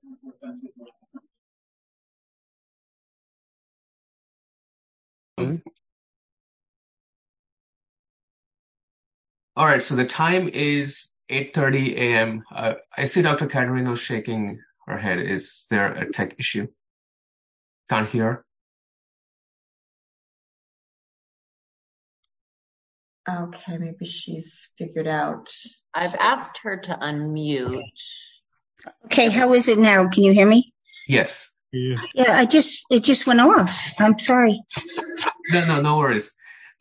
All right, so the time is 8:30 a.m. I see Dr. Caterino shaking her head. Is there a tech issue? Can't hear? Okay, maybe she's figured out. I've asked her to unmute. Okay, how is it now? Can you hear me? Yes. Yeah, it just went off. I'm sorry. No worries.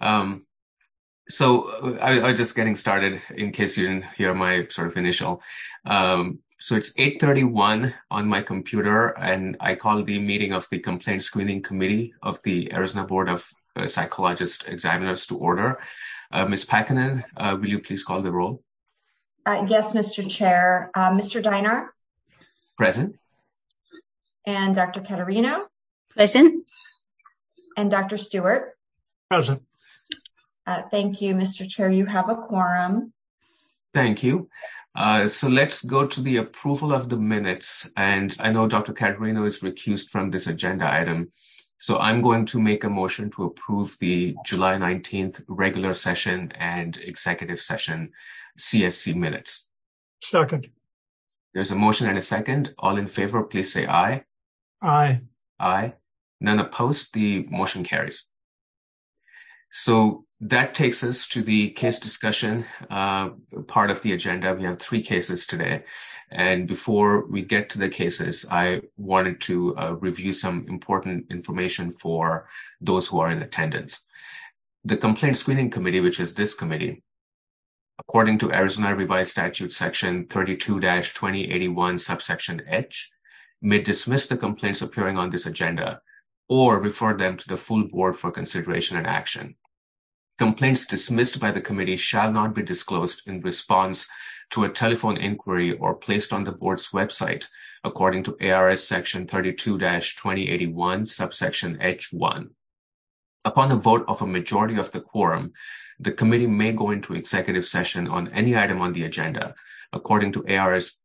So I just getting started in case you didn't hear my sort of initial. So it's 8:31 on my computer, and I call the meeting of the Complaint Screening Committee of the Arizona Board of Psychologist Examiners to order. Ms. Pakkanen, will you please call the roll? Yes, Mr. Chair. Mr. Deinar? Present. And Dr. Caterino? Present. And Dr. Stewart? Present. Thank you, Mr. Chair. You have a quorum. Thank you. So let's go to the approval of the minutes. And I know Dr. Caterino is recused from this agenda item. So I'm going to make a motion to approve the July 19th regular session and executive session CSC minutes. Second. There's a motion and a second. All in favor, please say aye. Aye. Aye. None opposed. The motion carries. So that takes us to the case discussion part of the agenda. We have 3 cases today. And before we get to the cases, I wanted to review some important information for those who are in attendance. The Complaint Screening Committee, which is this committee, according to Arizona Revised Statute Section 32-2081, subsection H, may dismiss the complaints appearing on this agenda or refer them to the full board for consideration and action. Complaints dismissed by the committee shall not be disclosed in response to a telephone inquiry or placed on the board's website, according to ARS Section 32-2081, subsection H1. Upon a vote of a majority of the quorum, the committee may go into executive session on any item on the agenda, according to ARS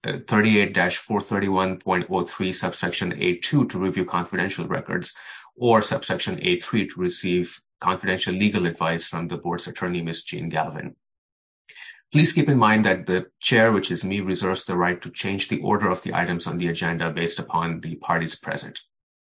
38-431.03, subsection A2 to review confidential records, or subsection A3 to receive confidential legal advice from the board's attorney, Ms. Jean Galvin. Please keep in mind that the chair, which is me, reserves the right to change the order of the items on the agenda based upon the parties present.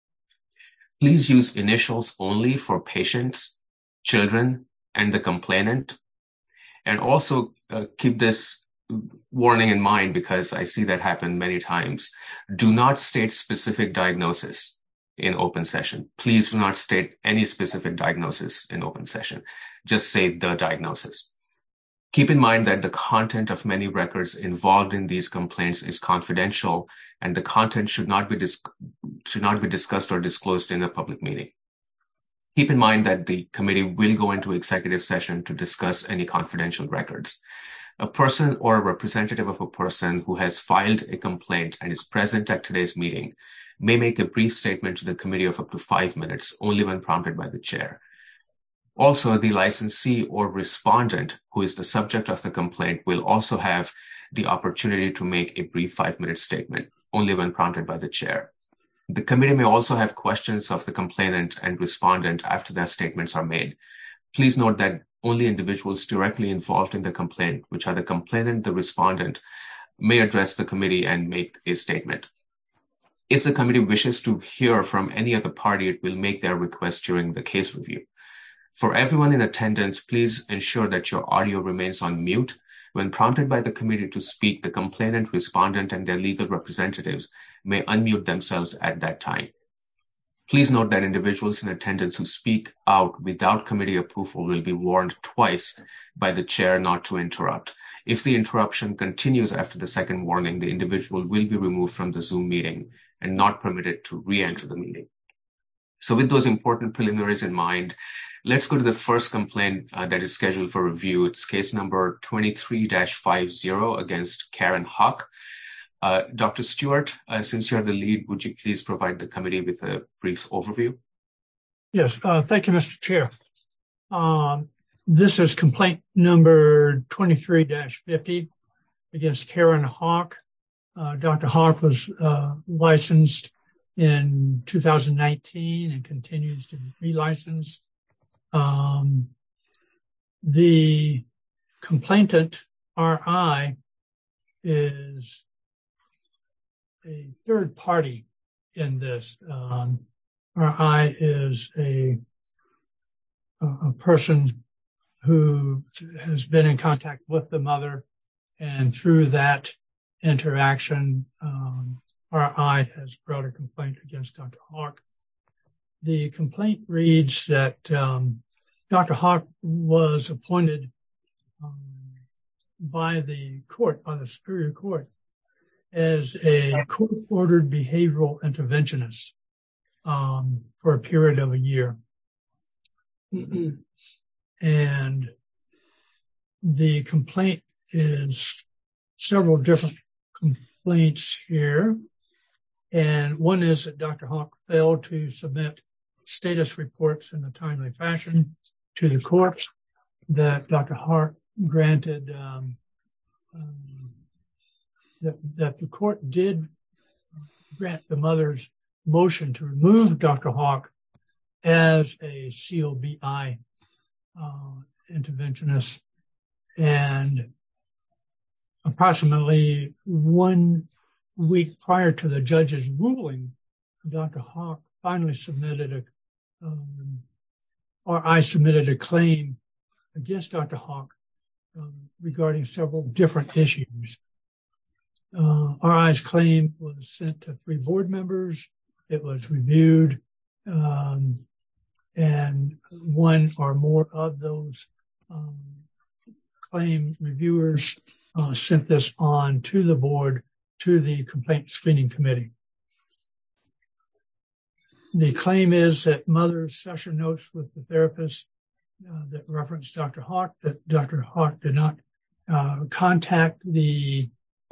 Please use initials only for patients, children, and the complainant. And also keep this warning in mind because I see that happen many times. Do not state specific diagnosis in open session. Please do not state any specific diagnosis in open session. Just say the diagnosis. Keep in mind that the content of many records involved in these complaints is confidential, and the content should not be discussed or disclosed in a public meeting. Keep in mind that the committee will go into executive session to discuss any confidential records. A person or a representative of a person who has filed a complaint and is present at today's meeting may make a brief statement to the committee of up to 5 minutes, only when prompted by the chair. Also, the licensee or respondent who is the subject of the complaint will also have the opportunity to make a brief 5-minute statement, only when prompted by the chair. The committee may also have questions of the complainant and respondent after their statements are made. Please note that only individuals directly involved in the complaint, which are the complainant, the respondent, may address the committee and make a statement. If the committee wishes to hear from any other party, it will make their request during the case review. For everyone in attendance, please ensure that your audio remains on mute. When prompted by the committee to speak, the complainant, respondent, and their legal representatives may unmute themselves at that time. Please note that individuals in attendance who speak out without committee approval will be warned twice by the chair not to interrupt. If the interruption continues after the second warning, the individual will be removed from the Zoom meeting and not permitted to re-enter the meeting. So with those important preliminaries in mind, let's go to the first complaint that is scheduled for review. It's case number 23-50 against Karen Hawk. Dr. Stewart, since you're the lead, would you please provide the committee with a brief overview? Yes, thank you, Mr. Chair. This is complaint number 23-50 against Karen Hawk. Dr. Hawk was licensed in 2019 and continues to be licensed. The complainant, RI, is a third party in this. RI is a person who has been in contact with the mother, and through that interaction, RI has brought a complaint against Dr. Hawk. The complaint reads that Dr. Hawk was appointed by the court, by the Superior Court, as a court-ordered behavioral interventionist for a period of a year. And the complaint is several different complaints here. And one is that Dr. Hawk failed to submit status reports in a timely fashion to the courts, that Dr. Hawk granted, that the court did grant the mother's motion to remove Dr. Hawk as a COBI interventionist, and approximately 1 week prior to the judge's ruling, Dr. Hawk finally submitted I submitted a claim against Dr. Hawk regarding several different issues. RI's claim was sent to 3 board members. It was reviewed, and one or more of those claim reviewers sent this on to the board, to the complaint screening committee. The claim is that mother's session notes with the therapist that referenced Dr. Hawk, that Dr. Hawk did not contact the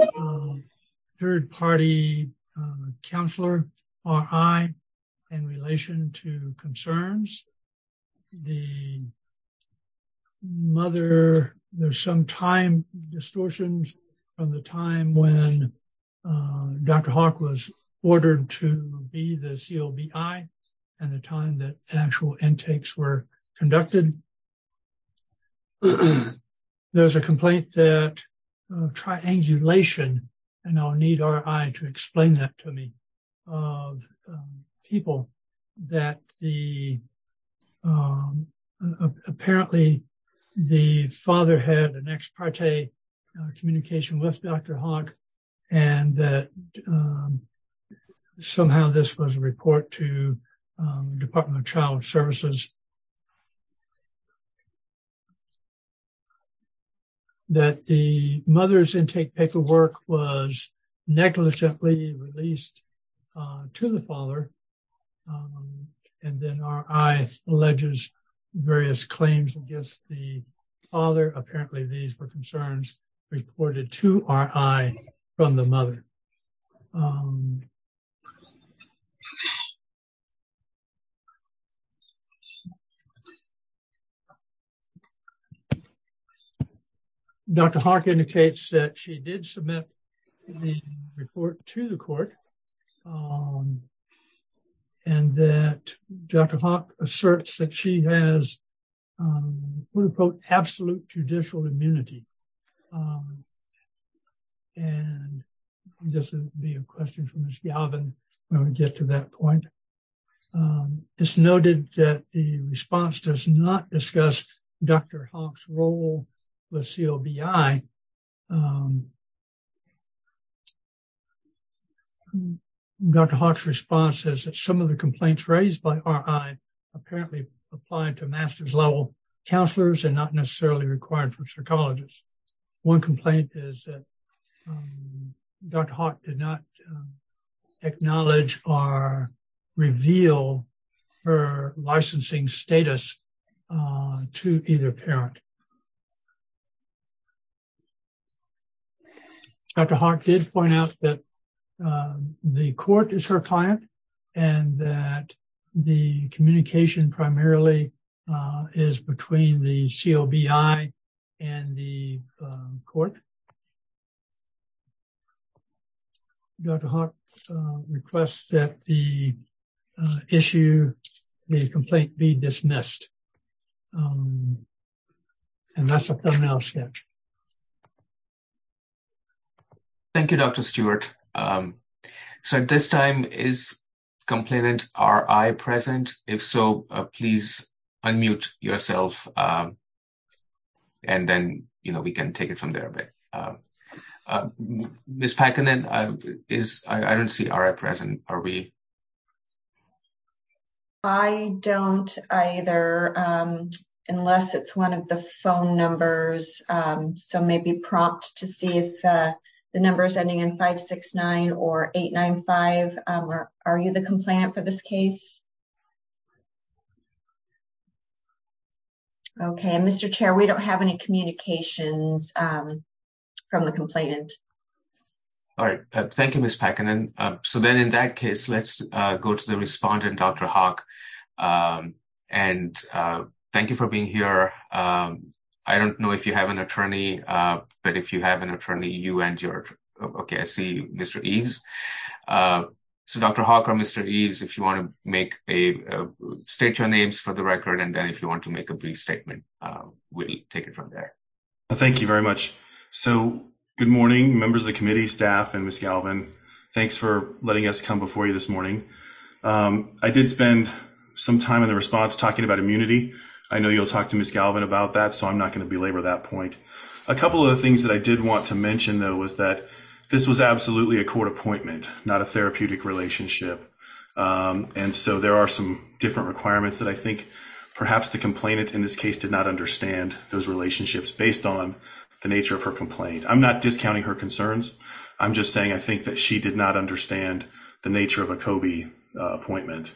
third-party counselor, RI, in relation to concerns. The mother, there's some time distortions from the time when Dr. Hawk was ordered to be the COBI and the time that actual intakes were conducted. There's a complaint that triangulation, and I'll need RI to explain that to me, of people that apparently the father had an ex parte communication with Dr. Hawk, and that somehow this was a report to Department of Child Services, that the mother's intake paperwork was negligently released to the father, and then RI alleges various claims against the father. Apparently these were concerns reported to RI from the mother. Dr. Hawk indicates that she did submit the report to the court, and that Dr. Hawk asserts that she has, quote unquote, absolute judicial immunity. And this would be a question for Ms. Galvin when we get to that point. It's noted that the response does not discuss Dr. Hawk's role with COBI. Dr. Hawk's response says that some of the complaints raised by RI apparently apply to master's level counselors and not necessarily required for psychologists. One complaint is that Dr. Hawk did not acknowledge or reveal her licensing status to either parent. Dr. Hawk did point out that the court is her client, and that the communication primarily is between the COBI and the court. Dr. Hawk requests that the complaint be dismissed. And that's a thumbnail sketch. Thank you, Dr. Stewart. So at this time, is complainant RI present? If so, please unmute yourself, and then we can take it from there. Ms. Pakkanen, I don't see RI present. Are we? I don't either, unless it's one of the phone numbers. So maybe prompt to see if the numbers ending in 569 or 895. Are you the complainant for this case? Okay, and Mr. Chair, we don't have any communications from the complainant. All right, thank you, Ms. Pakkanen. So then in that case, let's go to the respondent, Dr. Hawk. And thank you for being here. I don't know if you have an attorney, but if you have an attorney, you and okay, I see Mr. Eves. So Dr. Hawk or Mr. Eves, if you want to state your names for the record, and then if you want to make a brief statement, we'll take it from there. Thank you very much. So good morning, members of the committee, staff, and Ms. Galvin. Thanks for letting us come before you this morning. I did spend some time in the response talking about immunity. I know you'll talk to Ms. Galvin about that, so I'm not going to belabor that point. A couple of the things that I did want to mention, though, was that this was absolutely a court appointment, not a therapeutic relationship. And so there are some different requirements that I think perhaps the complainant in this case did not understand those relationships based on the nature of her complaint. I'm not discounting her concerns. I'm just saying I think that she did not understand the nature of a COBE appointment.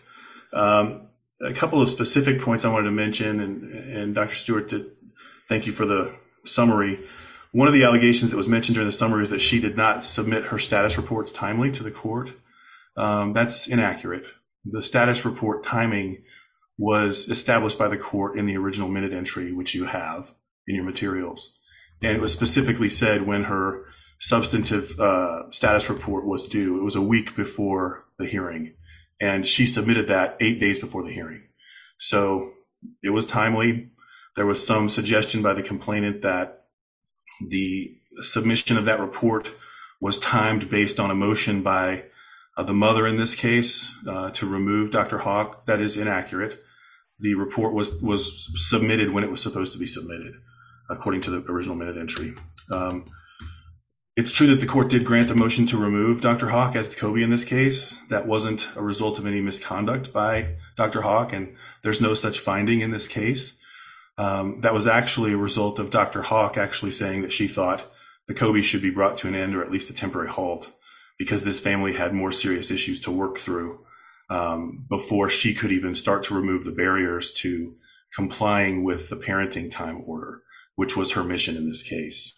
A couple of specific points I wanted to mention, and Dr. Stewart, thank you for the summary. One of the allegations that was mentioned during the summary is that she did not submit her status reports timely to the court. That's inaccurate. The status report timing was established by the court in the original minute entry, which you have in your materials. And it was specifically said when her substantive status report was due. It was a week before the hearing. And she submitted that 8 days before the hearing. So it was timely. There was some suggestion by the complainant that the submission of that report was timed based on a motion by the mother in this case to remove Dr. Hawk. That is inaccurate. The report was submitted when it was supposed to be submitted, according to the original minute entry. It's true that the court did grant a motion to remove Dr. Hawk as the COBE in this case. That wasn't a result of any misconduct by Dr. Hawk, and there's no such finding in this case. That was actually a result of Dr. Hawk actually saying that she thought the COBE should be brought to an end or at least a temporary halt because this family had more serious issues to work through before she could even start to remove the barriers to complying with the parenting time order, which was her mission in this case.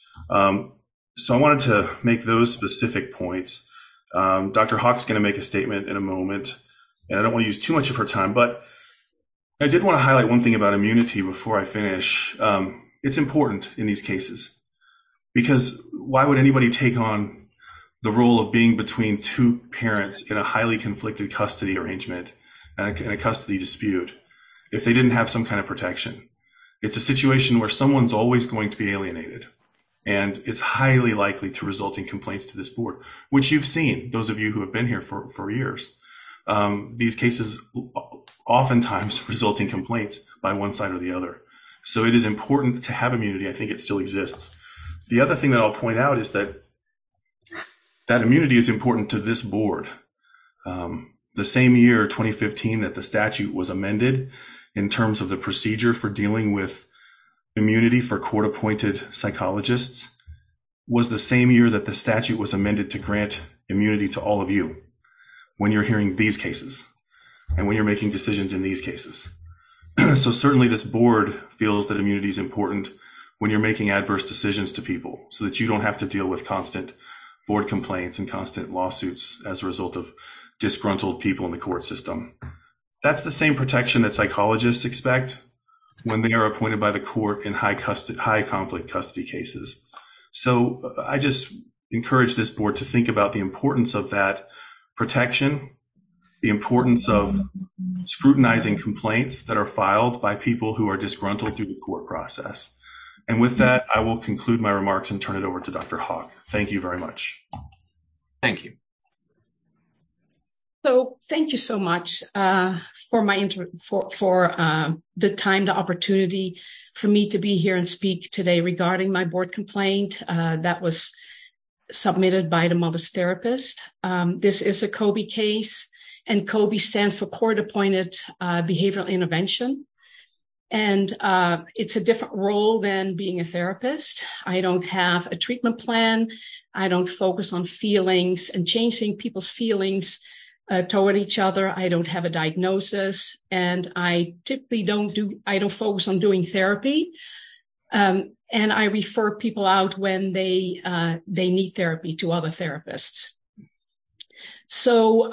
So I wanted to make those specific points. Dr. Hawk's going to make a statement in a moment, and I don't want to use too much of her time, but I did want to highlight one thing about immunity before I finish. It's important in these cases because why would anybody take on the role of being between two parents in a highly conflicted custody arrangement and in a custody dispute if they didn't have some kind of protection? It's a situation where someone's always going to be alienated, and it's highly likely to result in complaints to this board, which you've seen, those of you who have been here for years. These cases oftentimes result in complaints by one side or the other. So it is important to have immunity. I think it still exists. The other thing that I'll point out is that immunity is important to this board. The same year, 2015, that the statute was amended in terms of the procedure for dealing with immunity for court-appointed psychologists was the same year that the statute was amended to grant immunity to all of you when you're hearing these cases and when you're making decisions in these cases. So certainly this board feels that immunity is important when you're making adverse decisions to people so that you don't have to deal with constant board complaints and constant lawsuits as a result of disgruntled people in the court system. That's the same protection that psychologists expect when they are appointed by the court in high conflict custody cases. So encourage this board to think about the importance of that protection, the importance of scrutinizing complaints that are filed by people who are disgruntled through the court process. And with that, I will conclude my remarks and turn it over to Dr. Hawk. Thank you very much. Thank you. So thank you so much for the time, the opportunity for me to be here and speak today regarding my board complaint that was submitted by the mother's therapist. This is a COBE case, and COBE stands for Court-Appointed Behavioral Intervention. And it's a different role than being a therapist. I don't have a treatment plan. I don't focus on feelings and changing people's feelings toward each other. I don't have a diagnosis, and I typically don't focus on doing therapy. And I refer people out when they need therapy to other therapists. So,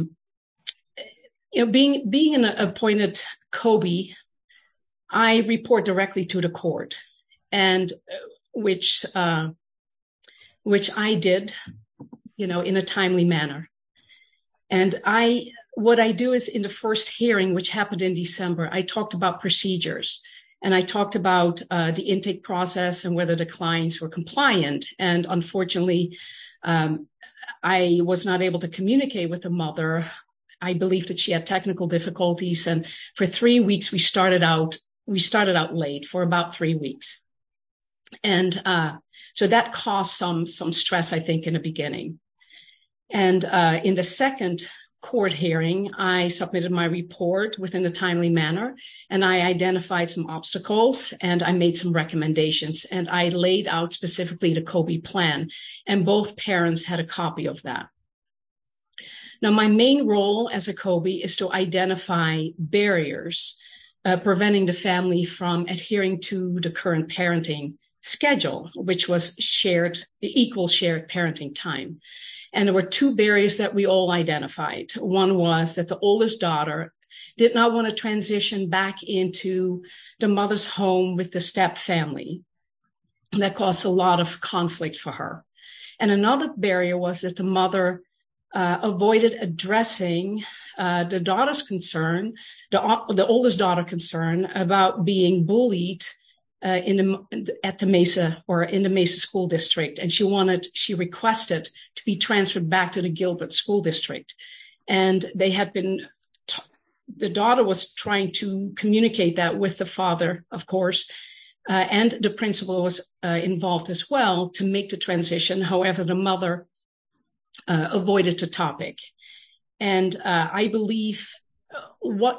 being an appointed COBE, I report directly to the court, and which I did, in a timely manner. And what I do is, in the first hearing, which happened in December, I talked about procedures, and I talked about the intake process and whether the clients were compliant. And unfortunately, I was not able to communicate with the mother. I believe that she had technical difficulties, and for 3 weeks we started out late for about 3 weeks. And so that caused some stress, I think, in the beginning. And in the second court hearing, I submitted my report within a timely manner, and I identified some obstacles, and I made some recommendations, and I laid out specifically the COBE plan, and both parents had a copy of that. Now, my main role as a COBE is to identify barriers preventing the family from adhering to the current parenting schedule, which was the equal shared parenting time. And there were two barriers that we all identified. One was that the oldest daughter did not want to transition back into the mother's home with the step family. And that caused a lot of conflict for her. And another barrier was that the mother avoided addressing the daughter's concern, the oldest daughter concern about being bullied in the Mesa school district, and she requested to be transferred back to the Gilbert school district. And the daughter was trying to communicate that with the father, of course, and the principal was involved as well to make the transition. However, the mother avoided the topic. And I believe what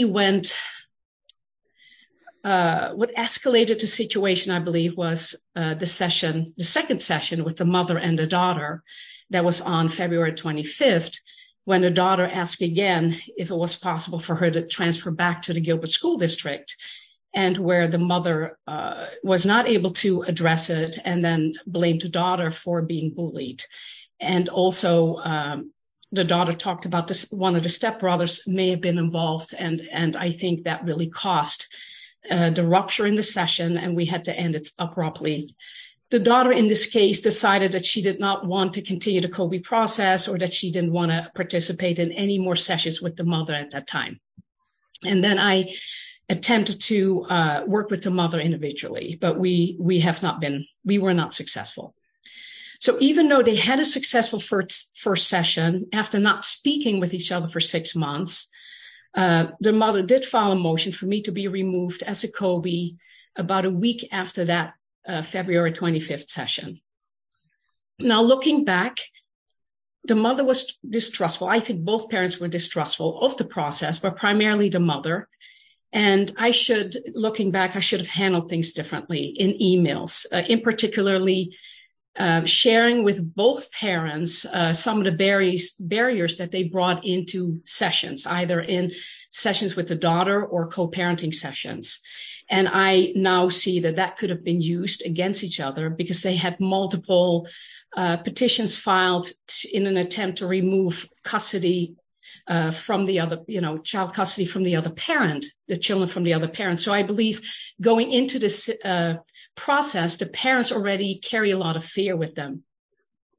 escalated the situation, I believe, was the second session with the mother and the daughter that was on February 25th, when the daughter asked again if it was possible for her to transfer back to the Gilbert school district, and where the mother was not able to address it and then blamed the daughter for being bullied. And also, the daughter talked about this, one of the stepbrothers may have been involved, and I think that really caused the rupture in the session, and we had to end it abruptly. The daughter in this case decided that she did not want to continue the COBE process, or that she didn't want to participate in any more sessions with the mother at that time. And then I attempted to work with the mother individually, but we were not successful. So even though they had a successful first session, after not speaking with each other for 6 months, the mother did file a motion for me to be removed as a COBE about a week after that February 25th session. Now, looking back, the mother was distrustful. I think both parents were distrustful of the process, but primarily the mother. And looking back, I should have handled things differently in emails, in particularly sharing with both parents some of the barriers that they brought into sessions, either in sessions with the daughter or co-parenting sessions. And I now see that could have been used against each other, because they had multiple petitions filed in an attempt to remove custody from the other, child custody from the other parent, the children from the other parent. So I believe going into this process, the parents already carry a lot of fear with them.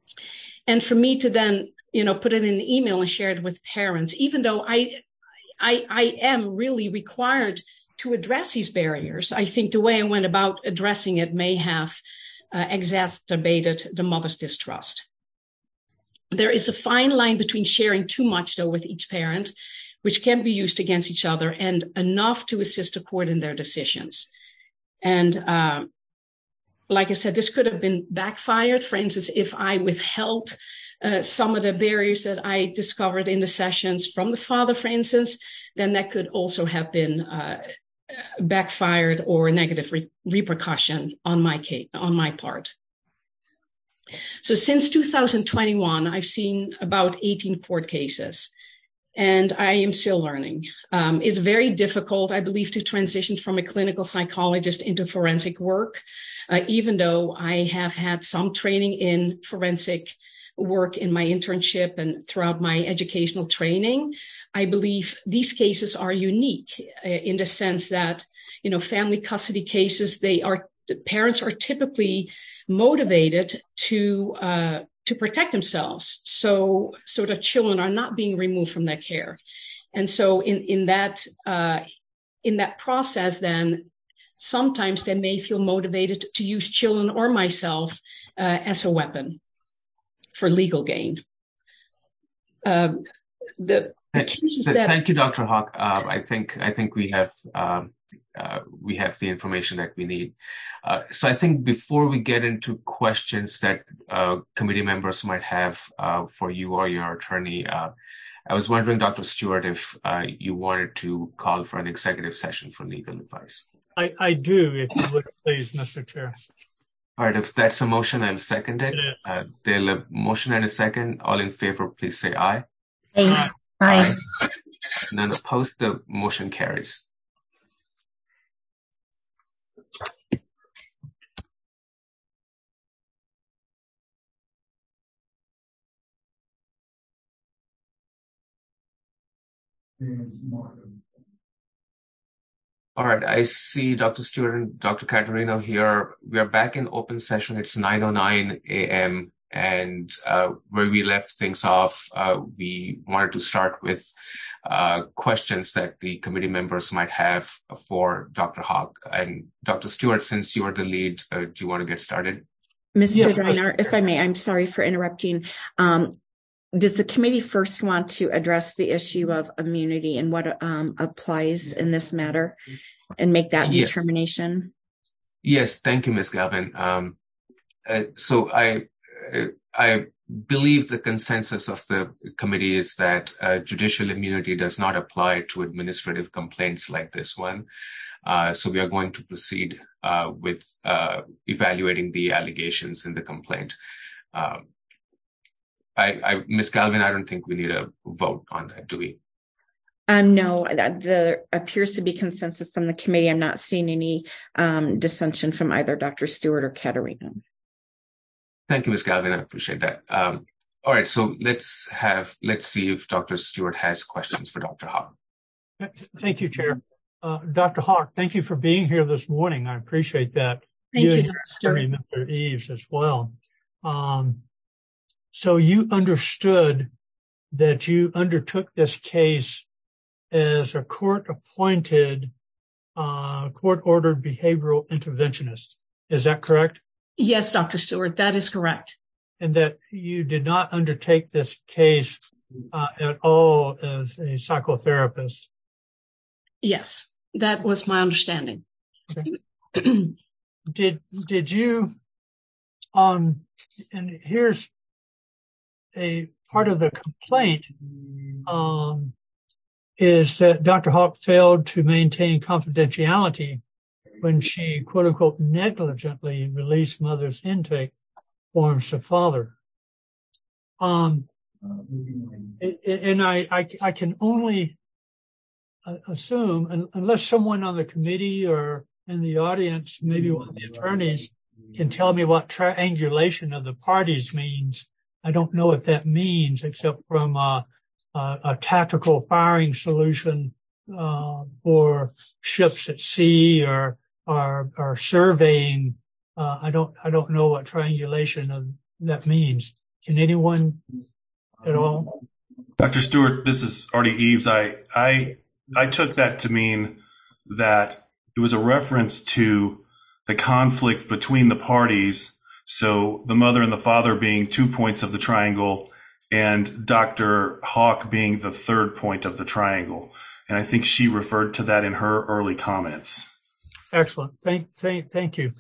And for me to then, put it in an email and share it with parents, even though I am really required to address these barriers, I think the way I went about addressing it may have exacerbated the mother's distrust. There is a fine line between sharing too much, though, with each parent, which can be used against each other, and enough to assist the court in their decisions. And like I said, this could have been backfired. For instance, if I withheld some of the barriers that I discovered in the sessions from the father, for instance, then that could also have been backfired or a negative repercussion on my part. So since 2021, I've seen about 18 court cases, and I am still learning. It's very difficult, I believe, to transition from a clinical psychologist into forensic work, even though I have had some training in forensic work in my internship and throughout my educational training. I believe these cases are unique in the sense that, family custody cases, parents are typically motivated to protect themselves, so that children are not being removed from their care. And so in that process, then sometimes they may feel motivated to use children or myself as a weapon for legal gain. Thank you, Dr. Hawk. I think we have the information that we need. So I think before we get into questions that committee members might have for you or your attorney, I was wondering, Dr. Stewart, if you wanted to call for an executive session for legal advice. I do, if you would, please, Mr. Chair. All right, if that's a motion, I'll second it. There's a motion and a second. All in favor, please say aye. Aye. Aye. None opposed, the motion carries. All right, I see Dr. Stewart and Dr. Caterino here. We are back in open session. It's 9:09 a.m. And where we left things off, we wanted to start with questions that the committee members might have for Dr. Hawk. And Dr. Stewart, since you are the lead, do you want to get started? Mr. Diner, if I may, I'm sorry for interrupting. Does the committee first want to address the issue of immunity and what applies in this matter and make that determination? Yes, thank you, Ms. Galvin. So I believe the consensus of the committee is that judicial immunity does not apply to administrative complaints like this one. So we are going to proceed with evaluating the allegations in the complaint. Ms. Galvin, I don't think we need a vote on that, do we? No, there appears to be consensus from the committee. I'm not seeing any dissension from either Dr. Stewart or Caterino. Thank you, Ms. Galvin. I appreciate that. All right, so let's see if Dr. Stewart has questions for Dr. Hawk. Thank you, Chair. Dr. Hawk, thank you for being here this morning. I appreciate that. Thank you, Dr. Stewart. And Mr. Eves as well. So you understood that you undertook this case as a court-appointed, court-ordered behavioral interventionist. Is that correct? Yes, Dr. Stewart, that is correct. And that you did not undertake this case at all as a psychotherapist? Yes, that was my understanding. Okay. Did you, and here's a part of the complaint, is that Dr. Hawk failed to maintain confidentiality when she, quote unquote, negligently released mother's intake forms to father. And I can only assume, unless someone on the committee or in the audience, maybe one of the attorneys, can tell me what triangulation of the parties means. I don't know what that means, except from a tactical firing solution for ships at sea or surveying. I don't know what triangulation of that means. Can anyone at all? Dr. Stewart, this is Artie Eves. I took that to mean that it was a reference to the conflict between the parties. So the mother and the father being 2 points of the triangle and Dr. Hawk being the third point of the triangle. And I think she referred to that in her early comments. Excellent. Thank you.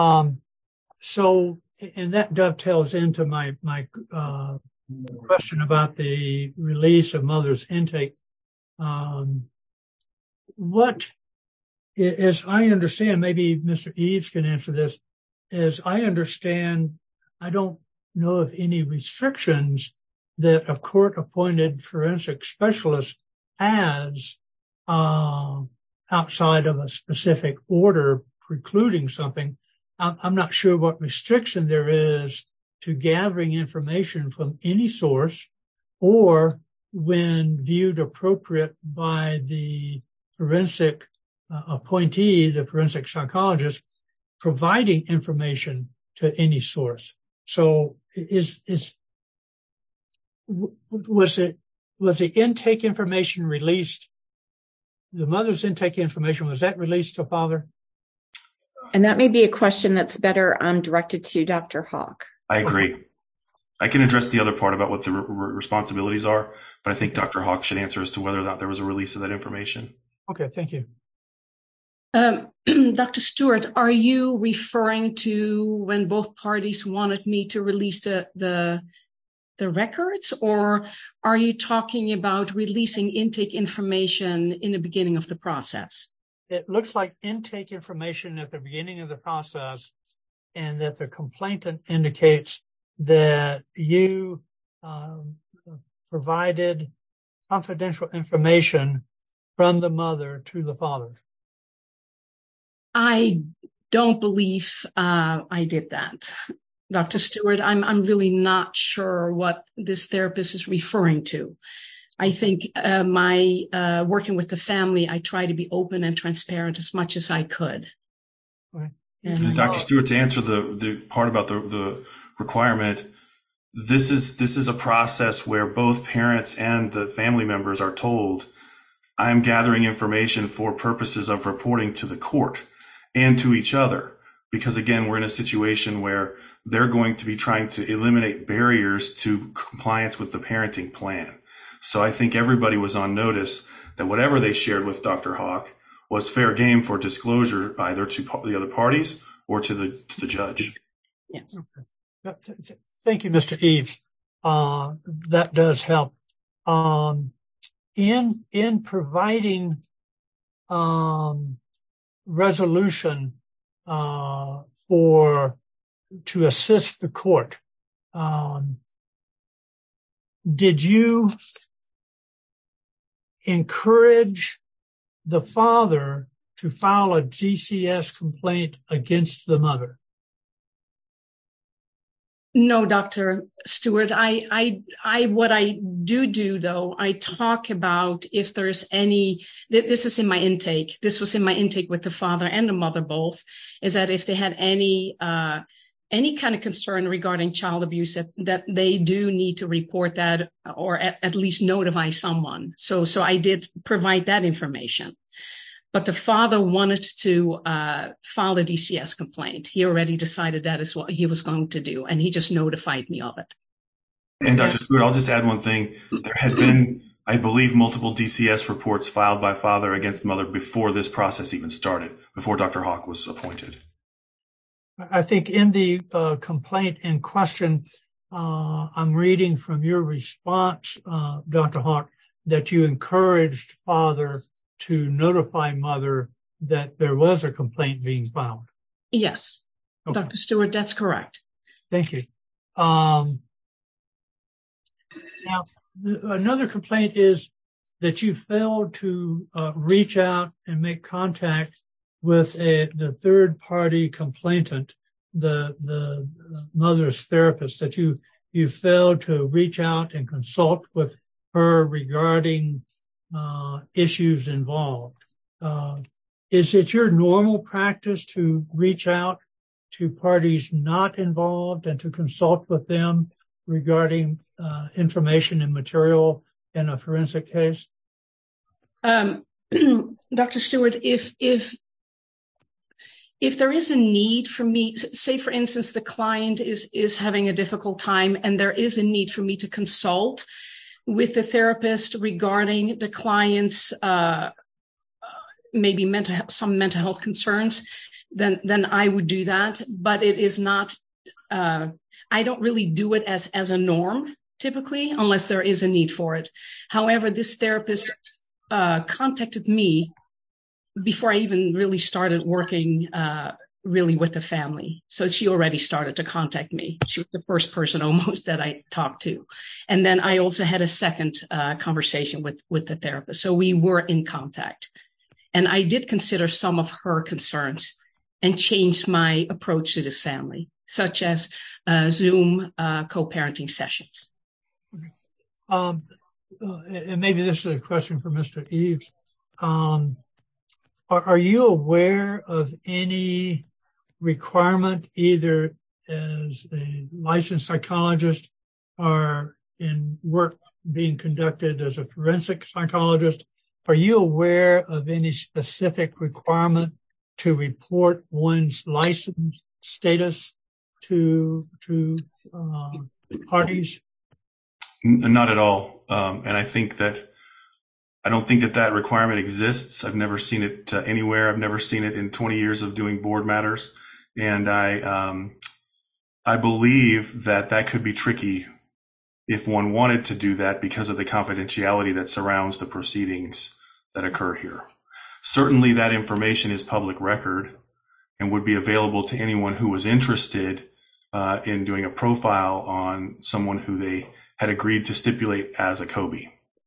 So, and that dovetails into my question about the release of mother's intake. What, as I understand, maybe Mr. Eves can answer this, as I understand, I don't know of any restrictions that a court-appointed forensic specialist has outside of a specific order precluding something. I'm not sure what restriction there is to gathering information from any source, or when viewed appropriate by the forensic appointee, the forensic psychologist, providing information to any source. So was the intake information released? The mother's intake information, was that released to father? And that may be a question that's better directed to Dr. Hawk. I agree. I can address the other part about what the responsibilities are, but I think Dr. Hawk should answer as to whether or not there was a release of that information. Okay, thank you. Dr. Stewart, are you referring to when both parties wanted me to release the records, or are you talking about releasing intake information in the beginning of the process? It looks like intake information at the beginning of the process, and that the complainant indicates that you provided confidential information from the mother to the father. I don't believe I did that. Dr. Stewart, I'm really not sure what this therapist is referring to. I think my working with the family, I try to be open and transparent as much as I could. Right. And Dr. Stewart, to answer the part about the requirement, this is a process where both parents and the family members are told, I'm gathering information for purposes of reporting to the court and to each other. Because again, we're in a situation where they're going to be trying to eliminate barriers to compliance with the parenting plan. So I think everybody was on notice that whatever they shared with Dr. Hawk was fair game for disclosure either to the other parties or to the judge. Yeah. Okay. Thank you, Mr. Eves. That does help. In providing resolution to assist the court, did you encourage the father to file a DCS complaint against the mother? No, Dr. Stewart. What I do though, I talk about if there's any, this is in my intake. This was in my intake with the father and the mother both, is that if they had any kind of concern regarding child abuse, that they do need to report that or at least notify someone. So I did provide that information. But the father wanted to file a DCS complaint. He already decided that is what he was going to do, and he just notified me of it. And Dr. Stewart, I'll just add one thing. There had been, I believe, multiple DCS reports filed by father against mother before this process even started, before Dr. Hawk was appointed. I think in the complaint in question, I'm reading from your response, Dr. Hawk, that you encouraged father to notify mother that there was a complaint being filed. Yes, okay. Dr. Stewart, that's correct. Thank you. Now, another complaint is that you failed to reach out and make contact with the third-party complainant, the mother's therapist, that you failed to reach out and consult with her regarding issues involved. Is it your normal practice to reach out to parties not involved and to consult with them regarding information and material in a forensic case? Dr. Stewart, if there is a need for me, say for instance, the client is having a difficult time and there is a need for me to consult with the therapist regarding the client's maybe some mental health concerns, then I would do that. But it is not, I don't really do it as a norm typically, unless there is a need for it. However, this therapist contacted me before I even really started working really with the family. So she already started to contact me. She was the first person almost that I talked to. And then I also had a second conversation with the therapist. So we were in contact. And I did consider some of her concerns and changed my approach to this family, such as Zoom co-parenting sessions. And maybe this is a question for Mr. Eves. Are you aware of any requirement, either as a licensed psychologist or in work being conducted as a forensic psychologist, are you aware of any specific requirement to report one's license status to parties? Not at all. And I don't think that requirement exists. I've never seen it anywhere. I've never seen it in 20 years of doing board matters. And I believe that could be tricky if one wanted to do that because of the confidentiality that surrounds the proceedings that occur here. Certainly that information is public record and would be available to anyone who was interested in doing a profile on someone who they had agreed to stipulate as a COBE.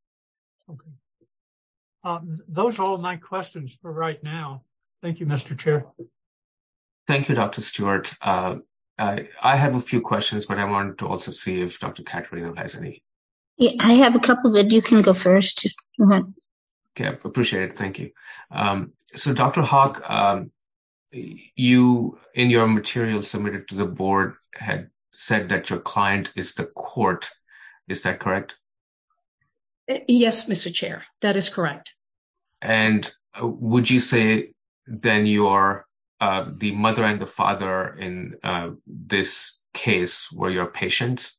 Okay. Those are all my questions for right now. Thank you, Mr. Chair. Thank you, Dr. Stewart. I have a few questions, but I wanted to also see if Dr. Caterino has any. Yeah, I have a couple, but you can go first. Okay, appreciate it. Thank you. So, Dr. Hawk, you, in your material submitted to the board, had said that your client is the court. Is that correct? Yes, Mr. Chair, that is correct. And would you say then you're the mother and the father in this case were your patients?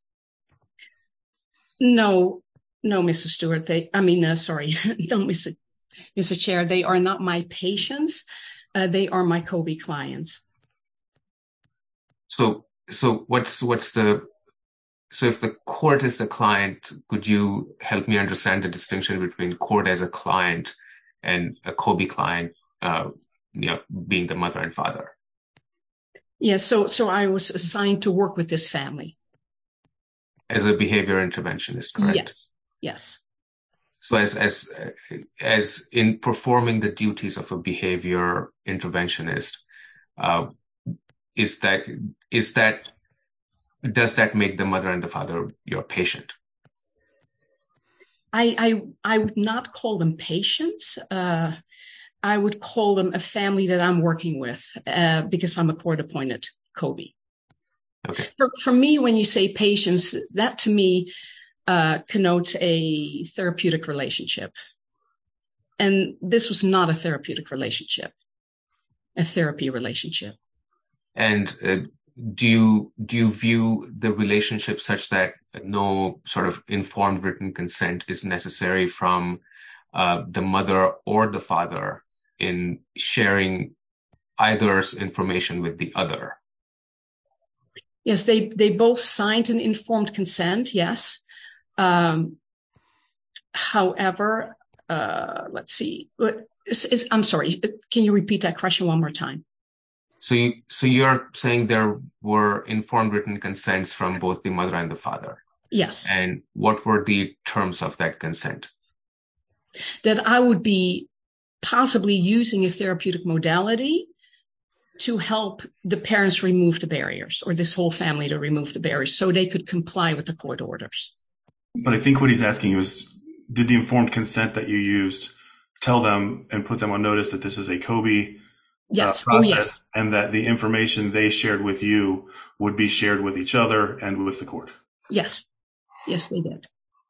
No, Mr. Stewart. No, Mr. Chair. They are not my patients. They are my COBE clients. So if the court is the client, could you help me understand the distinction between court as a client and a COBE client, being the mother and father? Yes. So I was assigned to work with this family as a behavior interventionist, correct? Yes. So as in performing the duties of a behavior interventionist, does that make the mother and the father your patient? I would not call them patients. I would call them a family that I'm working with because I'm a court-appointed COBE. Okay. For me, when you say patients, that to me connotes a therapeutic relationship. And this was not a therapeutic relationship, a therapy relationship. And do you view the relationship such that no sort of informed written consent is necessary from the mother or the father in sharing either's information with the other? Yes, they both signed an informed consent, yes. However, let's see. I'm sorry, can you repeat that question one more time? So you're saying there were informed written consents from both the mother and the father? Yes. And what were the terms of that consent? That I would be possibly using a therapeutic modality to help the parents remove the barriers, or this whole family to remove the barriers so they could comply with the court orders. But I think what he's asking you is, did the informed consent that you used tell them and put them on notice that this is a COBE process, and that the information they shared with you would be shared with each other and with the court? Yes. Yes, they did.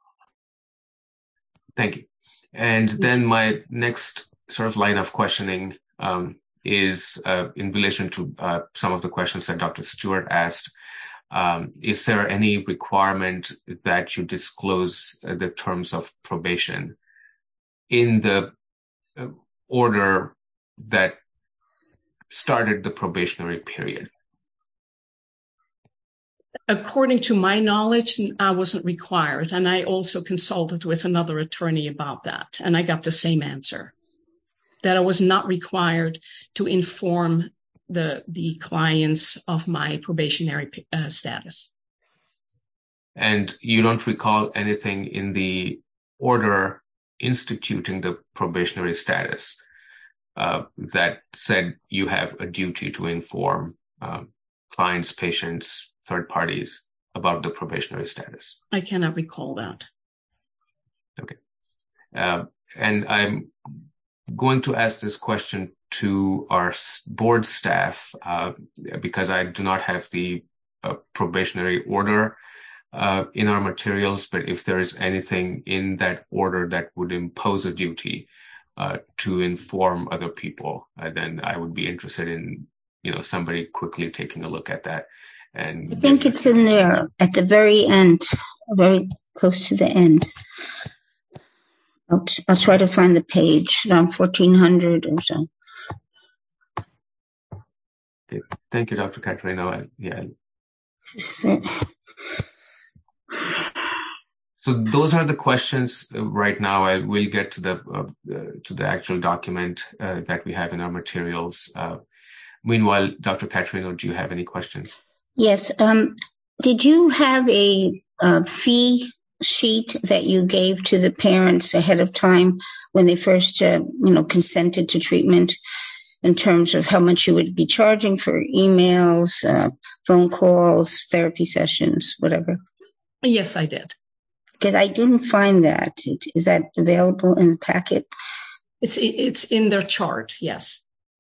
Thank you. And then my next sort of line of questioning is in relation to some of the questions that Dr. Stewart asked. Is there any requirement that you disclose the terms of probation in the order that started the probationary period? According to my knowledge, I wasn't required. And I also consulted with another attorney about that. And I got the same answer, that I was not required to inform the clients of my probationary status. And you don't recall anything in the order instituting the probationary status that said you have a duty to inform clients, patients, third parties about the probationary status? I cannot recall that. Okay. And I'm going to ask this question to our board staff because I do not have the probationary order in our materials, but if there is anything in that order that would impose a duty to inform other people, then I would be interested in, somebody quickly taking a look at that. And I think it's in there at the very end, very close to the end. I'll try to find the page, around 1400 or so. Okay. Thank you, Dr. Caterino. So those are the questions right now. I will get to the actual document that we have in our materials. Meanwhile, Dr. Caterino, do you have any questions? Yes. Did you have a fee sheet that you gave to the parents ahead of time when they first, consented to treatment, in terms of how much you would be charging for emails, phone calls, therapy sessions, whatever? Yes, I did. Because I didn't find that. Is that available in the packet? It's in their chart, yes.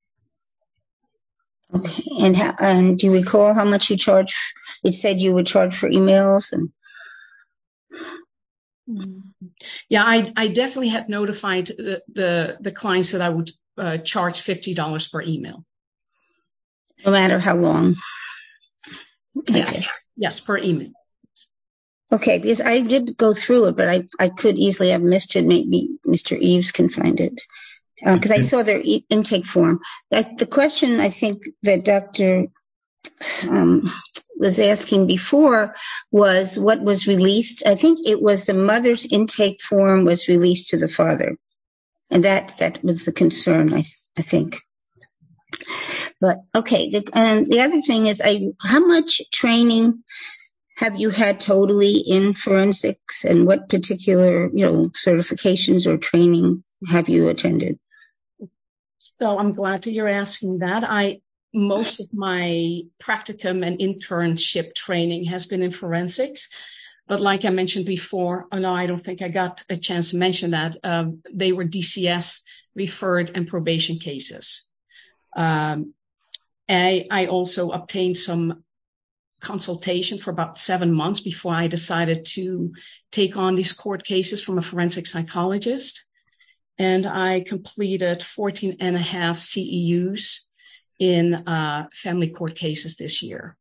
Okay. And do you recall how much you charge? It said you would charge for emails and. Yeah, I definitely had notified the clients that I would charge $50 per email. No matter how long. Okay. Yes, per email. Okay, because I did go through it, but I could easily have missed it. Maybe Mr. Eves can find it. Because I saw their intake form. The question I think that Dr. Was asking before was what was released. I think it was the mother's intake form was released to the father. And that was the concern, I think. But okay, and the other thing is, how much training have you had totally in forensics, and what particular, certifications or training have you attended? So I'm glad that you're asking that. Most of my practicum and internship training has been in forensics. But like I mentioned before, I don't think I got a chance to mention that, they were DCS referred and probation cases. I also obtained some consultation for about 7 months before I decided to take on these court cases from a forensic psychologist. And I completed 14 and a half CEUs in family court cases this year.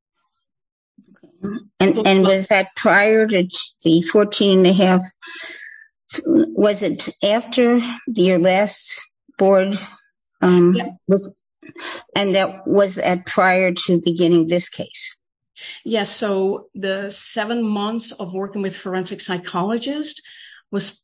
And was that prior to the 14 and a half? Was it after your last board? Yeah. Was that prior to beginning this case? Yes. So the 7 months of working with forensic psychologist was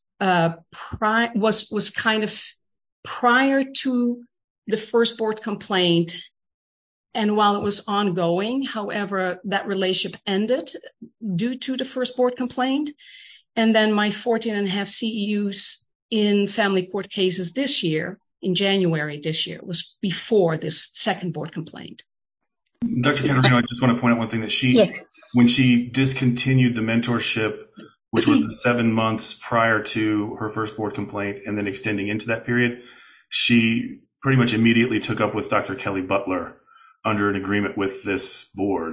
kind of prior to the first board complaint. And while it was ongoing, however, that relationship ended due to the first board complaint. And then my 14 and a half CEUs in family court cases this year, in January this year, was before this second board complaint. Dr. Caterino, I just want to point out one thing that when she discontinued the mentorship, which was the 7 months prior to her first board complaint and then extending into that period, she pretty much immediately took up with Dr. Kelly Butler under an agreement with this board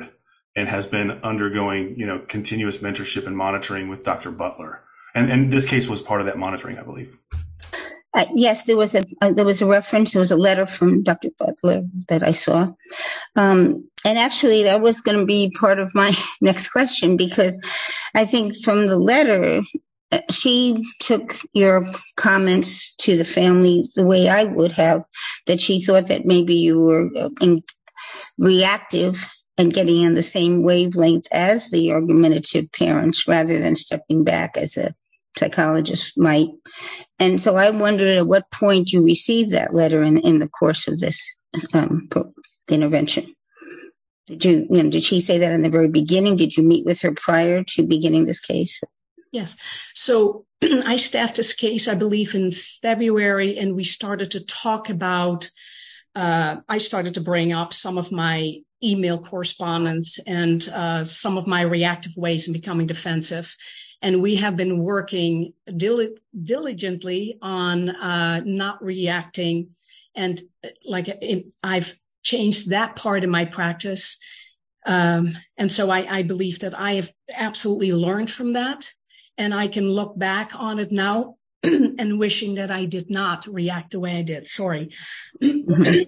and has been undergoing, continuous mentorship and monitoring with Dr. Butler. And this case was part of that monitoring, I believe. Yes, there was a reference. There was a letter from Dr. Butler that I saw. And actually, that was going to be part of my next question, because I think from the letter, she took your comments to the family the way I would have, that she thought that maybe you were reactive and getting on the same wavelength as the argumentative parents rather than stepping back as a psychologist might. And so I wondered at what point you received that letter in the course of this intervention. Did she say that in the very beginning? Did you meet with her prior to beginning this case? Yes. So I staffed this case, I believe, in February, and we started to talk about, I started to bring up some of my email correspondence and some of my reactive ways in becoming defensive. And we have been working diligently on not reacting. And I've changed that part in my practice. And so I believe that I have absolutely learned from that. And I can look back on it now and wishing that I did not react the way I did. Sorry. I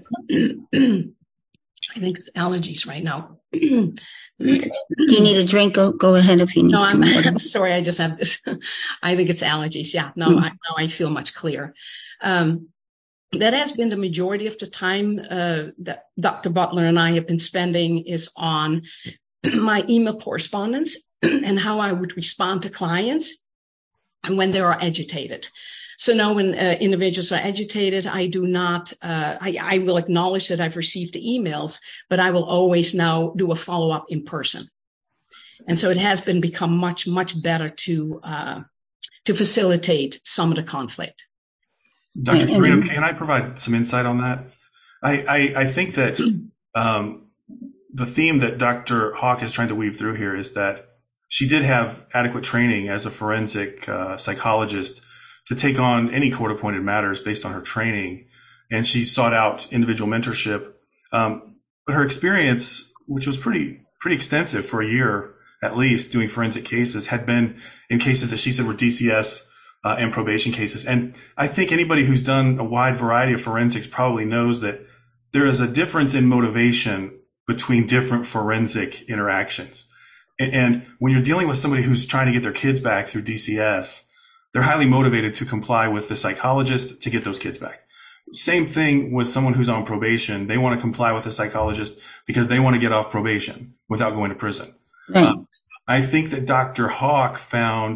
think it's allergies right now. Do you need a drink? Go ahead if you need some water. I'm sorry. I just have this. I think it's allergies. Yeah. Now I feel much clearer. That has been the majority of the time that Dr. Butler and I have been spending is on my email correspondence and how I would respond to clients and when they are agitated. So now when individuals are agitated, I do not, I will acknowledge that I've received the emails, but I will always now do a follow-up in person. And so it has become much, much better to facilitate some of the conflict. Dr. Carino, can I provide some insight on that? I think that the theme that Dr. Hawk is trying to weave through here is that she did have adequate training as a forensic psychologist to take on any court-appointed matters based on her training, and she sought out individual mentorship. But her experience, which was pretty extensive for a year at least, doing forensic cases, had been in cases that she said were DCS and probation cases. And I think anybody who's done a wide variety of forensics probably knows that there is a difference in motivation between different forensic interactions. And when you're dealing with somebody who's trying to get their kids back through DCS, they're highly motivated to comply with the psychologist to get those kids back. Same thing with someone who's on probation. They want to comply with the psychologist because they want to get off probation without going to prison. Right. I think that Dr. Hawk found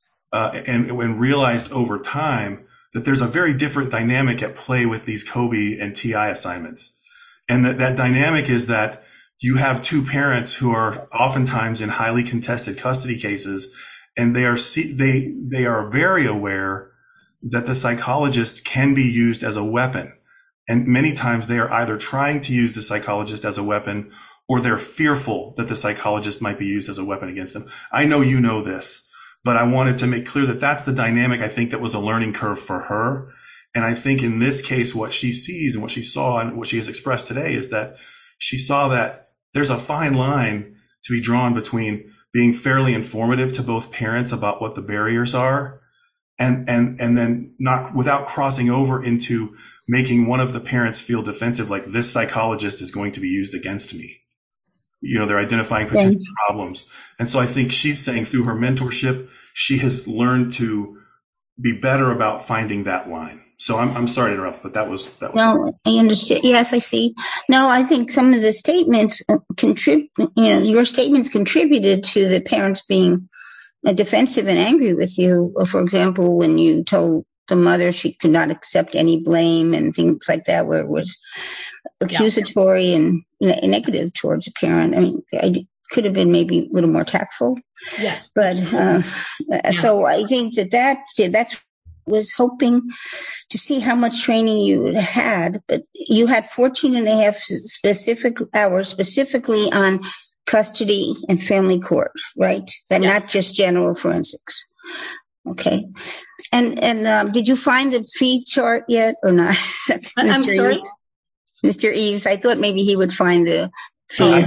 and realized over time that there's a very different dynamic at play with these COBE and TI assignments. And that dynamic is that you have two parents who are oftentimes in highly contested custody cases, and they are very aware that the psychologist can be used as a weapon. And many times they are either trying to use the psychologist as a weapon or they're fearful that the psychologist might be used as a weapon against them. I know you know this, but I wanted to make clear that that's the dynamic I think that was a learning curve for her. And I think in this case, what she sees and what she saw and what she has expressed today is that she saw that there's a fine line to be drawn between being fairly informative to both parents about what the barriers are and then not without crossing over into making one of the parents feel defensive, like this psychologist is going to be used against me. They're identifying potential problems. And so I think she's saying through her mentorship, she has learned to be better about finding that line. So I'm sorry to interrupt, but that was. No, I understand. Yes, I see. No, I think some of the statements your statements contributed to the parents being defensive and angry with you. For example, when you told the mother she could not accept any blame and things like that, where it was accusatory and negative towards a parent. I mean, I could have been maybe a little more tactful. Yeah. But so I think that's was hoping to see how much training you had, but you had 14 and a half specific hours specifically on custody and family court, right? That not just general forensics. Okay. And did you find the fee chart yet or not? I'm sorry? Mr. Eves, I thought maybe he would find the fee.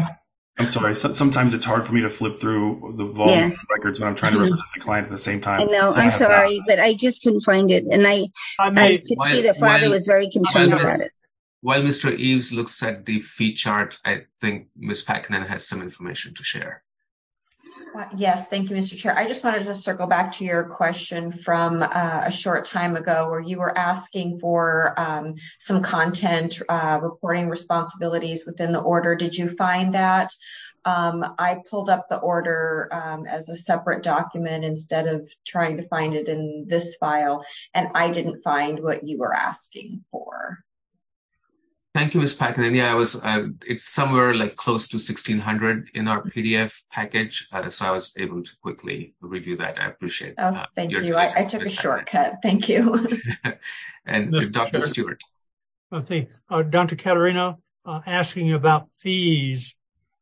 I'm sorry. Sometimes it's hard for me to flip through the volume of records when I'm trying to represent the client at the same time. I know. I'm sorry, but I just couldn't find it. And I could see the father was very concerned about it. While Mr. Eves looks at the fee chart, I think Ms. Pakkanen has some information to share. Yes, thank you, Mr. Chair. I just wanted to circle back to your question from a short time ago where you were asking for some content reporting responsibilities within the order. Did you find that? I pulled up the order as a separate document instead of trying to find it in this file, and I didn't find what you were asking for. Thank you, Ms. Pakkanen. Yeah, it's somewhere like close to 1,600 in our PDF package, so I was able to quickly review that. I appreciate it. Oh, thank you. I took a shortcut. Thank you. And Mr. Dr. Chair. Stewart. I think Dr. Caterino asking about fees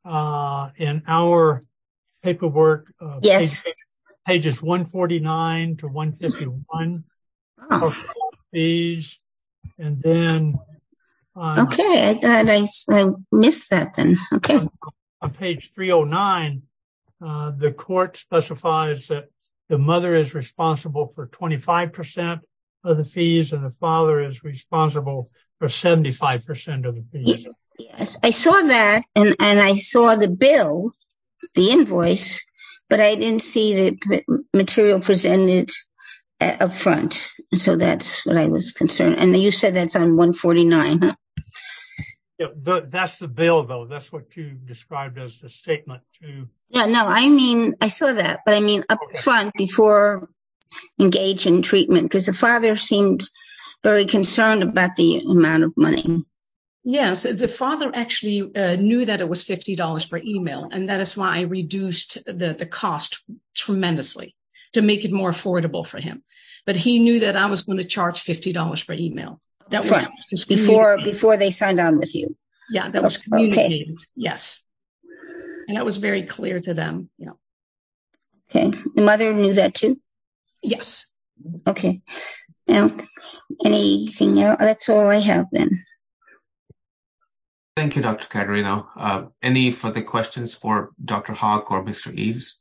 in our paperwork. Yes. Pages 149 to 151. Fees, and then. Okay, I thought I missed that then. Okay. On page 309, the court specifies that the mother is responsible for 25% of the fees and the father is responsible for 75% of the fees. Yes, I saw that and I saw the bill, the invoice, but I didn't see the material presented up front. So that's what I was concerned. And you said that's on 149, huh? Yeah, that's the bill, though. That's what you described as the statement to. Yeah, no, I mean, I saw that, but I mean up front before engage in treatment, because the father seemed very concerned about the amount of money. Yes, the father actually knew that it was $50 per email, and that is why I reduced the cost tremendously to make it more affordable for him. But he knew that I was going to charge $50 per email. That was before they signed on with you. Yeah, that was communicated. Okay. Yes, and that was very clear to them. Yeah. Okay, the mother knew that too. Yes. Okay. Now, anything else? That's all I have then. Thank you, Dr. Caterino. Any further questions for Dr. Hawk or Mr. Eves?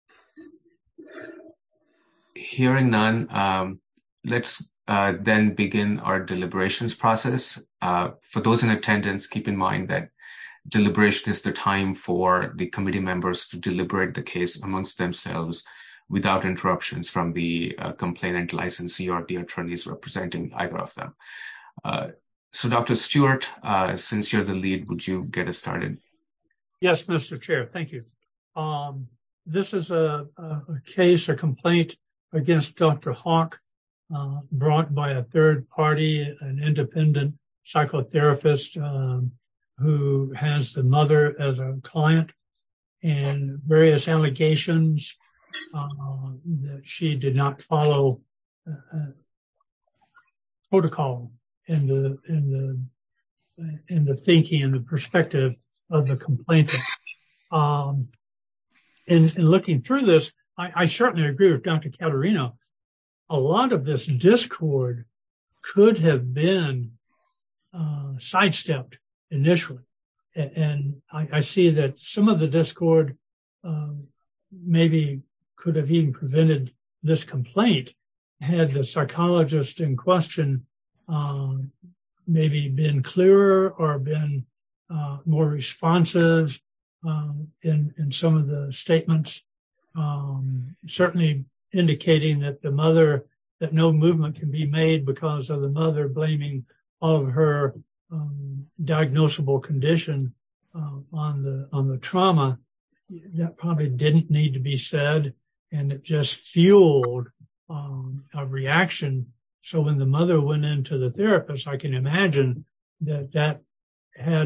Hearing none, let's then begin our deliberations process. For those in attendance, keep in mind that deliberation is the time for the committee members to deliberate the case amongst themselves without interruptions from the complainant, licensee, or the attorneys representing either of them. So Dr. Stewart, since you're the lead, would you get us started? Yes, Mr. Chair, thank you. This is a complaint against Dr. Hawk, brought by a third party, an independent psychotherapist who has the mother as a client, and various allegations that she did not follow protocol in the thinking and the perspective of the complainant. In looking through this, I certainly agree with Dr. Caterino. A lot of this discord could have been sidestepped initially. And I see that some of the discord maybe could have even prevented this complaint had the psychologist in question maybe been clearer or been more responsive in some of the statements, certainly indicating that that no movement can be made because of the mother blaming all of her diagnosable condition on the trauma. That probably didn't need to be said, and it just fueled a reaction. So when the mother went into the therapist, I can imagine that had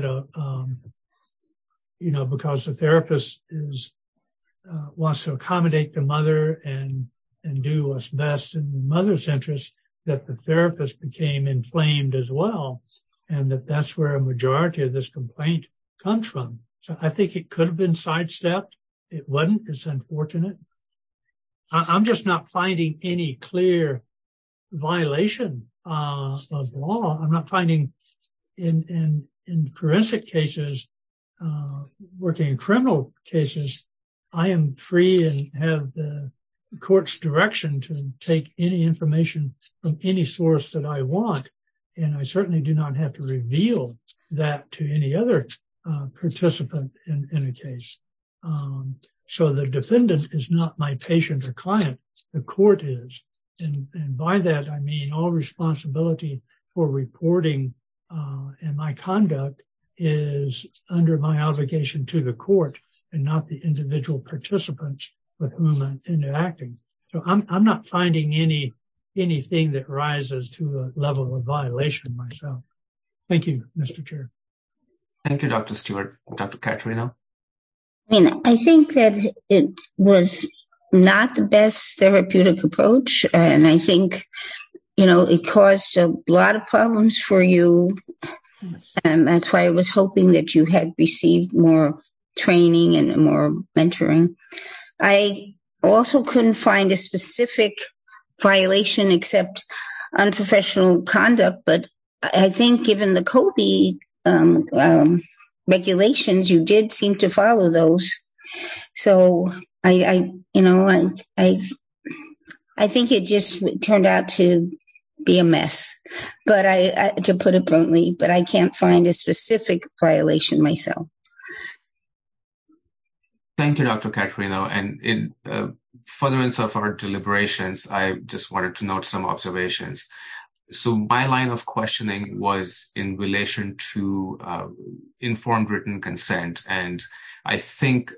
because the therapist wants to accommodate the mother and do what's best in the mother's interest, that the therapist became inflamed as well, and that's where a majority of this complaint comes from. So I think it could have been sidestepped. It wasn't. It's unfortunate. I'm just not finding any clear violation of law. I'm not finding in forensic cases working in criminal cases, I am free and have the court's direction to take any information from any source that I want. And I certainly do not have to reveal that to any other participant in a case. So the defendant is not my patient or client. The court is. And by that, I mean all responsibility for reporting and my conduct is under my obligation to the court and not the individual participants with whom I'm interacting. So I'm not finding anything that rises to a level of violation myself. Thank you, Mr. Chair. Thank you, Dr. Stewart. Dr. Caterina? I mean, I think that it was not the best therapeutic approach. And I think, it caused a lot of problems for you. And that's why I was hoping that you had received more training and more mentoring. I also couldn't find a specific violation except unprofessional conduct. But I think given the COBE regulations, you did seem to follow those. So I think it just turned out to be a mess, but I to put it bluntly, but I can't find a specific violation myself. Thank you, Dr. Caterina. And in furtherance of our deliberations, I just wanted to note some observations. So my line of questioning was in relation to informed written consent, and I think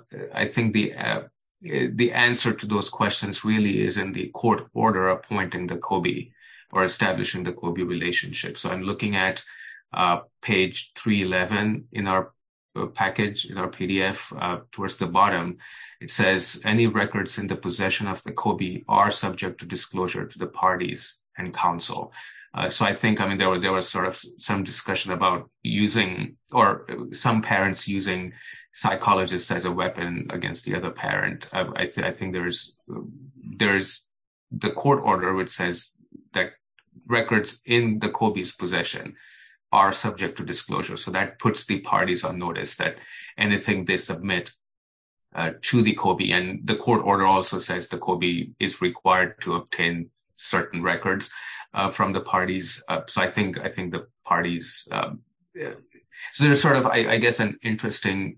the answer to those questions really is in the court order appointing the COBE or establishing the COBE relationship. So I'm looking at page 311 in our package, in our PDF, towards the bottom. It says any records in the possession of the COBE are subject to disclosure to the parties and counsel. So I think, there was sort of some discussion about using, or some parents using psychologists as a weapon against the other parent. I think there's the court order which says that records in the COBE's possession are subject to disclosure. So that puts the parties on notice that anything they submit to the COBE, and the court order also says the COBE is required to obtain certain records from the parties. So I think the parties, so there's sort of, I guess, an interesting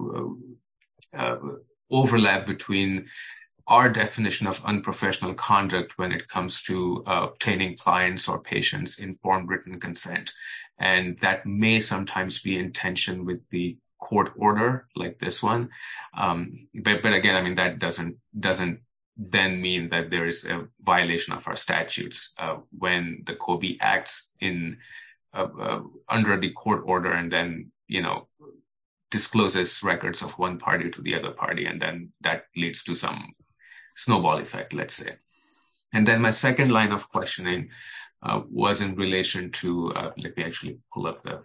overlap between our definition of unprofessional conduct when it comes to obtaining clients or patients' informed written consent. And that may sometimes be in tension with the court order like this one. But again, that doesn't then mean that there is a violation of our statutes when the COBE acts in under the court order and then, discloses records of one party to the other party, and then that leads to some snowball effect, let's say. And then my second line of questioning was in relation to, let me actually pull up the,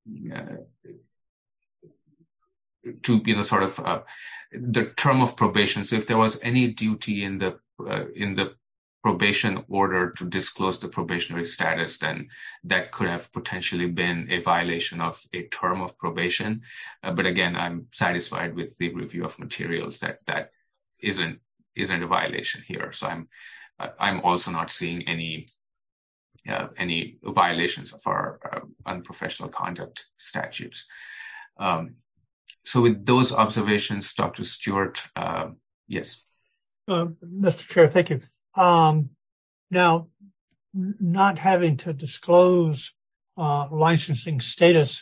the term of probation. So if there was any duty in the probation order to disclose the probationary status, then that could have potentially been a violation of a term of probation. But again, I'm satisfied with the review of materials that isn't a violation here. So I'm also not seeing any violations of our unprofessional conduct statutes. So with those observations, Dr. Stewart, yes. Mr. Chair, thank you. Now, not having to disclose licensing status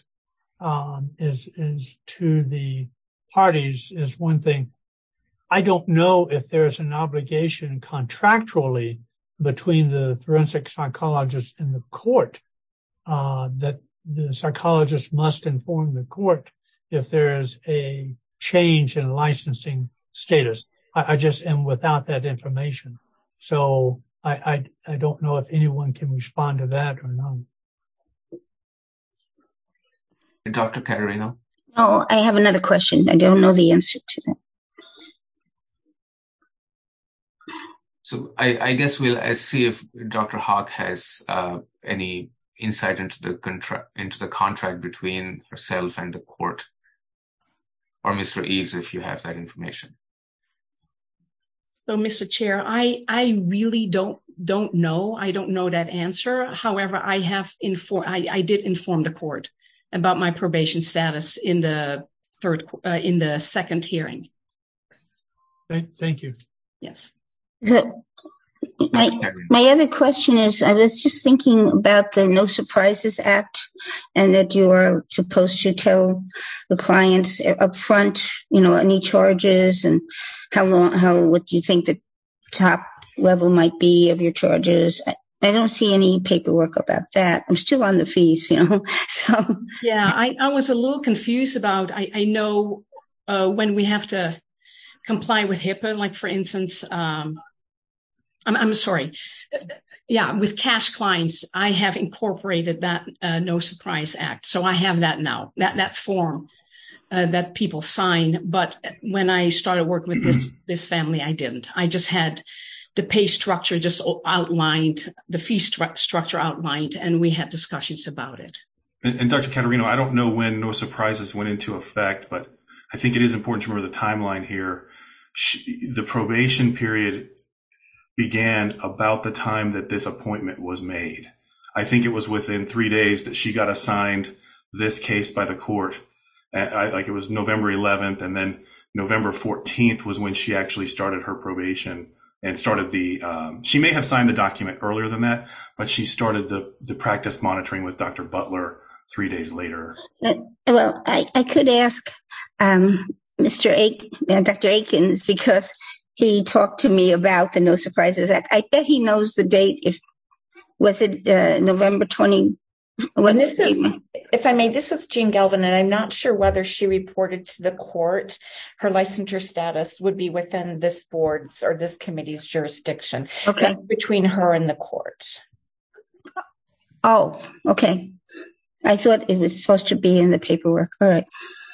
is to the parties is one thing. I don't know if there's an obligation contractually between the forensic psychologist and the court that the psychologist must inform the court if there is a change in licensing status. I just am without that information. So I don't know if anyone can respond to that or not. Dr. Caterina? No, I have another question. I don't know the answer to that. So I guess we'll see if Dr. Hawk has any insight into the contract between herself and the court or Mr. Eves if you have that information. So, Mr. Chair, I really don't know. I don't know that answer. However, I did inform the court about my probation status in the second hearing. Thank you. Yes. My other question is, I was just thinking about the No Surprises Act, and that you are supposed to tell the clients up front, any charges and what you think the top level might be of your charges. I don't see any paperwork about that. I'm still on the fees, so. Yeah, I was a little confused about, I know when we have to comply with HIPAA, like for instance, I'm sorry. Yeah, with cash clients, I have incorporated that No Surprise Act. So I have that now, that form that people sign. But when I started working with this family, I didn't. I just had the pay structure just outlined, the fee structure outlined, and we had discussions about it. And Dr. Caterino, I don't know when No Surprises went into effect, but I think it is important to remember the timeline here. The probation period began about the time that this appointment was made. I think it was within 3 days that she got assigned this case by the court. It was November 11th, and then November 14th was when she actually started her probation and started she may have signed the document earlier than that, but she started the practice monitoring with Dr. Butler 3 days later. Well, I could ask Dr. Akins, because he talked to me about the No Surprises Act. I bet he knows the date. Was it November 20? If I may, this is Jean Galvin, and I'm not sure whether she reported to the court. Her licensure status would be within this board's or this committee's jurisdiction. Okay. That's between her and the court. Oh, okay. I thought it was supposed to be in the paperwork. All right.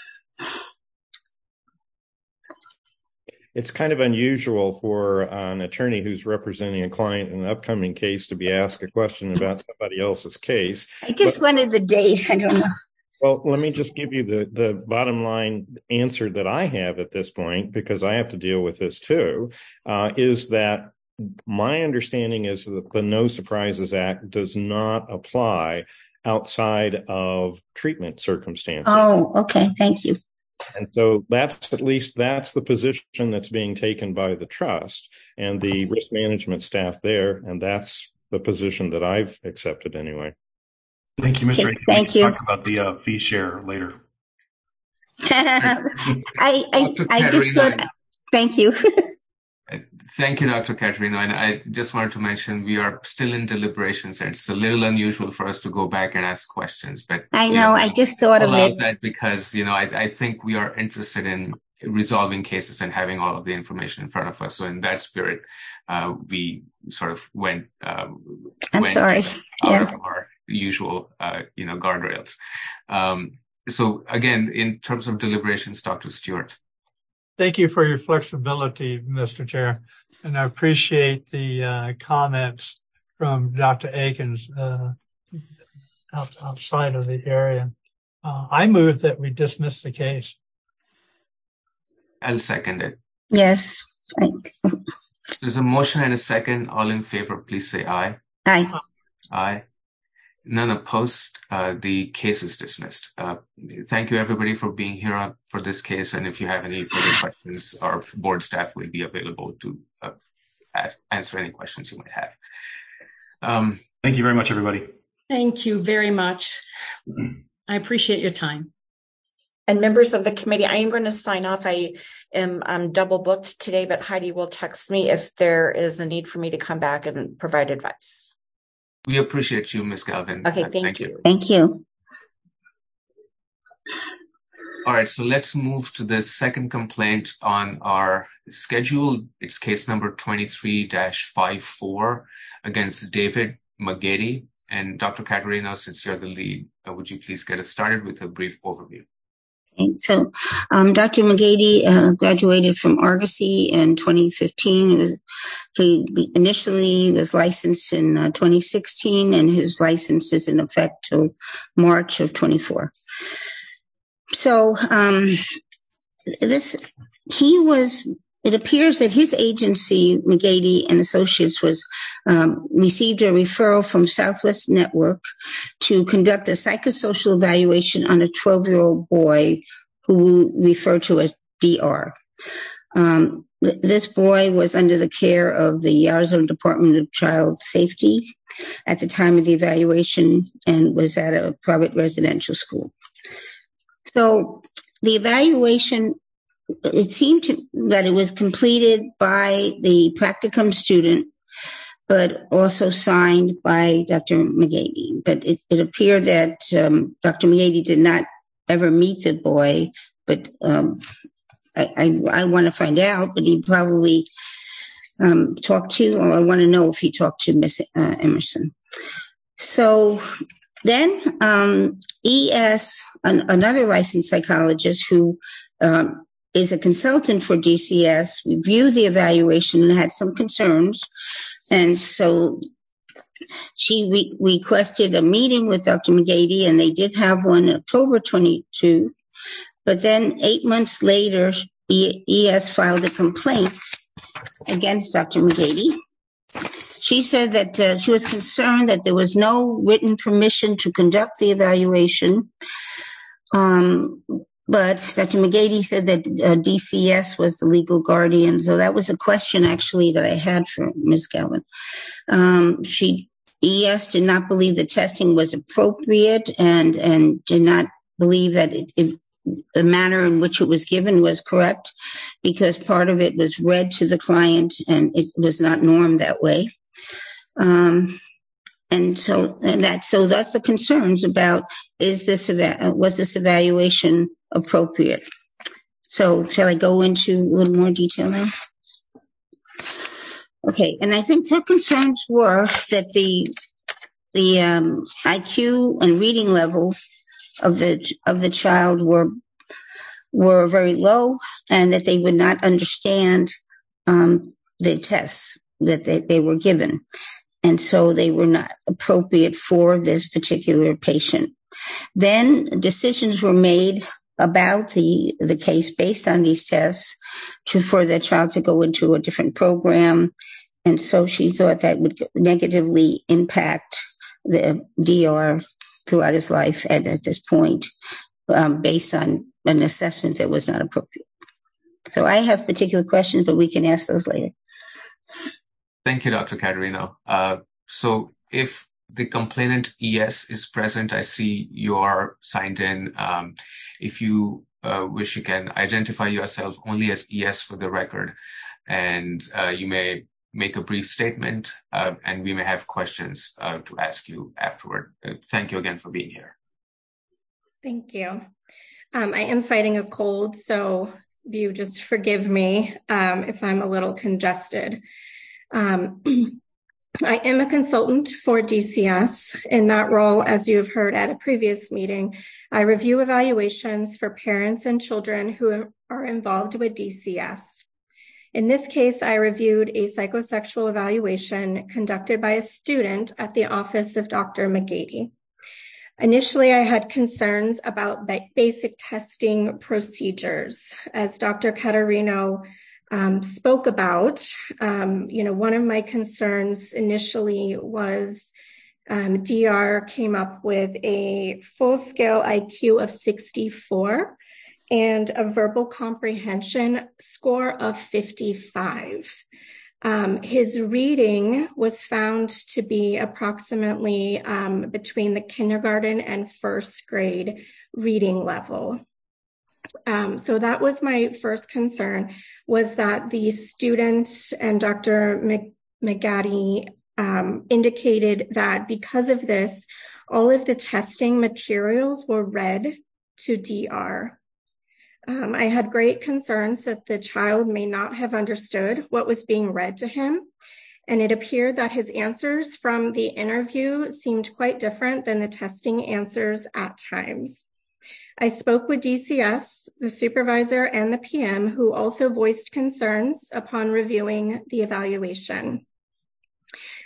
It's kind of unusual for an attorney who's representing a client in an upcoming case to be asked a question about somebody else's case. I just wanted the date. I don't know. Well, let me just give you the bottom line answer that I have at this point, because I have to deal with this too, is that my understanding is that the No Surprises Act does not apply outside of treatment circumstances. Oh, okay. Thank you. And so that's the position that's being taken by the trust and the risk management staff there. And that's the position that I've accepted anyway. Thank you, Mr. Akins. Thank you. Talk about the fee share later. I just thought, thank you. Thank you, Dr. Caterino. And I just wanted to mention we are still in deliberations, and it's a little unusual for us to go back and ask questions. But I know, I just thought of it. That because, I think we are interested in resolving cases and having all of the information in front of us. So in that spirit, we sort of went out of our usual, guardrails. So again, in terms of deliberations, Dr. Stewart. Thank you for your flexibility, Mr. Chair. And I appreciate the comments from Dr. Akins outside of the area. I move that we dismiss the case. I'll second it. Yes. There's a motion and a second. All in favor, please say aye. Aye. Aye. None opposed. The case is dismissed. Thank you, everybody, for being here for this case. And if you have any further questions, our board staff will be available to answer any questions you might have. Thank you very much, everybody. Thank you very much. I appreciate your time. And members of the committee, I am going to sign off. I'm double booked today, but Heidi will text me if there is a need for me to come back and provide advice. We appreciate you, Ms. Galvin. Okay, thank you. Thank you. All right, so let's move to the second complaint on our schedule. It's case number 23-54 against David Magedi. And Dr. Caterino, since you're the lead, would you please get us started with a brief overview? Okay, so Dr. Magedi graduated from Argosy in 2015. He initially was licensed in 2016, and his license is in effect till March of 24. So it appears that his agency, McGady and Associates, received a referral from Southwest Network to conduct a psychosocial evaluation on a 12-year-old boy who we refer to as DR. This boy was under the care of the Arizona Department of Child Safety at the time of the evaluation and was at a private residential school. So the evaluation, it seemed that it was completed by the practicum student, but also signed by Dr. McGady. But it appeared that Dr. McGady did not ever meet the boy, but I want to find out, but he probably talked to, or I want to know if he talked to Miss Emerson. So then ES, another licensed psychologist who is a consultant for DCS, reviewed the evaluation and had some concerns. And so she requested a meeting with Dr. McGady, and they did have one in October 22. But then 8 months later, ES filed a complaint against Dr. McGady. She said that she was concerned that there was no written permission to conduct the evaluation. But Dr. McGady said that DCS was the legal guardian. So that was a question actually that I had for Ms. Galvin. ES did not believe the testing was appropriate and did not believe that the manner in which it was given was correct, because part of it was read to the client and it was not normed that way. So that's the concerns about, was this evaluation appropriate? So shall I go into a little more detail now? Okay, and I think her concerns were that the IQ and reading level of the child were very low, and that they would not understand the tests that they were given, and so they were not appropriate for this particular patient. Then decisions were made about the case based on these tests for the child to go into a different program, and so she thought that would negatively impact the DR throughout his life at this point, based on an assessment that was not appropriate. So I have particular questions, but we can ask those later. Thank you, Dr. Caterino. So if the complainant ES is present, I see you are signed in. If you wish, you can identify yourself only as ES for the record, and you may make a brief statement, and we may have questions to ask you afterward. Thank you again for being here. Thank you. I am fighting a cold, so you just forgive me if I'm a little congested. I am a consultant for DCS. In that role, as you have heard at a previous meeting, I review evaluations for parents and children who are involved with DCS. In this case, I reviewed a psychosexual evaluation conducted by a student at the office of Dr. McGady. Initially, I had concerns about basic testing procedures. As Dr. Caterino spoke about, one of my concerns initially was DR came up with a full-scale IQ of 64 and a verbal comprehension score of 55. His reading was found to be approximately between the kindergarten and first grade reading level. So that was my first concern, was that the student and Dr. McGady indicated that because of this, all of the testing materials were read to DR. I had great concerns that the child may not have understood what was being read to him, and it appeared that his answers from the interview seemed quite different than the testing answers at times. I spoke with DCS, the supervisor, and the PM, who also voiced concerns upon reviewing the evaluation.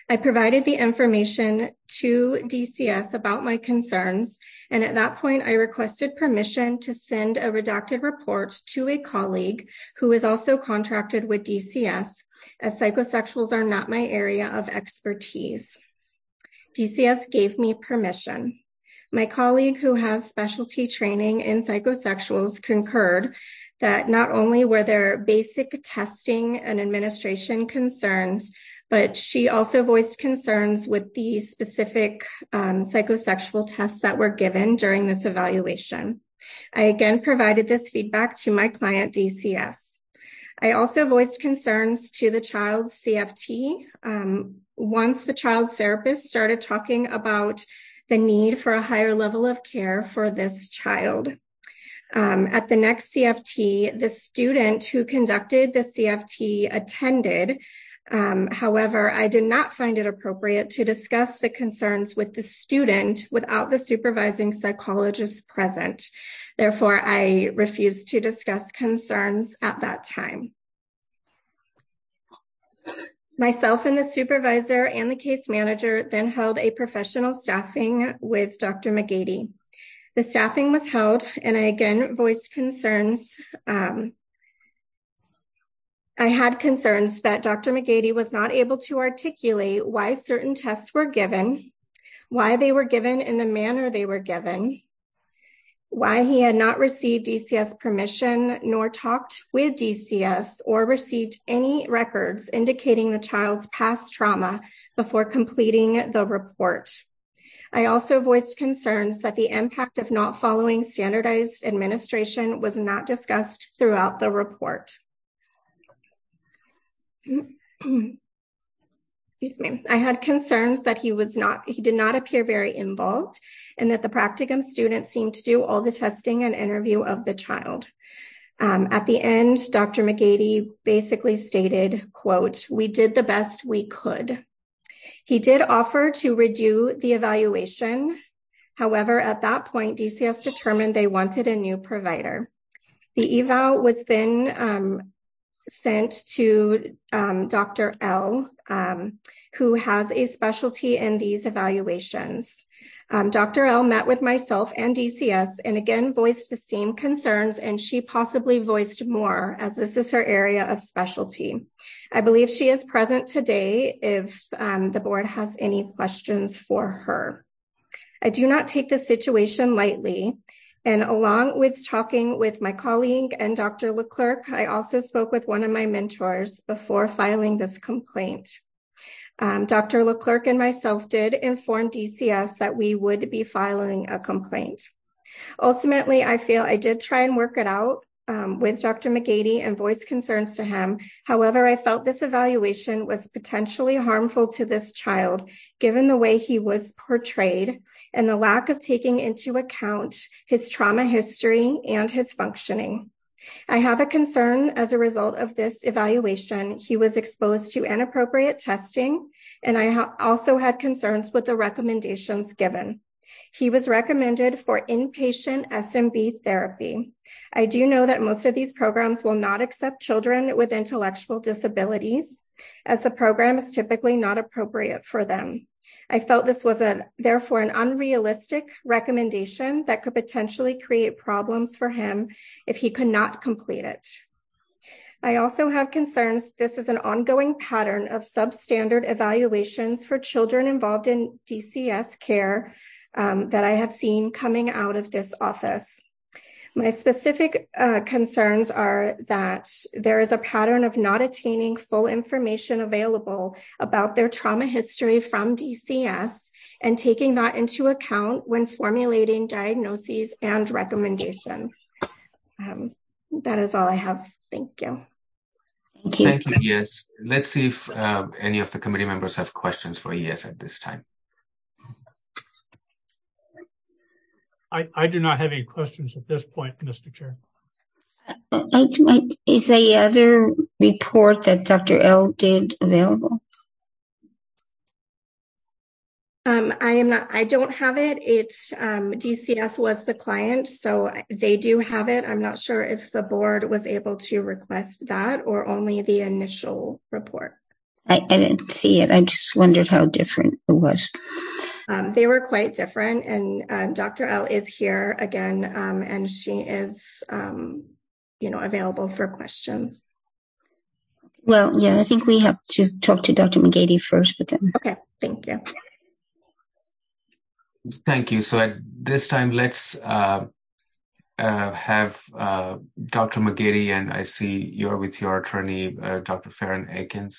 I provided the information to DCS about my concerns, and at that point, I requested permission to send a redacted report to a colleague who is also contracted with DCS, as psychosexuals are not my area of expertise. DCS gave me permission. My colleague, who has specialty training in psychosexuals, concurred that not only were there basic testing and administration concerns, but she also voiced concerns with the specific psychosexual tests that were given during this evaluation. I again provided this feedback to my client, DCS. I also voiced concerns to the child's CFT. Once the child's therapist started talking about the need for a higher level of care for this child. At the next CFT, the student who conducted the CFT attended. However, I did not find it appropriate to discuss the concerns with the student without the supervising psychologist present. Therefore, I refused to discuss concerns at that time. Myself and the supervisor and the case manager then held a professional staffing with Dr. McGady. The staffing was held, and I again voiced concerns. I had concerns that Dr. McGady was not able to articulate why certain tests were given, why they were given in the manner they were given, why he had not received DCS permission nor talked with DCS or received any records indicating the child's past trauma before completing the report. I also voiced concerns that the impact of not following standardized administration was not discussed throughout the report. Excuse me. I had concerns that he did not appear very involved, and that the practicum student seemed to do all the testing and interview of the child. At the end, Dr. McGady basically stated, quote, "We did the best we could." He did offer to redo the evaluation. However, at that point, DCS determined they wanted a new provider. The eval was then sent to Dr. L, who has a specialty in these evaluations. Dr. L met with myself and DCS and again voiced the same concerns, and she possibly voiced more, as this is her area of specialty. I believe she is present today if the board has any questions for her. I do not take this situation lightly. And along with talking with my colleague and Dr. Leclerc, I also spoke with one of my mentors before filing this complaint. Dr. Leclerc and myself did inform DCS that we would be filing a complaint. Ultimately, I feel I did try and work it out with Dr. McGady and voice concerns to him. However, I felt this evaluation was potentially harmful to this child, given the way he was portrayed and the lack of taking into account his trauma history and his functioning. I have a concern as a result of this evaluation. He was exposed to inappropriate testing, and I also had concerns with the recommendations given. He was recommended for inpatient SMB therapy. I do know that most of these programs will not accept children with intellectual disabilities, as the program is typically not appropriate for them. I felt this was therefore an unrealistic recommendation that could potentially create problems for him if he could not complete it. I also have concerns this is an ongoing pattern of substandard evaluations for children involved in DCS care that I have seen coming out of this office. My specific concerns are that there is a pattern of not attaining full information available about their trauma history from DCS and taking that into account when formulating diagnoses and recommendations. That is all I have. Thank you. Thank you, Yes. Let's see if any of the committee members have questions for ES at this time. I do not have any questions at this point, Mr. Chair. Is the other report that Dr. L did available? I don't have it. DCS was the client, so they do have it. I'm not sure if the board was able to request that or only the initial report. I didn't see it. I just wondered how different it was. They were quite different, and Dr. L is here again, and she is, available for questions. Well, yeah, I think we have to talk to Dr. McGady first, but then. Okay, thank you. Thank you. So at this time, let's have Dr. McGady, and I see you're with your attorney, Dr. Farron Akins.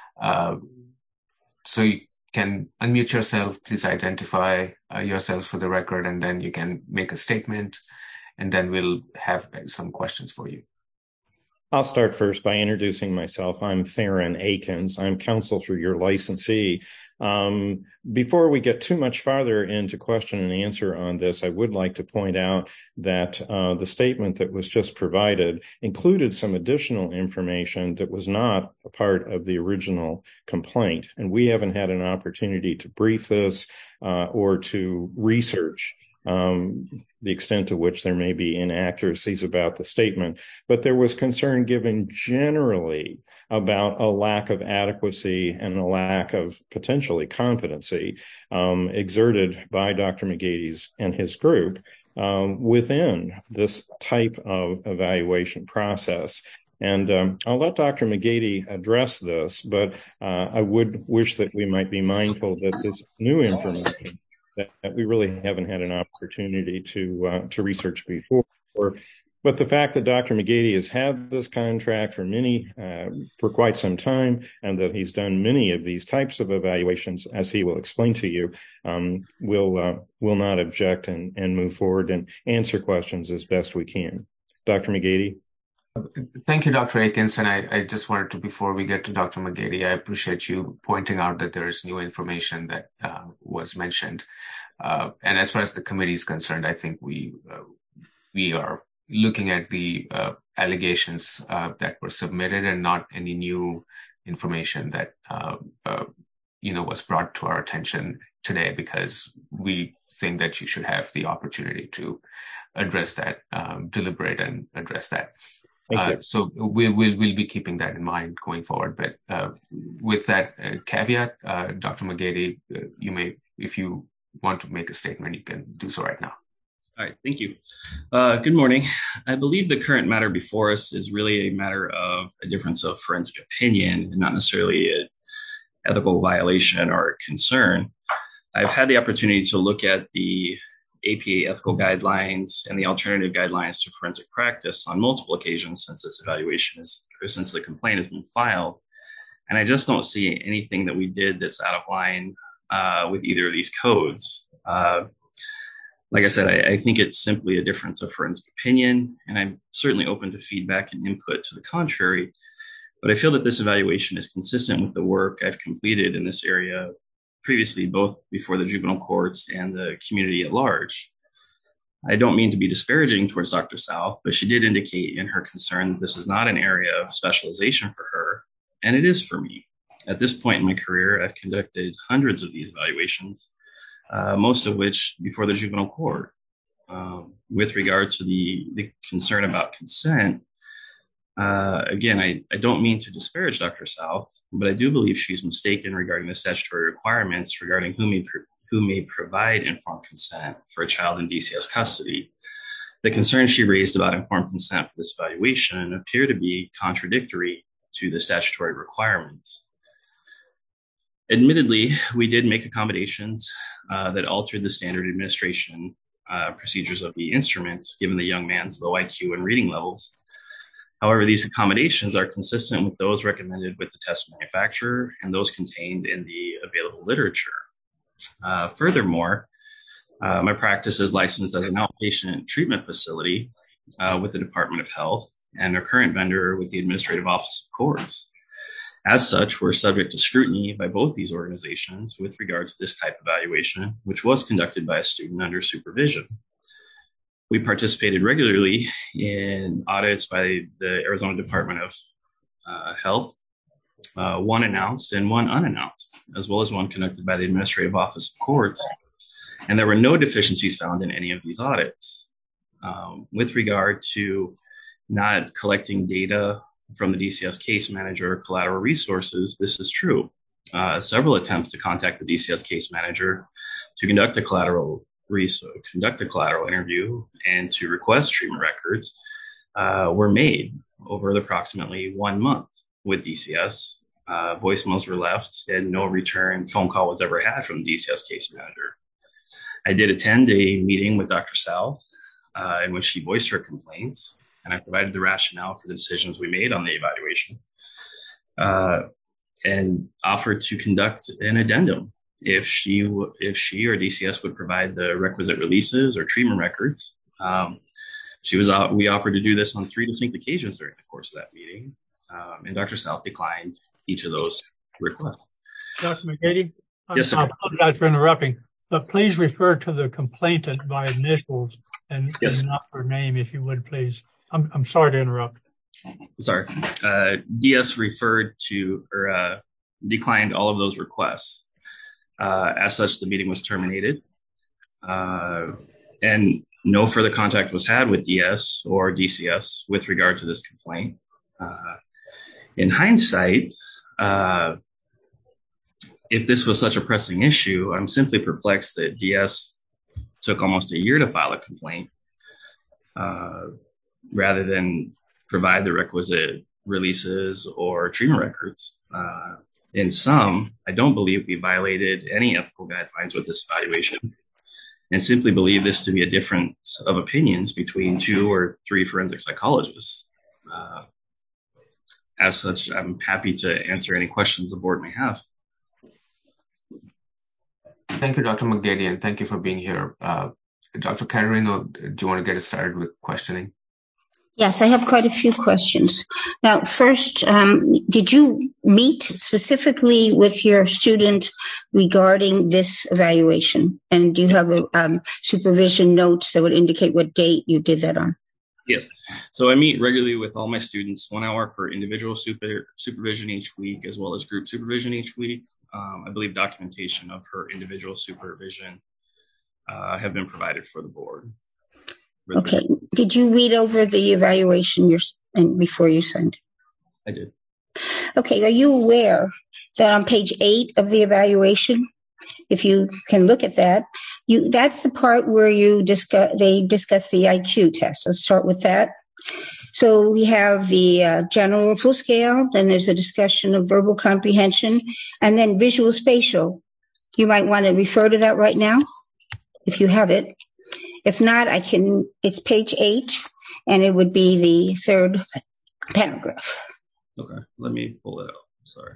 So you can unmute yourself, please identify yourself for the record, and then you can make a statement, and then we'll have some questions for you. I'll start first by introducing myself. I'm Farron Akins. I'm counsel for your licensee. Before we get too much farther into question and answer on this, I would like to point out that the statement that was just provided included some additional information that was not a part of the original complaint. And we haven't had an opportunity to brief this or to research the extent to which there may be inaccuracies about the statement, but there was concern given generally about a lack of adequacy and a lack of potentially competency exerted by Dr. McGady's and his group within this type of evaluation process. And I'll let Dr. McGady address this, but I would wish that we might be mindful that this new information that we really haven't had an opportunity to research before. But the fact that Dr. McGady has had this contract for quite some time, and that he's done many of these types of evaluations, as he will explain to you, will not object and move forward and answer questions as best we can. Dr. McGady. Thank you, Dr. Akins. And I just wanted to, before we get to Dr. McGady, I appreciate you pointing out that there is new information that was mentioned. And as far as the committee is concerned, I think we are looking at the allegations that were submitted and not any new information that was brought to our attention today, because we think that you should have the opportunity to address that, deliberate and address that. So we'll be keeping that in mind going forward. But with that caveat, Dr. McGady, you may, if you want to make a statement, you can do so right now. All right, thank you. Good morning. I believe the current matter before us is really a matter of a difference of forensic opinion and not necessarily an ethical violation or concern. I've had the opportunity to look at the APA ethical guidelines and the alternative guidelines to forensic practice on multiple occasions since this evaluation since the complaint has been filed. And I just don't see anything that we did that's out of line with either of these codes. Like I said, I think it's simply a difference of forensic opinion, and I'm certainly open to feedback and input to the contrary. But I feel that this evaluation is consistent with the work I've completed in this area previously, both before the juvenile courts and the community at large. I don't mean to be disparaging towards Dr. South, but she did indicate in her concern that this is not an area of specialization for her, and it is for me. At this point in my career, I've conducted hundreds of these evaluations, most of which before the juvenile court. With regard to the concern about consent, again, I don't mean to disparage Dr. South, but I do believe she's mistaken regarding the statutory requirements regarding who may provide informed consent for a child in DCS custody. The concerns she raised about informed consent for this evaluation appear to be contradictory to the statutory requirements. Admittedly, we did make accommodations that altered the standard administration procedures of the instruments, given the young man's low IQ and reading levels. However, these accommodations are consistent with those recommended with the test manufacturer and those contained in the available literature. Furthermore, my practice is licensed as an outpatient treatment facility with the Department of Health and our current vendor with the Administrative Office of Courts. As such, we're subject to scrutiny by both these organizations with regard to this type of evaluation, which was conducted by a student under supervision. We participated regularly in audits by the Arizona Department of Health, one announced and one unannounced, as well as one conducted by the Administrative Office of Courts. And there were no deficiencies found in any of these audits. With regard to not collecting data from the DCS case manager, Collateral Resources, this is true. Several attempts to contact the DCS case manager to conduct a collateral interview and to request treatment records were made over approximately 1 month with DCS. Voicemails were left and no return phone call was ever had from the DCS case manager. I did attend a meeting with Dr. South in which she voiced her complaints, and I provided the rationale for the decisions we made on the evaluation and offered to conduct an addendum if she or DCS would provide the requisite releases or treatment records. We offered to do this on 3 distinct occasions during the course of that meeting, and Dr. South declined each of those requests. Dr. McGady? Yes, sir. I apologize for interrupting, but please refer to the complainant by initials and not her name, if you would, please. I'm sorry to interrupt. Sorry. DS referred to or declined all of those requests. As such, the meeting was terminated, and no further contact was had with DS or DCS with regard to this complaint. In hindsight, if this was such a pressing issue, I'm simply perplexed that DS took almost a year to file a complaint rather than provide the requisite releases or treatment records. In sum, I don't believe we violated any ethical guidelines with this evaluation and simply believe this to be a difference of opinions between 2 or 3 forensic psychologists. As such, I'm happy to answer any questions the board may have. Thank you, Dr. McGady, and thank you for being here. Dr. Caterino, do you want to get us started with questioning? Yes, I have quite a few questions. Now, first, did you meet specifically with your student regarding this evaluation? And do you have supervision notes that would indicate what date you did that on? Yes. So I meet regularly with all my students, 1 hour for individual supervision each week, as well as group supervision each week. I believe documentation of her individual supervision have been provided for the board. Okay. Did you read over the evaluation before you signed it? I did. Okay. Are you aware that on page 8 of the evaluation, if you can look at that, that's the part where they discuss the IQ test. Let's start with that. So we have the general full scale, then there's a discussion of verbal comprehension, and then visual spatial. You might want to refer to that right now, if you have it. If not, it's page 8, and it would be the 3rd paragraph. Okay, let me pull it up. Sorry.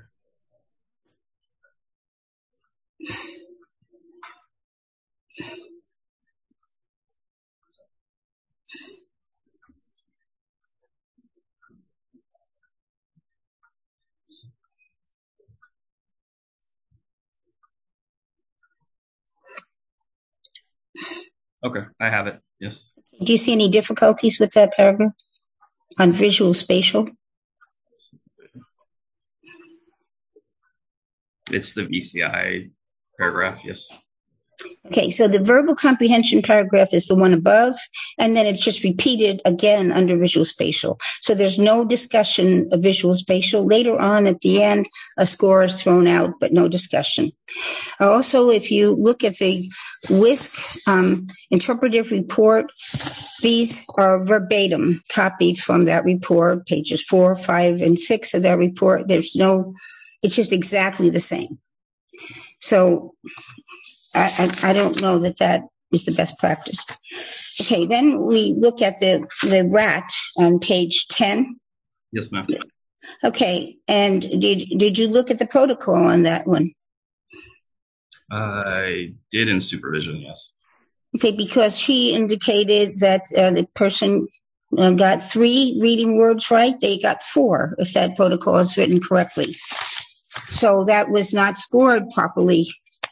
Okay, I have it. Yes. Do you see any difficulties with that paragraph on visual spatial? It's the VCI paragraph. Yes. Okay, so the verbal comprehension paragraph is the one above, and then it's just repeated again under visual spatial. So there's no discussion of visual spatial. Later on at the end, a score is thrown out, but no discussion. Also, if you look at the WISC interpretive report, these are verbatim copied from that report, pages 4, 5, and 6 of that report. It's just exactly the same. So I don't know that is the best practice. Okay, then we look at the RAT on page 10. Yes, ma'am. Okay, and did you look at the protocol on that one? I did in supervision, yes. Okay, because she indicated that the person got 3 reading words right, they got 4 if that protocol is written correctly. So that was not scored properly.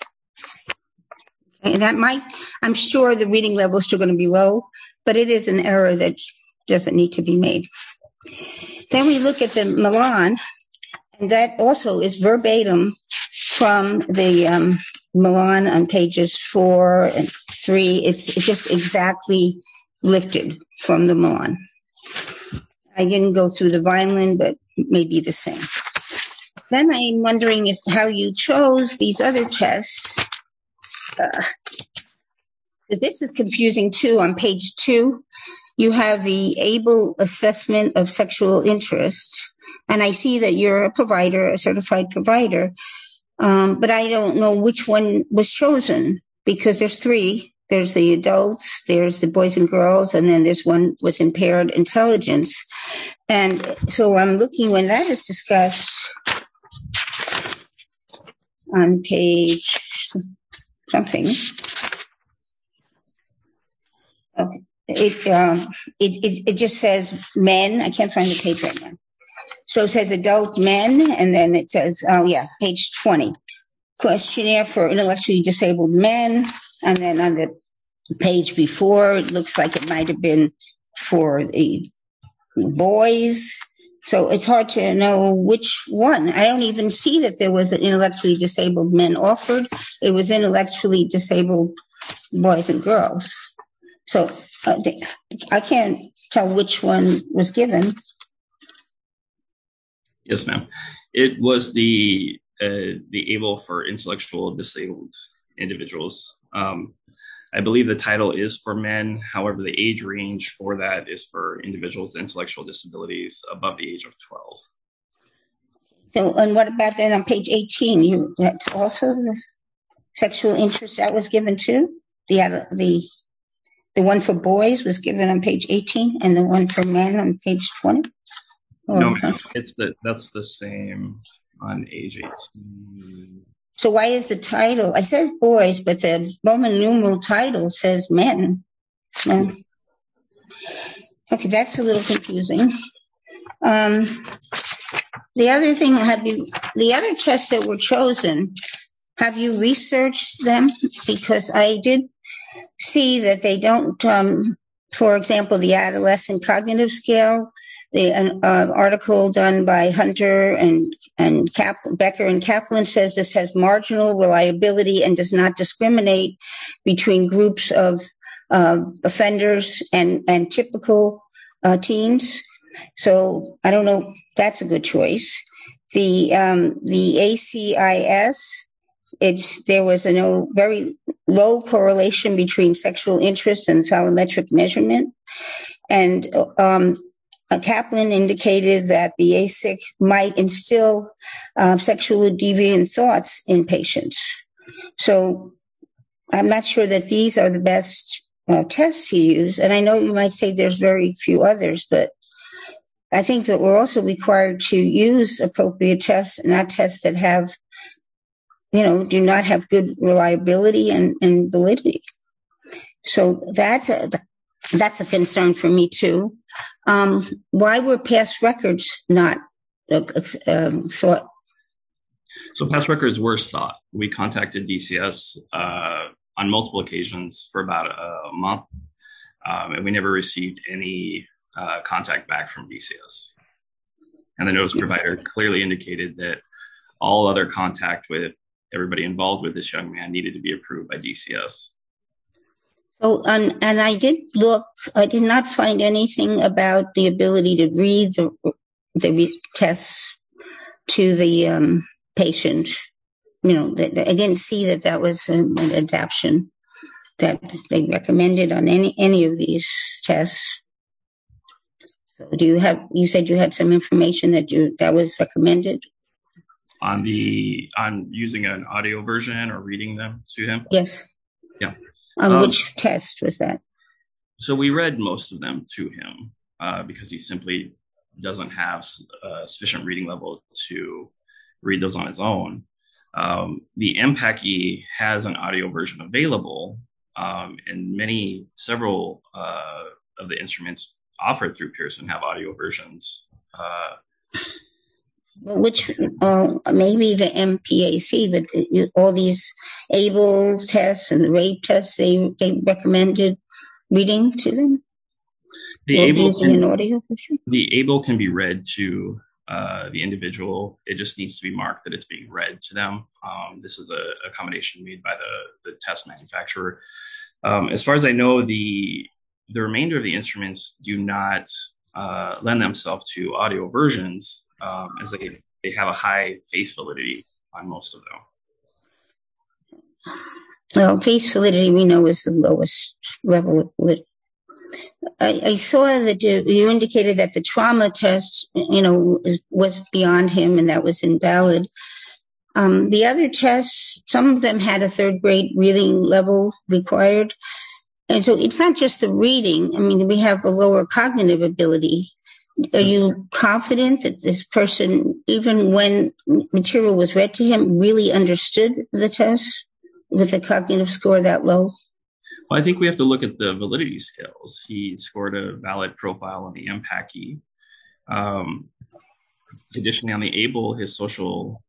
And I'm sure the reading level is still going to be low, but it is an error that doesn't need to be made. Then we look at the Milan, and that also is verbatim from the Milan on pages 4 and 3. It's just exactly lifted from the Milan. I didn't go through the Vineland, but it may be the same. Then I'm wondering how you chose these other tests, because this is confusing too. On page 2, you have the ABLE assessment of sexual interest, and I see that you're a provider, a certified provider, but I don't know which one was chosen, because there's 3. There's the adults, there's the boys and girls, and then there's one with impaired intelligence. And so I'm looking when that is discussed on page something. Okay. It just says men. I can't find the page right now. So it says adult men, and then it says, page 20. Questionnaire for intellectually disabled men. And then on the page before, it looks like it might have been for the boys. So it's hard to know which one. I don't even see that there was an intellectually disabled men offered. It was intellectually disabled boys and girls. So I can't tell which one was given. Yes, ma'am. It was the ABLE for intellectual disabled individuals. I believe the title is for men. However, the age range for that is for individuals with intellectual disabilities above the age of 12. So, and what about then on page 18? That's also the sexual interest that was given too? The one for boys was given on page 18, and the one for men on page 20? No, that's the same on age 18. So why is the title? I said boys, but the Roman numeral title says men. Okay, that's a little confusing. The other thing, the other tests that were chosen, have you researched them? Because I did see that they don't, for example, the adolescent cognitive scale, the article done by Hunter and Becker and Kaplan says this has marginal reliability and does not discriminate between groups of offenders and typical teens. So I don't know. That's a good choice. The ACIS, there was a very low correlation between sexual interest and thalamometric measurement, and Kaplan indicated that the ASIC might instill sexually deviant thoughts in patients. So I'm not sure that these are the best tests to use. And I know you might say there's very few others, but I think that we're also required to use appropriate tests, and not tests that have, do not have good reliability and validity. So that's a concern for me too. Why were past records not sought? So past records were sought. We contacted DCS on multiple occasions for about a month, and we never received any contact back from DCS. And the notice provider clearly indicated that all other contact with everybody involved with this young man needed to be approved by DCS. So, and I did look, I did not find anything about the ability to read the tests to the patient. I didn't see that was an adaptation that they recommended on any of these tests. So you said you had some information that was recommended? On using an audio version or reading them to him? Yes. Yeah. Which test was that? So we read most of them to him because he simply doesn't have sufficient reading level to read those on his own. The MPACI has an audio version available, and several of the instruments offered through Pearson have audio versions. Which maybe the MPAC, but all these ABLE tests and the RAPE tests, they recommended reading to them? The ABLE can be read to the individual. It just needs to be marked that it's being read to them. This is a accommodation made by the test manufacturer. As far as I know, the remainder of the instruments do not lend themselves to audio versions, as they have a high face validity on most of them. Well, face validity we know is the lowest level of validity. I saw that you indicated that the trauma test, was beyond him and that was invalid. The other tests, some of them had a third grade reading level required. And so it's not just the reading. I mean, we have a lower cognitive ability. Are you confident that this person, even when material was read to him, really understood the test with a cognitive score that low? Well, I think we have to look at the validity scales. He scored a valid profile on the MPACE. Additionally, on the ABLE, his social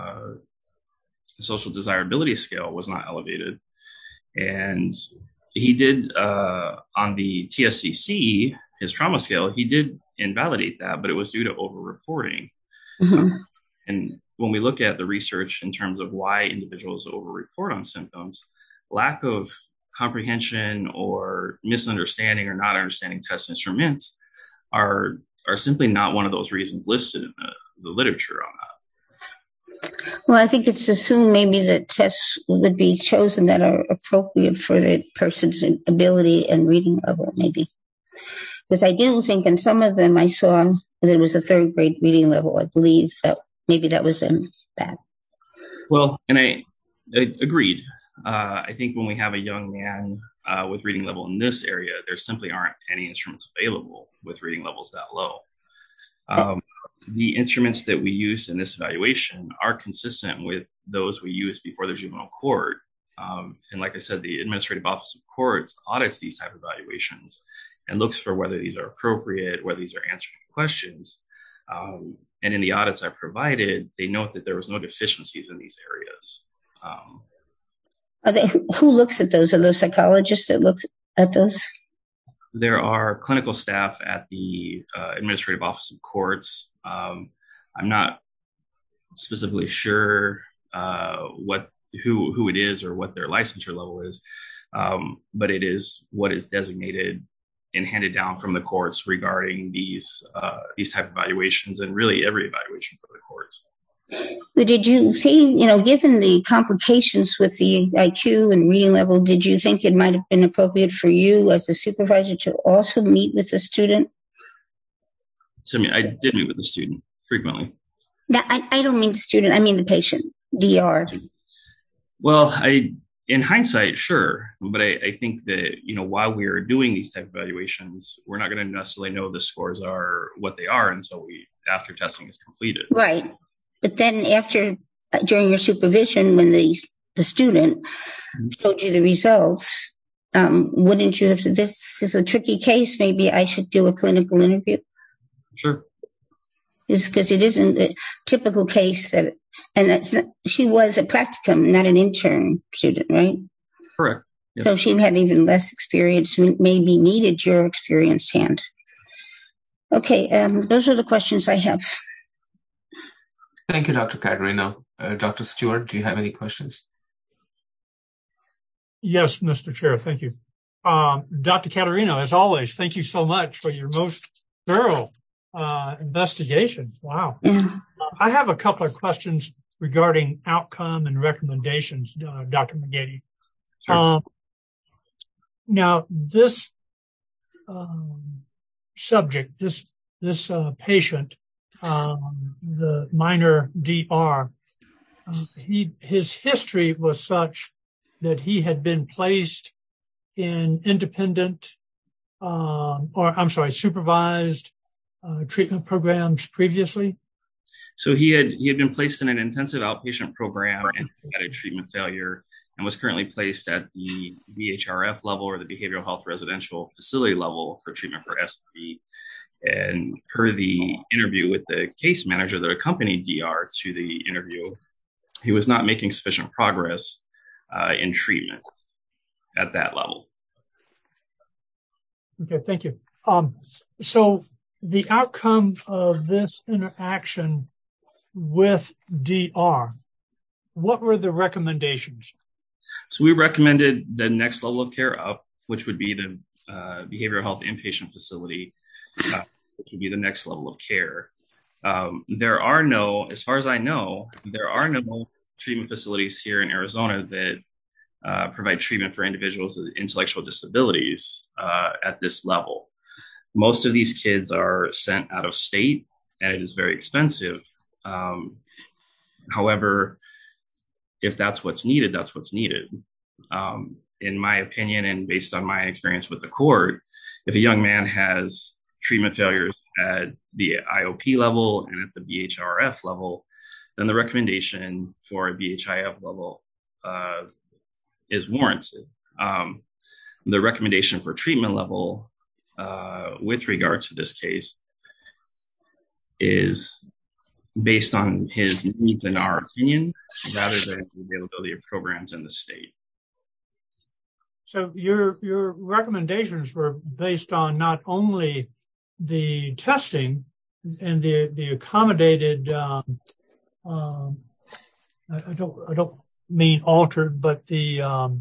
desirability scale was not elevated. And he did, on the TSCC, his trauma scale, he did invalidate that, but it was due to over-reporting. Mm-hmm. And when we look at the research in terms of why individuals over-report on symptoms, lack of comprehension or misunderstanding or not understanding test instruments are simply not one of those reasons listed in the literature on that. Well, I think it's assumed maybe that tests would be chosen that are appropriate for the person's ability and reading level, maybe. Because I didn't think in some of them I saw that it was a third grade reading level. I believe that maybe that was that. Well, and I agreed. I think when we have a young man with reading level in this area, there simply aren't any instruments available with reading levels that low. The instruments that we used in this evaluation are consistent with those we used before the juvenile court. And like I said, the Administrative Office of Courts audits these type of evaluations and looks for whether these are appropriate, whether these are answering questions. And in the audits I provided, they note that there was no deficiencies in these areas. Who looks at those? Are those psychologists that look at those? There are clinical staff at the Administrative Office of Courts. I'm not specifically sure who it is or what their licensure level is, but it is what is designated and handed down from the courts regarding these type of evaluations and really every evaluation for the courts. But did you see, given the complications with the IQ and reading level, did you think it might have been appropriate for you as a supervisor to also meet with the student? So I did meet with the student frequently. Now, I don't mean the student, I mean the patient, DR. Well, in hindsight, sure. But I think that, while we are doing these type of evaluations, we're not going to necessarily know the scores are what they are until after testing is completed. Right. But then during your supervision, when the student showed you the results, wouldn't you have said, this is a tricky case, maybe I should do a clinical interview? Sure. Because it isn't a typical case she was a practicum, not an intern student, right? Correct. Yes. So she had even less experience, maybe needed your experienced hand. Okay, those are the questions I have. Thank you, Dr. Caterino. Dr. Stewart, do you have any questions? Yes, Mr. Chair, thank you. Dr. Caterino, as always, thank you so much for your most thorough investigation. Wow. Yeah. I have a couple of questions regarding outcome and recommendations, Dr. McGady. Sure. Now, this subject, this patient, the minor DR, his history was such that he had been placed in independent, supervised treatment programs previously. So he had been placed in an intensive outpatient program and had a treatment failure and was currently placed at the BHRF level or the Behavioral Health Residential Facility level for treatment for SPV. And per the interview with the case manager that accompanied DR to the interview, he was not making sufficient progress in treatment at that level. Okay, thank you. So the outcome of this interaction with DR, what were the recommendations? So we recommended the next level of care up, which would be the behavioral health inpatient facility. which would be the next level of care. There are no, as far as I know, there are no treatment facilities here in Arizona that provide treatment for individuals with intellectual disabilities at this level. Most of these kids are sent out of state, and it is very expensive. However, if that's what's needed, that's what's needed. In my opinion, and based on my experience with the court, if a young man has treatment failures at the IOP level and at the BHRF level, then the recommendation for a BHIF level is warranted. The recommendation for treatment level with regard to this case is based on his needs in our opinion, rather than the availability of programs in the state. So your recommendations were based on not only the testing and the accommodated, I don't mean altered, but the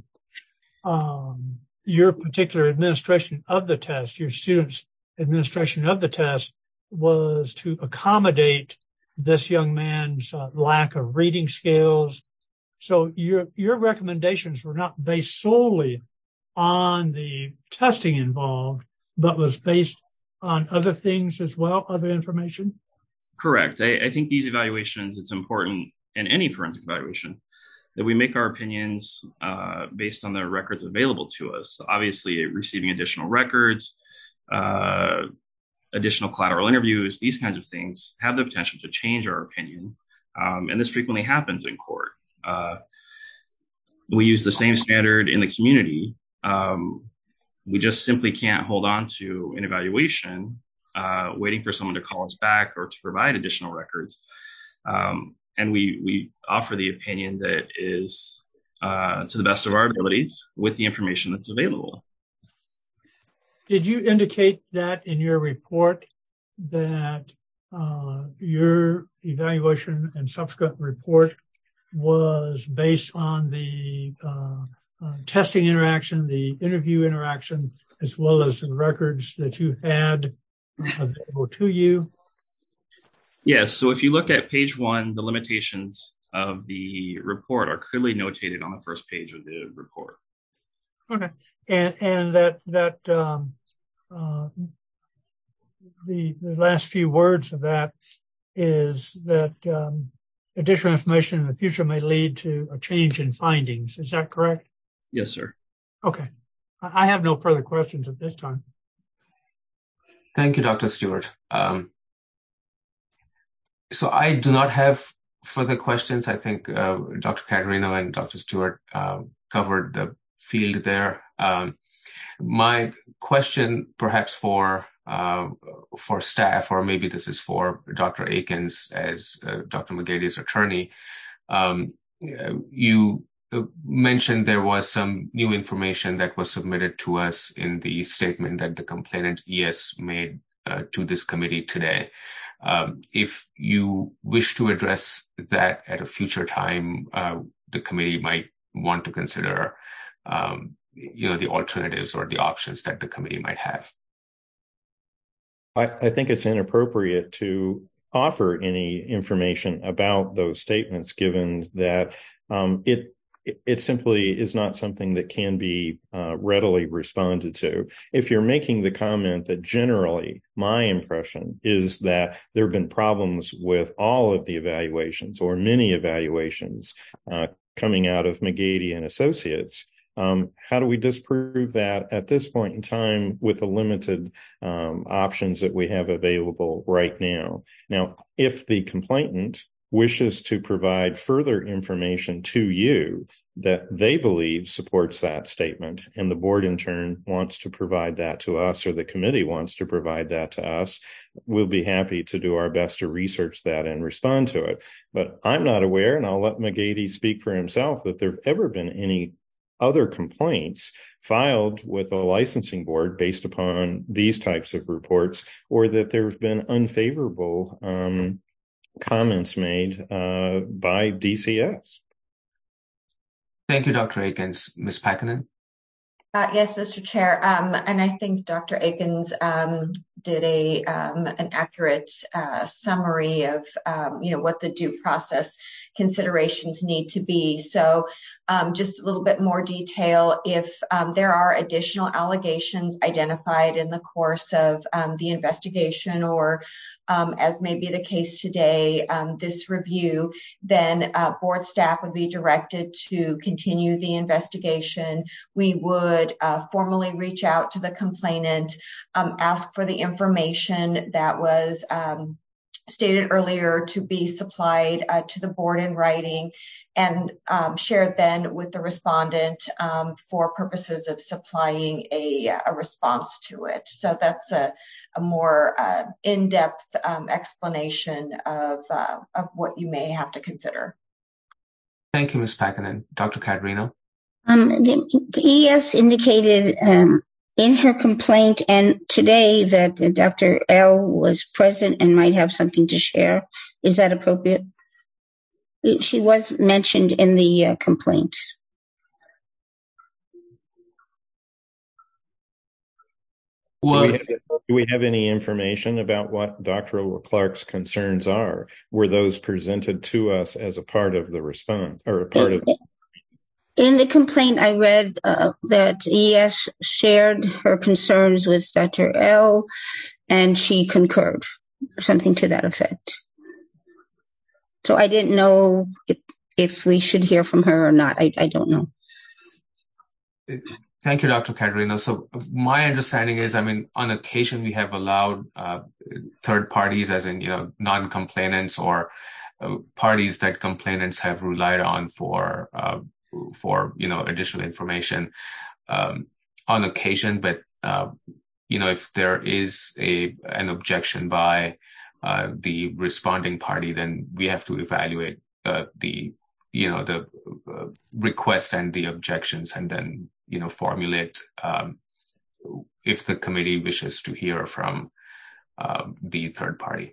your particular administration of the test, your students' administration of the test was to accommodate this young man's lack of reading skills. So your recommendations were not based solely on the testing involved, but was based on other things as well, other information? Correct. I think these evaluations, it's important in any forensic evaluation that we make our opinions based on the records available to us. Obviously, receiving additional records, additional collateral interviews, these kinds of things have the potential to change our opinion. And this frequently happens in court. We use the same standard in the community. We just simply can't hold on to an evaluation, waiting for someone to call us back or to provide additional records. And we offer the opinion that is to the best of our abilities with the information that's available. Did you indicate that in your report that your evaluation and subsequent report was based on the testing interaction, the interview interaction, as well as the records that you had available to you? Yes. So if you look at page 1, the limitations of the report are clearly notated on the first page of the report. Okay. And that the last few words of that is that additional information in the future may lead to a change in findings. Is that correct? Yes, sir. Okay. I have no further questions at this time. Thank you, Dr. Stewart. So I do not have further questions. I think Dr. Caterino and Dr. Stewart covered the field there. My question, perhaps for staff, or maybe this is for Dr. Akins as Dr. McGady's attorney. You mentioned there was some new information that was submitted to us in the statement that the complainant ES made to this committee today. If you wish to address that at a future time, the committee might want to consider the alternatives or the options that the committee might have. I think it's inappropriate to offer any information about those statements, given that it simply is not something that can be readily responded to. If you're making the comment that generally my impression is that there have been problems with all of the evaluations or many evaluations coming out of McGady and Associates, how do we disprove that at this point in time with the limited options that we have available right now? Now, if the complainant wishes to provide further information to you that they believe supports that statement, and the board in turn wants to provide that to us, or the committee wants to provide that to us, we'll be happy to do our best to research that and respond to it. But I'm not aware, and I'll let McGady speak for himself, that there have ever been any other complaints filed with a licensing board based upon these types of reports, or that there have been unfavorable comments made by DCS. Thank you, Dr. Akins. Ms. Pakkanen? Yes, Mr. Chair. And I think Dr. Akins did an accurate summary of, what the due process considerations need to be. So just a little bit more detail. If there are additional allegations identified in the course of the investigation, or as may be the case today, this review, then board staff would be directed to continue the investigation. We would formally reach out to the complainant, ask for the information that was stated earlier to be supplied to the board in writing, and shared then with the respondent for purposes of supplying a response to it. So that's a more in-depth explanation of what you may have to consider. Thank you, Ms. Packanen. Dr. Caterino? The ES indicated in her complaint and today that Dr. L was present and might have something to share. Is that appropriate? She was mentioned in the complaint. Well, do we have any information about what Dr. Clark's concerns are? Were those presented to us as a part of the response or a part of? In the complaint, I read that ES shared her concerns with Dr. L and she concurred, something to that effect. So I didn't know if we should hear from her or not. I don't know. Thank you, Dr. Caterino. So my understanding is, on occasion we have allowed third parties, as in, non-complainants or parties that complainants have relied on for additional information on occasion. But, if there is an objection by the responding party, then we have to evaluate the request and the objections, and then formulate if the committee wishes to hear from the third party.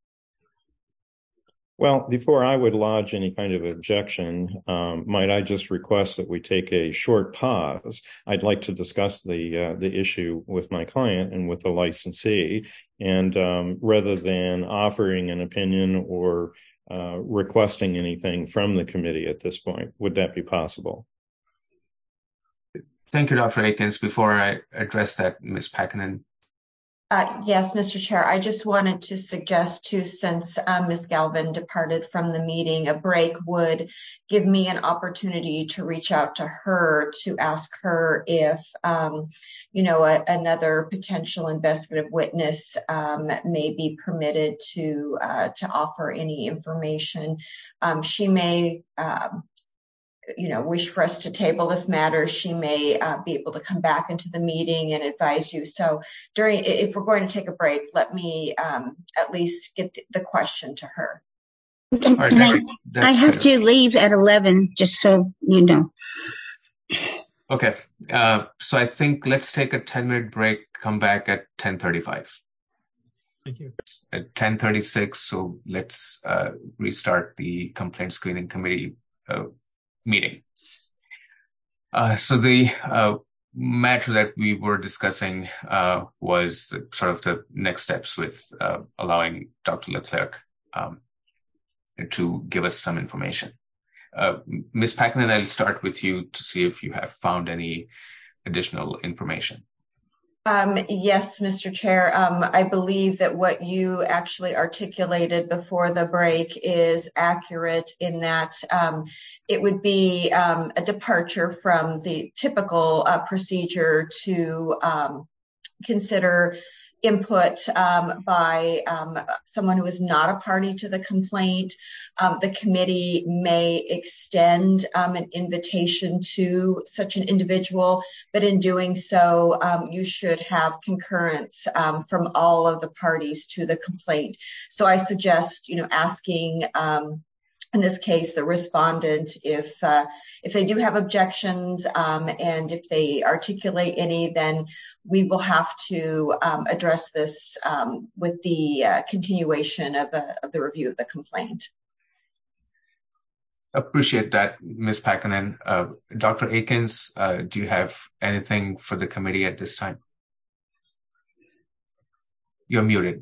Well, before I would lodge any kind of objection, might I just request that we take a short pause? I'd like to discuss the issue with my client and with the licensee, and rather than offering an opinion or requesting anything from the committee at this point, would that be possible? Thank you, Dr. Akins. Before I address that, Ms. Packanen. Yes, Mr. Chair. I just wanted to suggest too, since Ms. Galvin departed from the meeting, a break would give me an opportunity to reach out to her to ask her if, another potential investigative witness may be permitted to offer any information. She may wish for us to table this matter. She may be able to come back into the meeting and advise you. So if we're going to take a break, let me at least get the question to her. Right, I have to leave at 11, just so you know. Okay. So I think let's take a 10-minute break, come back at 10:35. Thank you. At 10:36, so let's restart the Complaint Screening Committee meeting. So the matter that we were discussing was sort of the next steps with allowing Dr. Leclerc to give us some information. Ms. Packanen, I'll start with you to see if you have found any additional information. Yes, Mr. Chair. I believe that what you actually articulated before the break is accurate in that it would be a departure from the typical procedure to consider input by someone who is not a party to the complaint. The committee may extend an invitation to such an individual, but in doing so, you should have concurrence from all of the parties to the complaint. So I suggest, asking, in this case, the respondent, if they do have objections and if they articulate any, then we will have to address this with the continuation of the review of the complaint. Appreciate that, Ms. Pakkanen. Dr. Akins, do you have anything for the committee at this time? You're muted.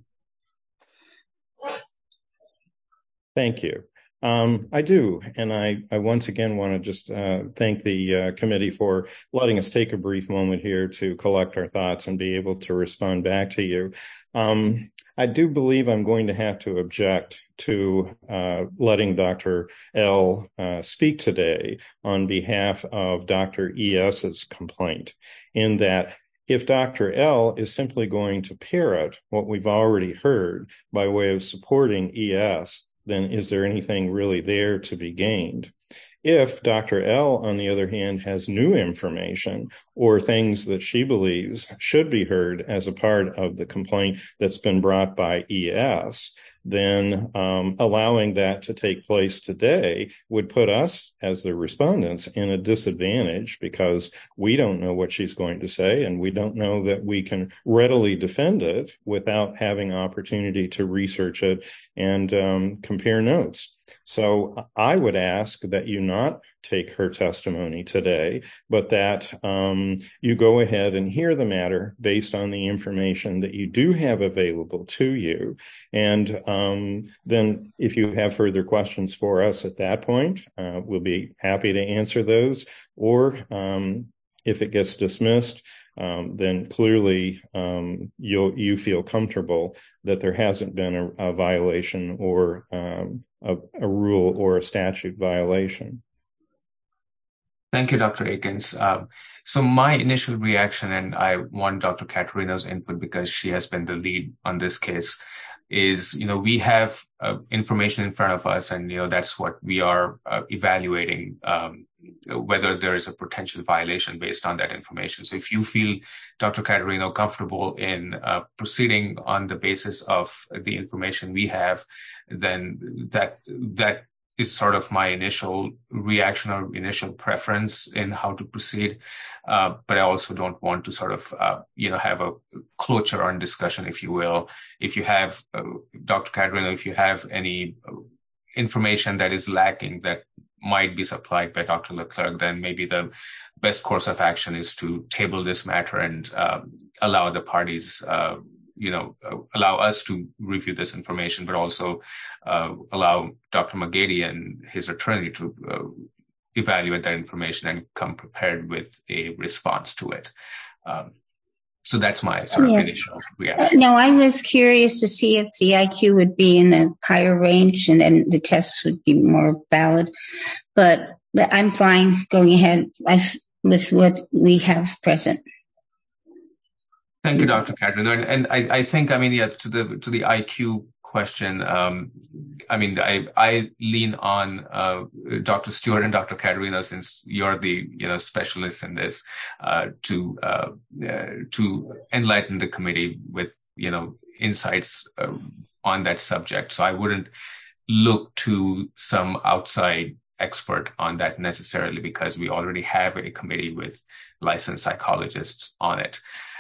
Thank you. I do. And I once again want to just thank the committee for letting us take a brief moment here to collect our thoughts and be able to respond back to you. I do believe I'm going to have to object to letting Dr. L speak today on behalf of Dr. ES's complaint, in that if Dr. L is simply going to parrot what we've already heard by way of supporting ES, then is there anything really there to be gained? If Dr. L, on the other hand, has new information or things that she believes should be heard as a part of the complaint that's been brought by ES, then allowing that to take place today would put us as the respondents in a disadvantage, because we don't know what she's going to say, and we don't know that we can readily defend it without having opportunity to research it and compare notes. So I would ask that you not take her testimony today, but that you go ahead and hear the matter based on the information that you do have available to you. And then if you have further questions for us at that point, we'll be happy to answer those. Or if it gets dismissed, then clearly you feel comfortable that there hasn't been a violation or a rule or a statute violation. Thank you, Dr. Akins. So my initial reaction, and I want Dr. Caterina's input because she has been the lead on this case, is, we have information in front of us, and, that's what we are evaluating, whether there is a potential violation based on that information. So if you feel, Dr. Caterina, comfortable in proceeding on the basis of the information we have, then that is sort of my initial reaction or initial preference in how to proceed. But I also don't want to sort of, have a closure on discussion, if you will. If you have, Dr. Caterina, if you have any information that is lacking that might be supplied by Dr. Leclerc, then maybe the best course of action is to table this matter and allow the parties, allow us to review this information, but also allow Dr. Magedi and his attorney to evaluate that information and come prepared with a response to it. So that's my sort of initial reaction. No, I was curious to see if the IQ would be in a higher range and then the tests would be more valid. But I'm fine going ahead with what we have present. Thank you, Dr. Caterina. And I think, to the IQ question, I lean on Dr. Stewart and Dr. Caterina, since you're the specialists in this, to enlighten the committee with insights on that subject. So I wouldn't look to some outside expert on that necessarily, because we already have a committee with licensed psychologists on it.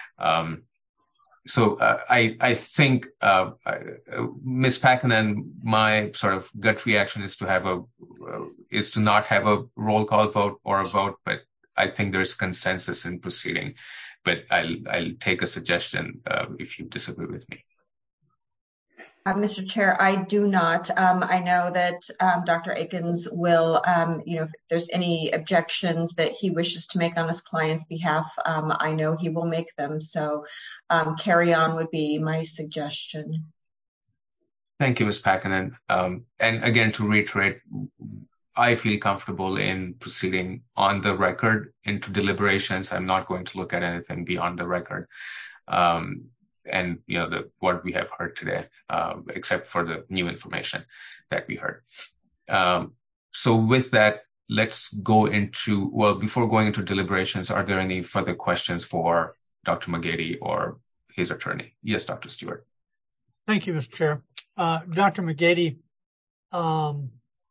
So I think, Ms. Pakkanen, my sort of gut reaction is to not have a roll call vote or a vote, but I think there's consensus in proceeding. But I'll take a suggestion if you disagree with me. Mr. Chair, I do not. I know that Dr. Akins will, if there's any objections that he wishes to make on his client's behalf, I know he will make them. So carry on would be my suggestion. Thank you, Ms. Pakkanen. And again, to reiterate, I feel comfortable in proceeding on the record into deliberations. I'm not going to look at anything beyond the record. And what we have heard today, except for the new information that we heard. So with that, let's go into, before going into deliberations, are there any further questions for Dr. Magedi or his attorney? Yes, Dr. Stewart. Thank you, Mr. Chair. Dr. Magedi, on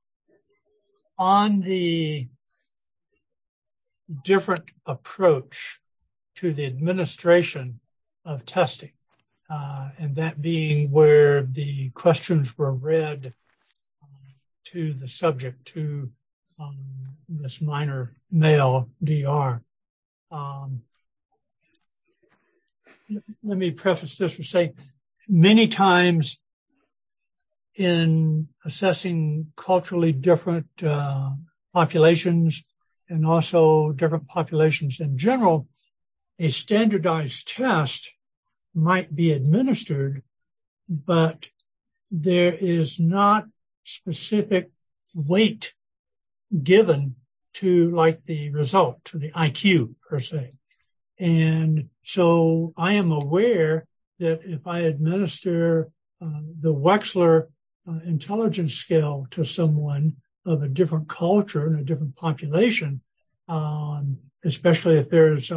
the different approach to the administration of testing, and that being where the questions were read to the subject, to this minor male DR. Let me preface this with saying many times in assessing culturally different populations and also different populations in general, a standardized test might be administered, but there is not specific weight given to like the result, to the IQ per se. And so I am aware that if I administer the Wechsler intelligence scale to someone of a different culture and a different population, especially if there's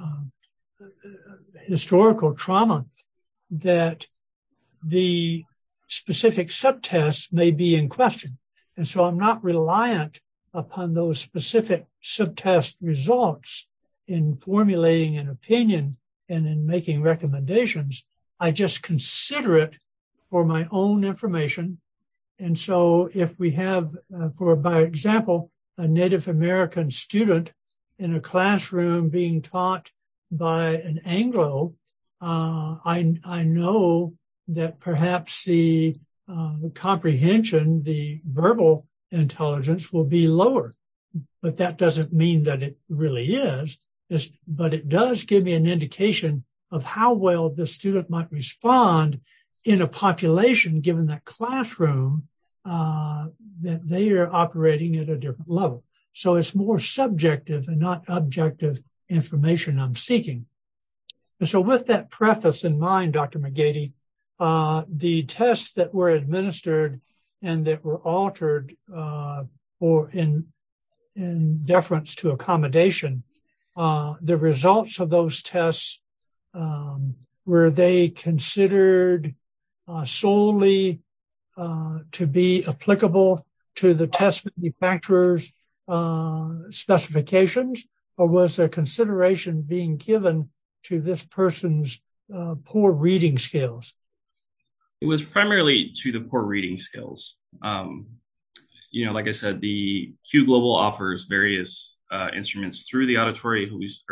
historical trauma, that the specific subtests may be in question. And so I'm not reliant upon those specific subtest results in formulating an opinion and in making recommendations. I just consider it for my own information. And so if we have, by example, a Native American student in a classroom being taught by an Anglo, I know that perhaps the comprehension, the verbal intelligence will be lower, but that doesn't mean that it really is. But it does give me an indication of how well the student might respond in a population given that classroom that they are operating at a different level. So it's more subjective and not objective information I'm seeking. And so with that preface in mind, Dr. McGady, the tests that were administered and that were altered or in deference to accommodation, the results of those tests, were they considered solely to be applicable to the test manufacturer's specifications, or was there consideration being given to this person's poor reading skills? It was primarily to the poor reading skills. Like I said, the Q Global offers various instruments through the auditory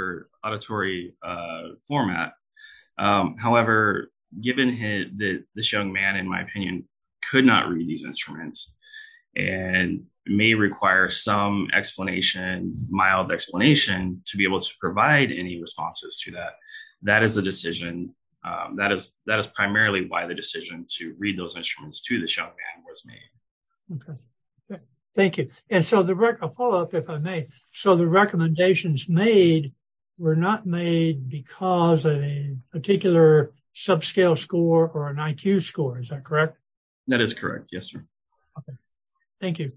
format. However, given that this young man, in my opinion, could not read these instruments and may require some explanation, mild explanation, to be able to provide any responses to that, that is the decision. That is primarily why the decision to read those instruments to this young man was made. Okay. Thank you. And so a follow-up, if I may. So the recommendations made were not made because of a particular subscale score or an IQ score. Is that correct? That is correct. Yes, sir. Okay. Thank you.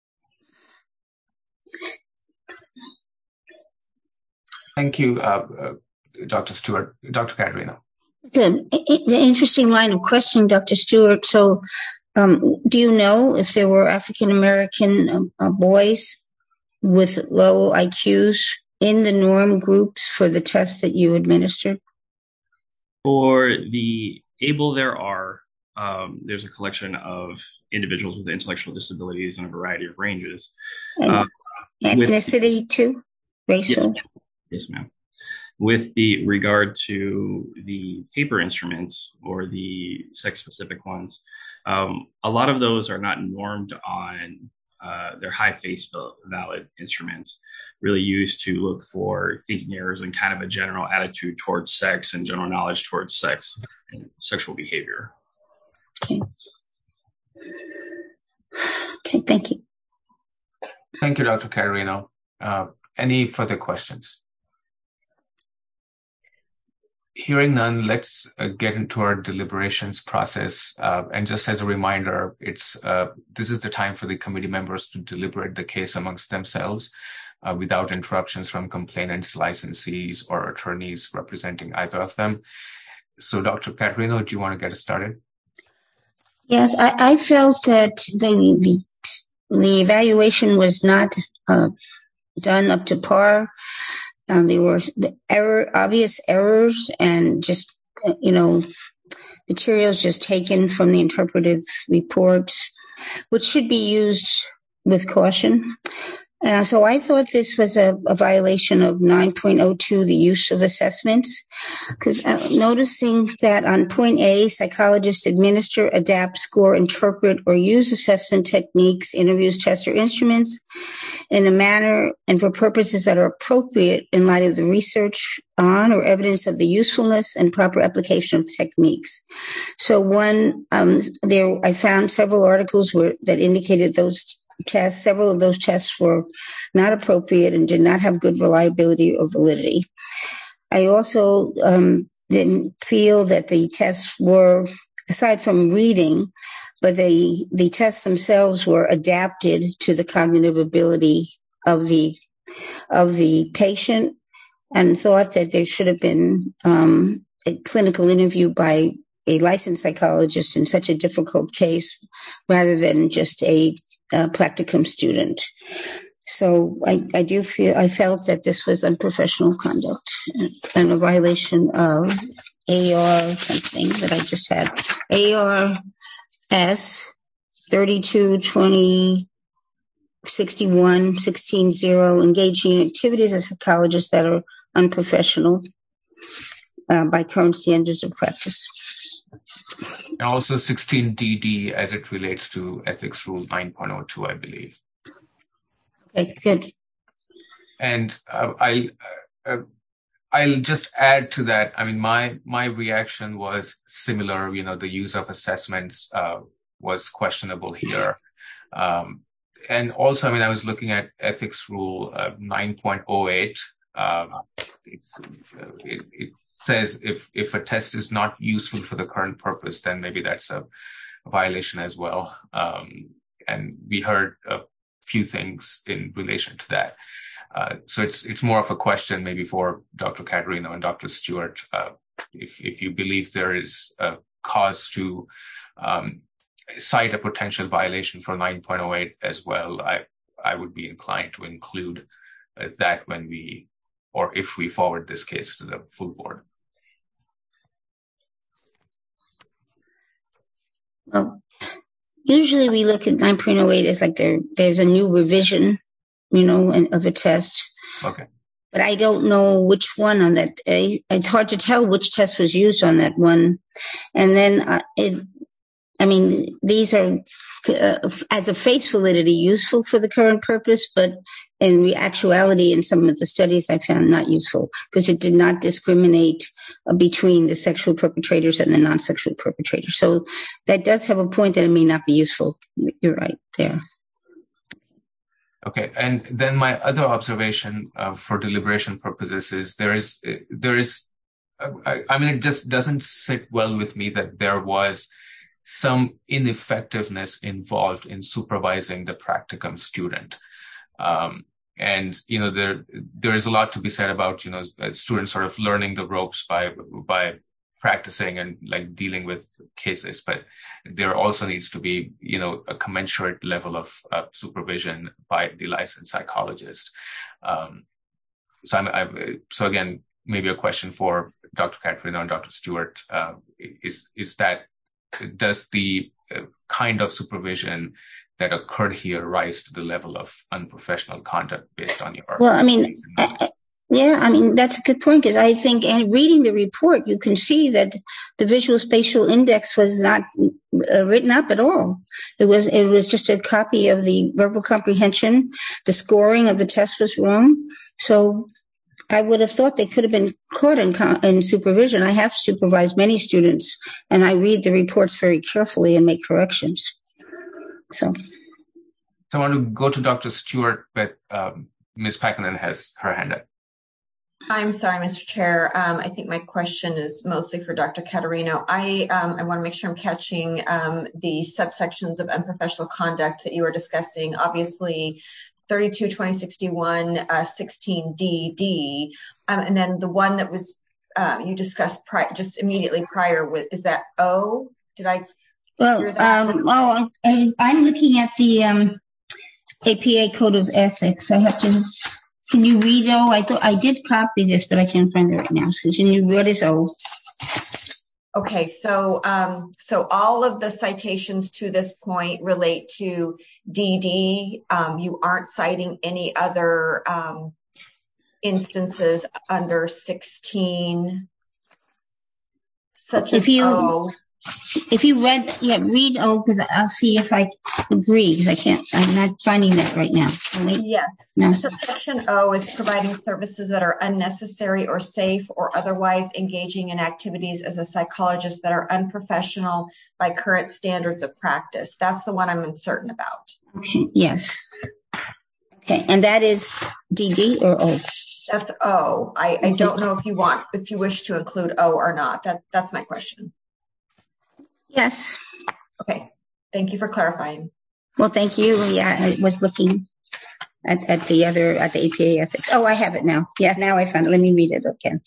Thank you, Dr. Stewart. Dr. Caterina. The interesting line of questioning, Dr. Stewart. So do you know if there were African-American boys with low IQs in the norm groups for the test that you administered? For the ABLE, there's a collection of individuals with intellectual disabilities in a variety of ranges. Ethnicity too? Racial? Yes, ma'am. With the regard to the paper instruments or the sex-specific ones, a lot of those are not normed on their high face valid instruments, really used to look for thinking errors and kind of a general attitude towards sex and general knowledge towards sex and sexual behavior. Okay, thank you. Thank you, Dr. Caterina. Any further questions? Hearing none, let's get into our deliberations process. And just as a reminder, this is the time for the committee members to deliberate the case amongst themselves without interruptions from complainants, licensees, or attorneys representing either of them. So, Dr. Caterina, do you want to get us started? Yes, I felt that the evaluation was not done up to par. There were obvious errors and just, materials just taken from the interpretive reports, which should be used with caution. So I thought this was a violation of 9.02, the use of assessments, because noticing that on point A, psychologists administer, adapt, score, interpret, or use assessment techniques, interviews, tests, or instruments in a manner and for purposes that are appropriate in light of the research on or evidence of the usefulness and proper application of techniques. So I found several articles that indicated several of those tests were not appropriate and did not have good reliability or validity. I also didn't feel that the tests were, aside from reading, but the tests themselves were adapted to the cognitive ability of the patient, and thought that there should have been a clinical interview by a licensed psychologist in such a difficult case rather than just a practicum student. So I felt that this was unprofessional conduct and a violation of AR something that I just had. ARS 32-20-61-16-0, engaging in activities as psychologists that are unprofessional by current standards of practice. And also 16DD as it relates to Ethics Rule 9.02, I believe. Okay, good. And I'll just add to that. I mean, my reaction was similar. The use of assessments was questionable here. And also, I was looking at Ethics Rule 9.08. It says if a test is not useful for the current purpose, then maybe that's a violation as well. And we heard a few things in relation to that. So it's more of a question maybe for Dr. Caterino and Dr. Stewart. If you believe there is a cause to cite a potential violation for 9.08 as well, I would be inclined to include that if we forward this case to the full board. Well, usually we look at 9.08 as like there's a new revision, of a test. Okay. But I don't know which one on that. It's hard to tell which test was used on that one. And then these are, as a face validity, useful for the current purpose, but in actuality, in some of the studies I found not useful because it did not discriminate between the sexual perpetrators and the non-sexual perpetrators. So that does have a point that it may not be useful. You're right there. Okay, and then my other observation for deliberation purposes is there is, it just doesn't sit well with me that there was some ineffectiveness involved in supervising the practicum student. And, there is a lot to be said about, students sort of learning the ropes by practicing and like dealing with cases, but there also needs to be, a commensurate level of supervision by the licensed psychologist. So again, maybe a question for Dr. Caterino and Dr. Stewart is that does the kind of supervision that occurred here rise to the level of unprofessional conduct based on your? Well, that's a good point because I think, and reading the report, you can see that the visual spatial index was not written up at all. It was just a copy of the verbal comprehension. The scoring of the test was wrong. So I would have thought they could have been caught in supervision. I have supervised many students, and I read the reports very carefully and make corrections. So I want to go to Dr. Stewart, but Ms. Packanen has her hand up. I'm sorry, Mr. Chair. I think my question is mostly for Dr. Caterino. I want to make sure I'm catching the subsections of unprofessional conduct that you were discussing. Obviously, 32-2061, 16DD, and then the one that was you discussed just immediately prior with, is that O? Did I? Well, I'm looking at the APA Code of Ethics. I have to. Can you read O? I thought I did copy this, but I can't find it right now. So can you? What is O? Okay, so all of the citations to this point relate to DD. You aren't citing any other instances under 16, such as O. If you read O, because I'll see if I agree, because I'm not finding that right now. Yes. No. Subsection O is providing services that are unnecessary or safe or otherwise engaging in activities as a psychologist that are unprofessional by current standards of practice. That's the one I'm uncertain about. Okay. Yes. Okay. And that is DD or O? That's O. I don't know if you wish to include O or not. That's my question. Yes. Okay. Thank you for clarifying. Well, thank you. Yeah, I was looking at the APA ethics. Oh, I have it now. Yeah, now I found it. Let me read it again.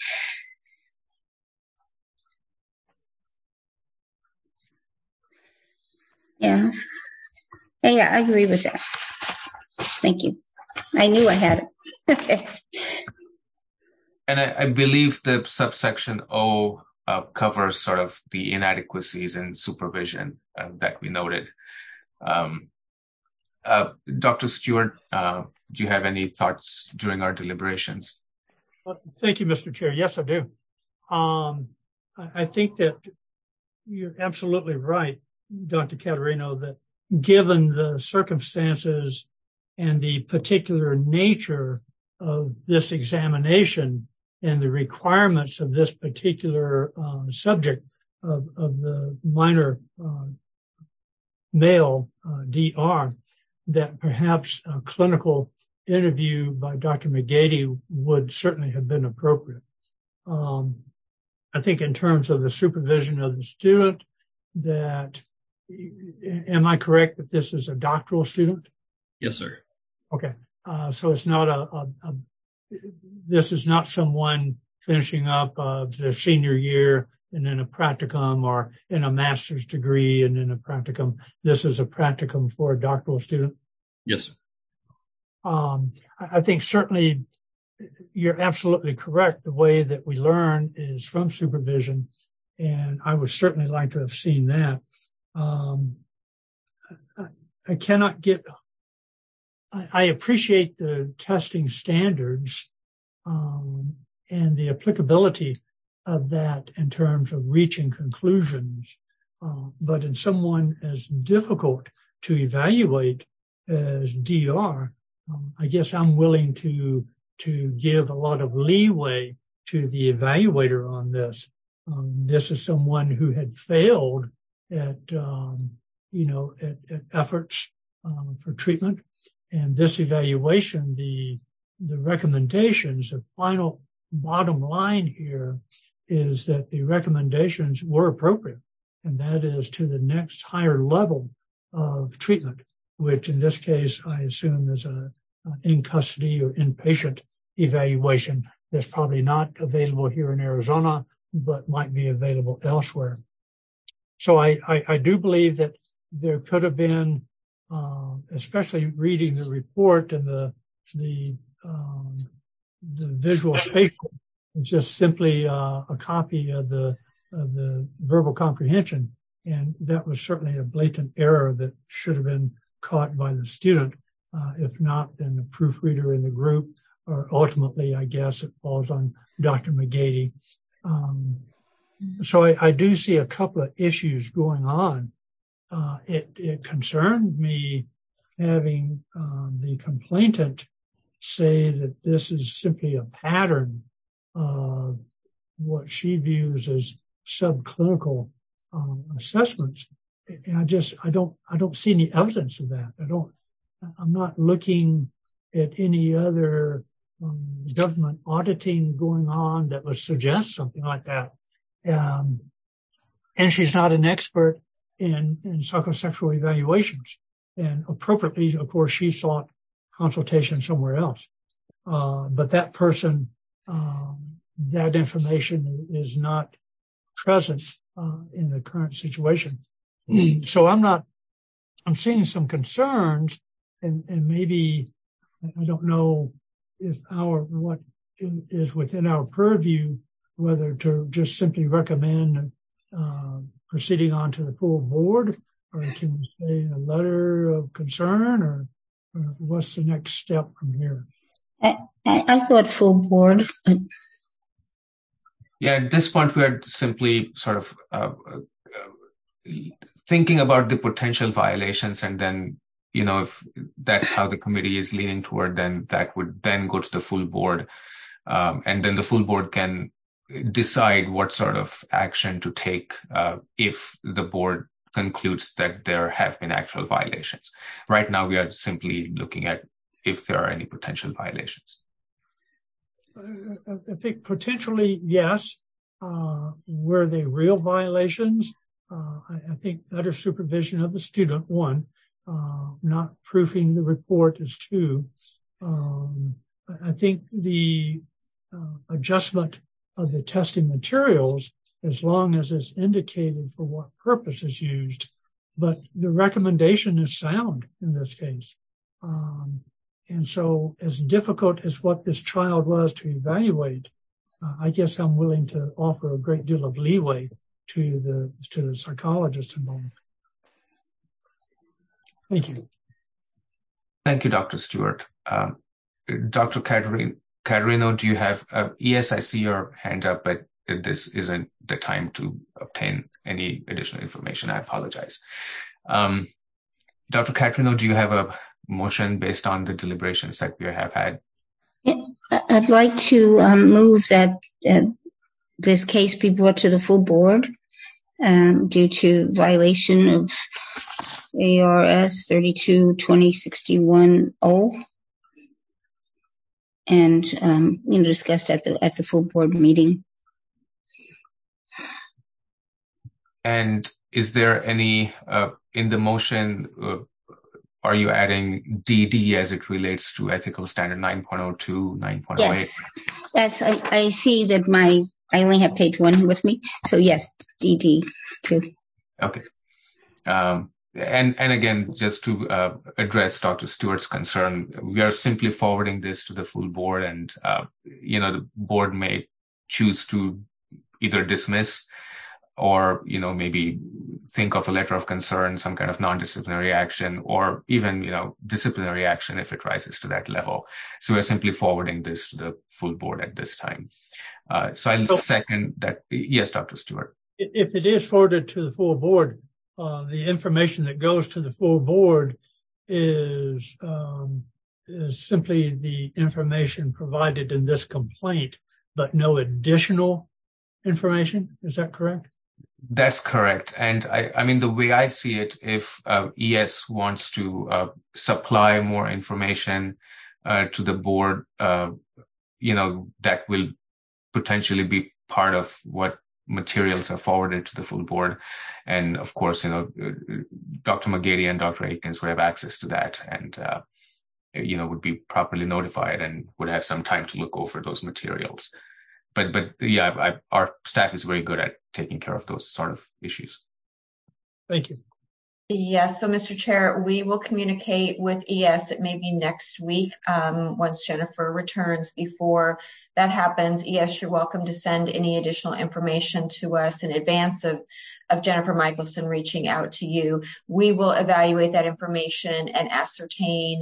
Yeah. Yeah, I agree with that. Thank you. I knew I had it. And I believe the subsection O covers sort of the inadequacies in supervision that we noted. Dr. Stewart, do you have any thoughts during our deliberations? Thank you, Mr. Chair. Yes, I do. I think that you're absolutely right, Dr. Caterino, that given the circumstances and the particular nature of this examination and the requirements of this particular subject of the minor male DR, that perhaps a clinical interview by Dr. McGady would certainly have been appropriate. I think in terms of the supervision of the student, that, am I correct that this is a doctoral student? Yes, sir. Okay. So it's not this is not someone finishing up their senior year and then a practicum, or in a master's degree and then a practicum. This is a practicum for a doctoral student? Yes, sir. I think certainly you're absolutely correct. The way that we learn is from supervision, and I would certainly like to have seen that. I appreciate the testing standards and the applicability of that in terms of reaching conclusions. But in someone as difficult to evaluate as DR, I guess I'm willing to give a lot of leeway to the evaluator on this. This is someone who had failed at efforts for treatment. And this evaluation, the recommendations, the final bottom line here is that the recommendations were appropriate. And that is to the next higher level of treatment, which in this case, I assume is a in custody or inpatient evaluation that's probably not available here in Arizona, but might be available elsewhere. So I do believe that there could have been, especially reading the report and the visual spatial, just simply a copy of the verbal comprehension. And that was certainly a blatant error that should have been caught by the student. If not, then the proofreader in the group, or ultimately, I guess it falls on Dr. McGady. So I do see a couple of issues going on. It concerned me having the complainant say that this is simply a pattern of what she views as subclinical assessments. And I don't see any evidence of that. I'm not looking at any other government auditing going on that would suggest something like that. And she's not an expert in psychosexual evaluations. And appropriately, of course, she sought consultation somewhere else. But that person, that information is not present in the current situation. So I'm seeing some concerns, and maybe, I don't know if what is within our purview, whether to just simply recommend proceeding on to the full board, or can we say a letter of concern, or what's the next step from here? I thought full board. Yeah, at this point, we are simply sort of thinking about the potential violations, and then, if that's how the committee is leaning toward, then that would then go to the full board. And then the full board can decide what sort of action to take if the board concludes that there have been actual violations. Right now, we are simply looking at if there are any potential violations. I think potentially, yes. Were they real violations? I think better supervision of the student, one, not proofing the report is two. I think the adjustment of the testing materials, as long as it's indicated for what purpose is used, but the recommendation is sound in this case. And so as difficult as what this child was to evaluate, I guess I'm willing to offer a great deal of leeway to the psychologist involved. Thank you. Thank you, Dr. Stewart. Dr. Caterino, do you have, yes, I see your hand up, but this isn't the time to obtain any additional information. I apologize. Dr. Caterino, do you have a motion based on the deliberations that we have had? Yeah, I'd like to move that this case be brought to the full board due to violation of ARS 32-2061-0 and discussed at the full board meeting. And is there any in the motion? Are you adding DD as it relates to ethical standard 9.02, 9.08? Yes, I see that I only have page 1 with me. So yes, DD too. Okay. And again, just to address Dr. Stewart's concern, we are simply forwarding this to the full board, and the board may choose to either dismiss or maybe think of a letter of concern, some kind of non-disciplinary action, or even disciplinary action if it rises to that level. So we're simply forwarding this to the full board at this time. So I'll second that. Yes, Dr. Stewart. If it is forwarded to the full board, the information that goes to the full board is simply the information provided in this complaint, but no additional information. Is that correct? That's correct. And I mean, the way I see it, if ES wants to supply more information to the board, that will potentially be part of what materials are forwarded to the full board. And of course, Dr. McGady and Dr. Aikens would have access to that and, would be properly notified and would have some time to look over those materials. But yeah, our staff is very good at taking care of those sort of issues. Thank you. Yes. So, Mr. Chair, we will communicate with ES. It may be next week once Jennifer returns. Before that happens, ES, you're welcome to send any additional information to us in advance of Jennifer Michelson reaching out to you. We will evaluate that information and ascertain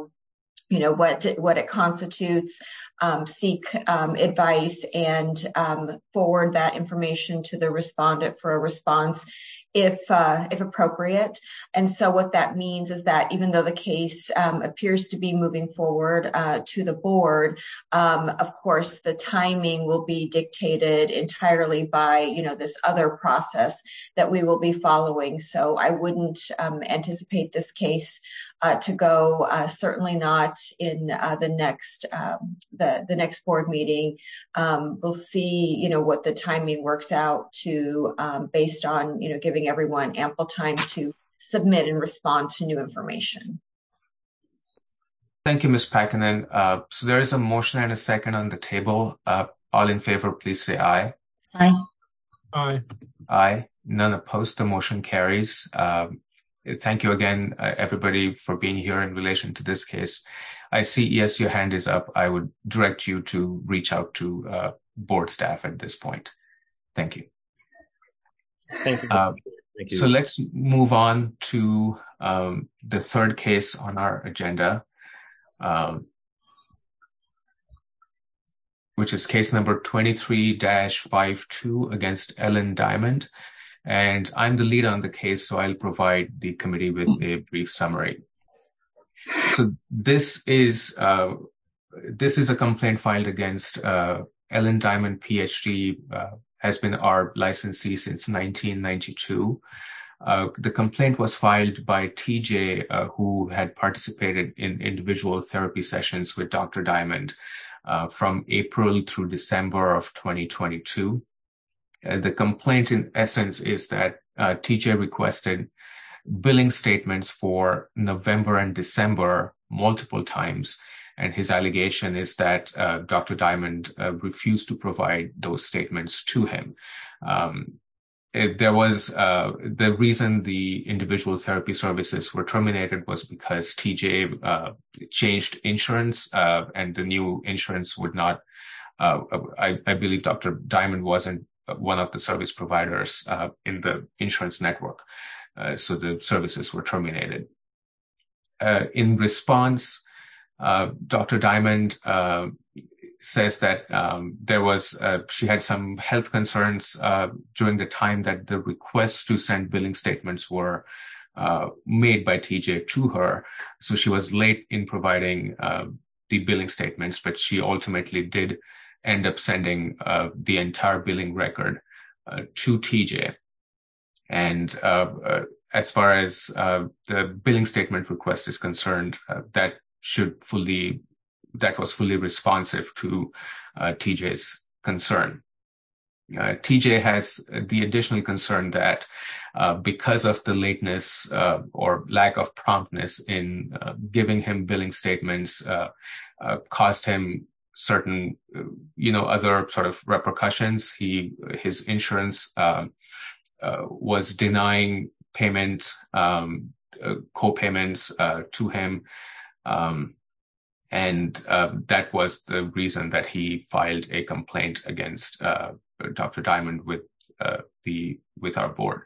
what it constitutes, seek advice, and forward that information to the respondent for a response if appropriate. And so what that means is that even though the case appears to be moving forward to the board, of course, the timing will be dictated entirely by, this other process that we will be following. So I wouldn't anticipate this case to go, certainly not in the next board meeting. We'll see, what the timing works out to based on, giving everyone ample time to submit and respond to new information. Thank you, Ms. Pakkanen. So there is a motion and a second on the table. All in favor, please say aye. Aye. Aye. Aye. None opposed. The motion carries. Thank you again, everybody, for being here in relation to this case. I see, yes, your hand is up. I would direct you to reach out to board staff at this point. Thank you. Thank you. Thank you. So let's move on to the third case on our agenda, which is case number 23-52 against Ellen Diamond. And I'm the lead on the case, so I'll provide the committee with a brief summary. So this is a complaint filed against Ellen Diamond, PhD, has been our licensee since 1992. The complaint was filed by TJ, who had participated in individual therapy sessions with Dr. Diamond from April through December of 2022. The complaint in essence is that TJ requested billing statements for November and December multiple times, and his allegation is that Dr. Diamond refused to provide those statements to him. The reason the individual therapy services were terminated was because TJ changed insurance, and the new insurance would not, I believe Dr. Diamond wasn't one of the service providers in the insurance network. So the services were terminated. In response, Dr. Diamond says that she had some health concerns during the time that the requests to send billing statements were made by TJ to her. So she was late in providing the billing statements, but she ultimately did end up sending the entire billing record to TJ. And as far as the billing statement request is concerned, that was fully responsive to TJ's concern. TJ has the additional concern that because of the lateness or lack of promptness in giving him billing statements caused him certain, other sort of repercussions. His insurance was denying payment, co-payments to him. And that was the reason that he filed a complaint against Dr. Diamond with our board.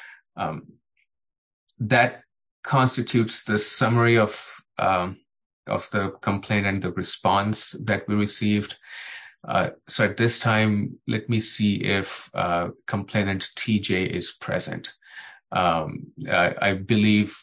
That constitutes the summary of the complaint and the response that we received. So at this time, let me see if complainant TJ is present. I believe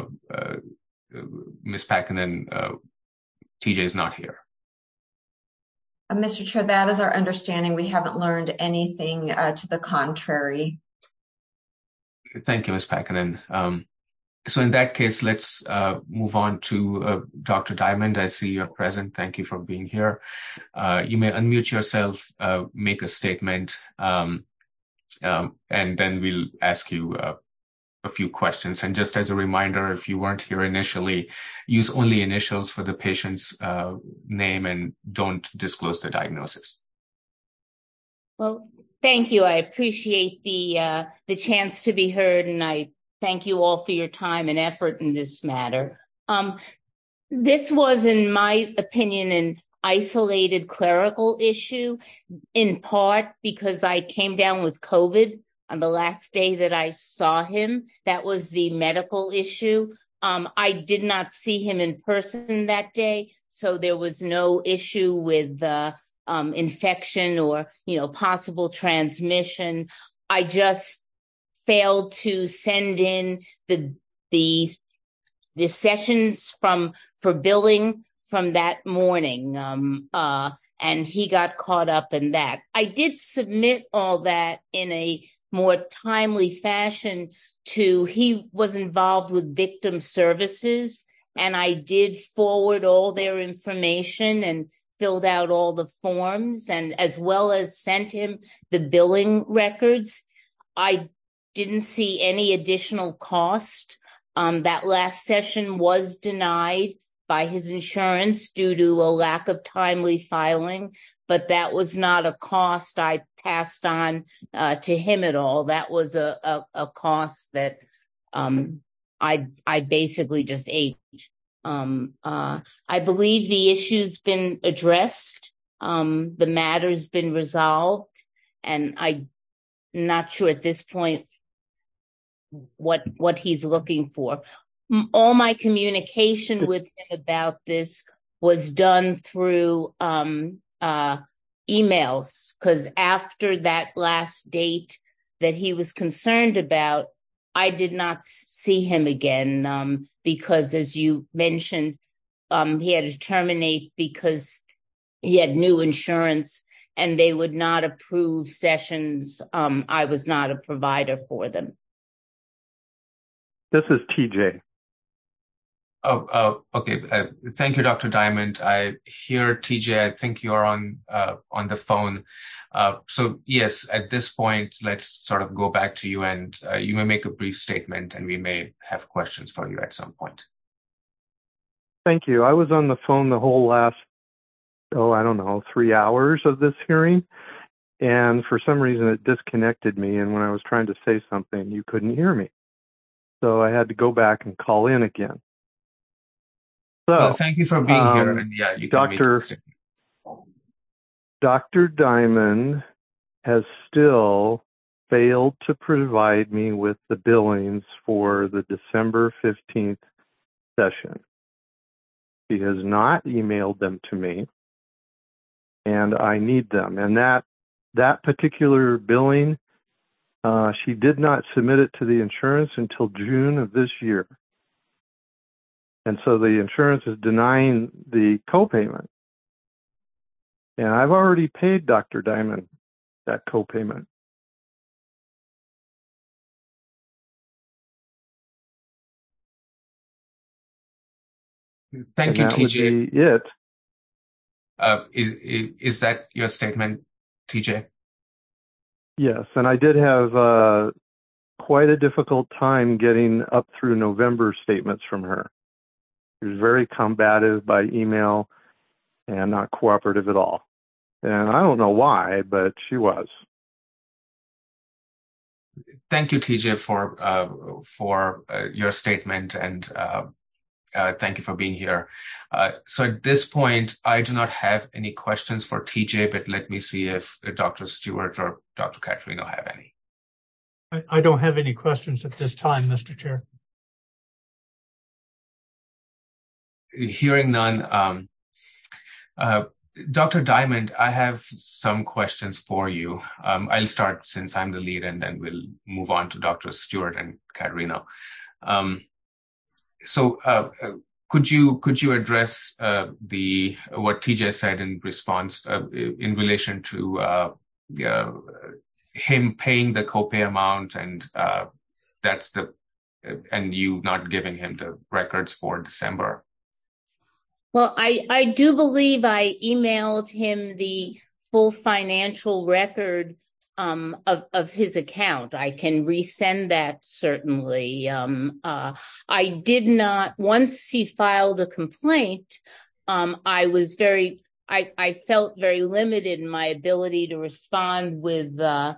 Ms. Pakkanen, TJ is not here. Mr. Chair, that is our understanding. We haven't learned anything to the contrary. Thank you, Ms. Pakkanen. So in that case, let's move on to Dr. Diamond. I see you're present. Thank you for being here. You may unmute yourself, make a statement, and then we'll ask you a few questions. And just as a reminder, if you weren't here initially, use only initials for the patient's name and don't disclose the diagnosis. Well, thank you. I appreciate the chance to be heard, and I thank you all for your time and effort in this matter. This was, in my opinion, an isolated clerical issue, in part because I came down with COVID on the last day that I saw him. That was the medical issue. I did not see him in person that day, so there was no issue with infection or, possible transmission. I just failed to send in the sessions for billing from that morning, and he got caught up in that. I did submit all that in a more timely fashion he was involved with victim services, and I did forward all their information and filled out all the forms, and as well as sent him the billing records. I didn't see any additional cost. That last session was denied by his insurance due to a lack of timely filing, but that was not a cost I passed on to him at all. That was a cost that I basically just ate. I believe the issue's been addressed. The matter's been resolved, and I'm not sure at this point what he's looking for. All my communication with him about this was done through emails, because after that last date that he was concerned about, I did not see him again because, as you mentioned, he had to terminate because he had new insurance and they would not approve sessions. I was not a provider for them. This is TJ. Okay. Thank you, Dr. Diamond. I hear TJ. I think you're on the phone. So yes, at this point, let's sort of go back to you, and you may make a brief statement, and we may have questions for you at some point. Thank you. I was on the phone the whole last, 3 hours of this hearing, and for some reason it disconnected me. And when I was trying to say something, you couldn't hear me, so I had to go back and call in again. So, well, thank you for being here, and yeah, you can make a statement. Dr. Diamond has still failed to provide me with the billings for the December 15th session. He has not emailed them to me, and I need them. And that particular billing, she did not submit it to the insurance until June of this year. And so the insurance is denying the copayment. And I've already paid Dr. Diamond that copayment. Thank you, TJ. Would be it. Is that your statement, TJ? Yes, and I did have quite a difficult time getting up through November statements from her. She was very combative by email and not cooperative at all. And I don't know why, but she was. Thank you, TJ, for your statement, and thank you for being here. So at this point, I do not have any questions for TJ, but let me see if Dr. Stewart or Dr. Caterino have any. I don't have any questions at this time, Mr. Chair. Hearing none, Dr. Diamond, I have some questions for you. I'll start since I'm the lead, and then we'll move on to Dr. Stewart and Caterino. So could you address what TJ said in response in relation to him paying the copay amount, and and you not giving him the records for December? Well, I do believe I emailed him the full financial record of his account. I can resend that, certainly. I did not, once he filed a complaint, I felt very limited in my ability to respond with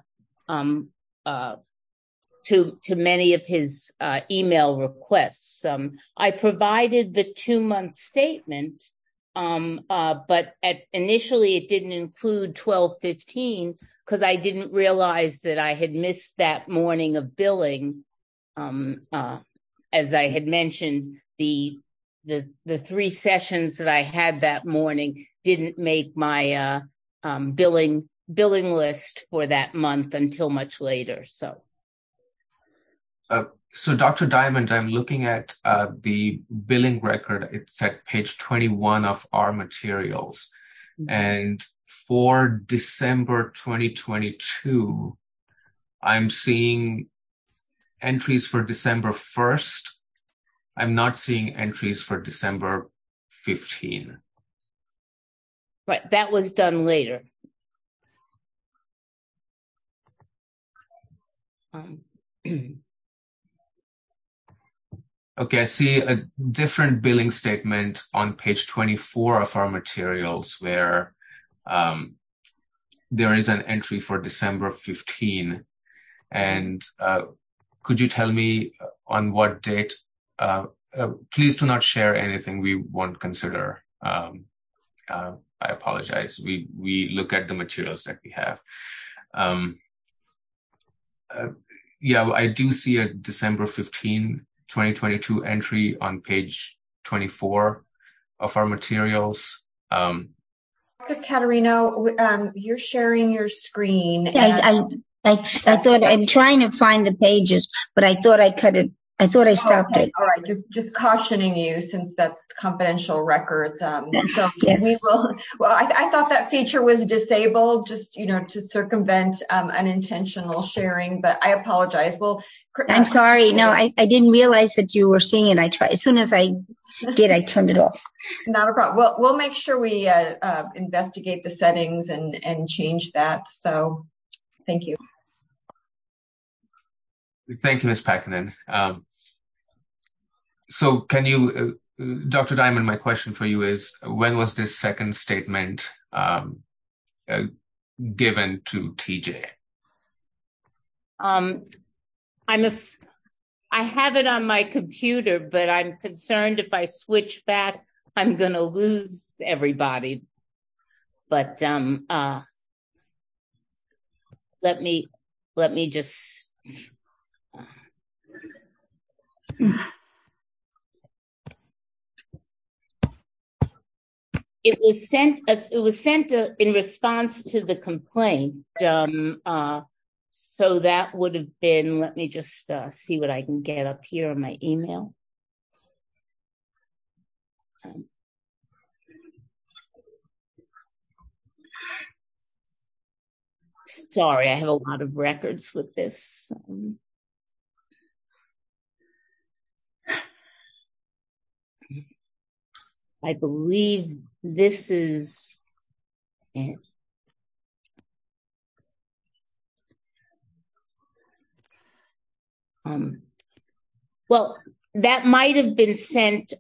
to many of his email requests. I provided the 2-month statement, but initially it didn't include 12/15 because I didn't realize that I had missed that morning of billing. As I had mentioned, the 3 sessions that I had that morning didn't make my billing list for that month until much later. So Dr. Diamond, I'm looking at the billing record. It's at page 21 of our materials. Mm-hmm. And for December 2022, I'm seeing entries for December 1st. I'm not seeing entries for December 15. Right, that was done later. Okay, I see a different billing statement on page 24 of our materials where there is an entry for December 15. And could you tell me on what date? Please do not share anything we won't consider. I apologize. We look at the materials that we have. Yeah, I do see a December 15, 2022 entry on page 24 of our materials. Dr. Caterino, you're sharing your screen. I thought I'm trying to find the pages, but I thought I cut it. I thought I stopped it. All right, just cautioning you since that's confidential records. So Yeah. we will. Well, I thought that feature was disabled, just to circumvent unintentional sharing. But I apologize. Well, I'm sorry. No, I didn't realize that you were seeing it. I tried as soon as I did. I turned it off. Not a problem. We'll make sure we investigate the settings and change that. So, thank you. Thank you, Ms. Packinen. So can you, Dr. Diamond, my question for you is, when was this second statement given to TJ? I have it on my computer, but I'm concerned if I switch back, I'm going to lose everybody. But let me just. It was sent in response to the complaint. So that would have been, let me just see what I can get up here on my email. Sorry, I have a lot of records with this. I believe this is it. Well, that might have been sent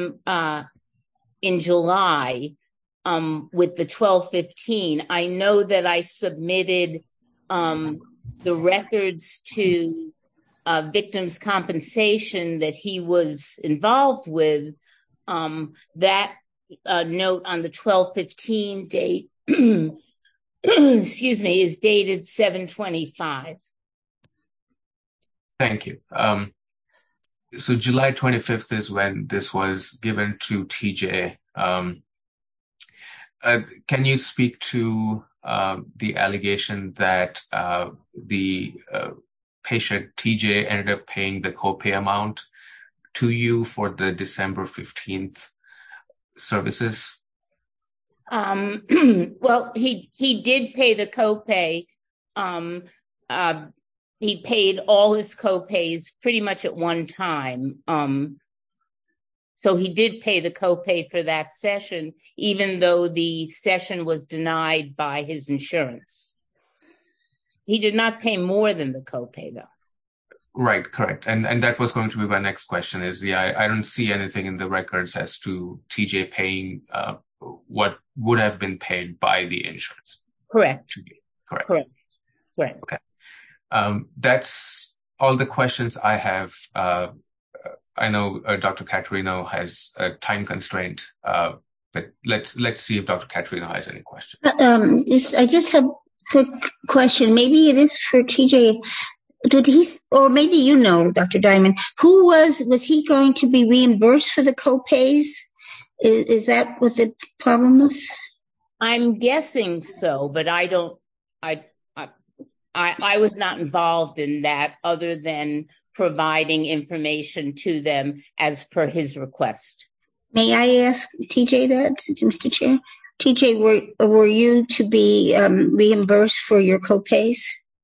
in July with the 1215. I know that I submitted the records to victims' compensation that he was involved with. That note on the 1215 date, excuse me, is dated 7/25. Thank you. So July 25th is when this was given to TJ. Can you speak to the allegation that the patient TJ ended up paying the copay amount to you for the December 15th services? Well, he did pay the copay. He paid all his copays pretty much at one time. So he did pay the copay for that session, even though the session was denied by his insurance. He did not pay more than the copay, though. Right, correct. And that was going to be my next question is, I don't see anything in the records as to TJ paying what would have been paid by the insurance. Correct. Correct. Okay. That's all the questions I have. I know Dr. Caterino has a time constraint, but let's see if Dr. Caterino has any questions. I just have a quick question. Maybe it is for TJ. Did he, or maybe you know, Dr. Diamond, was he going to be reimbursed for the copays? Is that what the problem was? I'm guessing so, but I was not involved in that other than providing information to them as per his request. May I ask TJ that, Mr. Chair? TJ, were you to be reimbursed for your copays?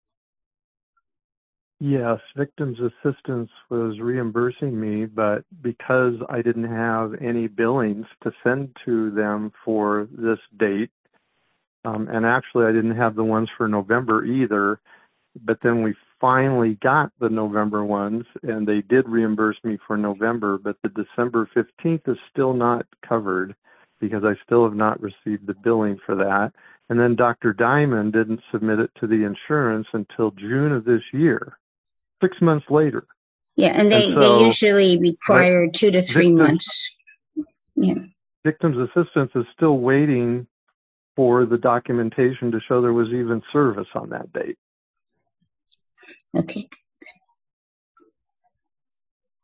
Yes, Victims Assistance was reimbursing me, but because I didn't have any billings to send to them for this date, and actually I didn't have the ones for November either, but then we finally got the November ones, and they did reimburse me for November, but the December 15th is still not covered because I still have not received the billing for that. And then Dr. Diamond didn't submit it to the insurance until June of this year. 6 months later. Yeah, and they usually require 2 to 3 months. Yeah. Victims Assistance is still waiting for the documentation to show there was even service on that date. Okay.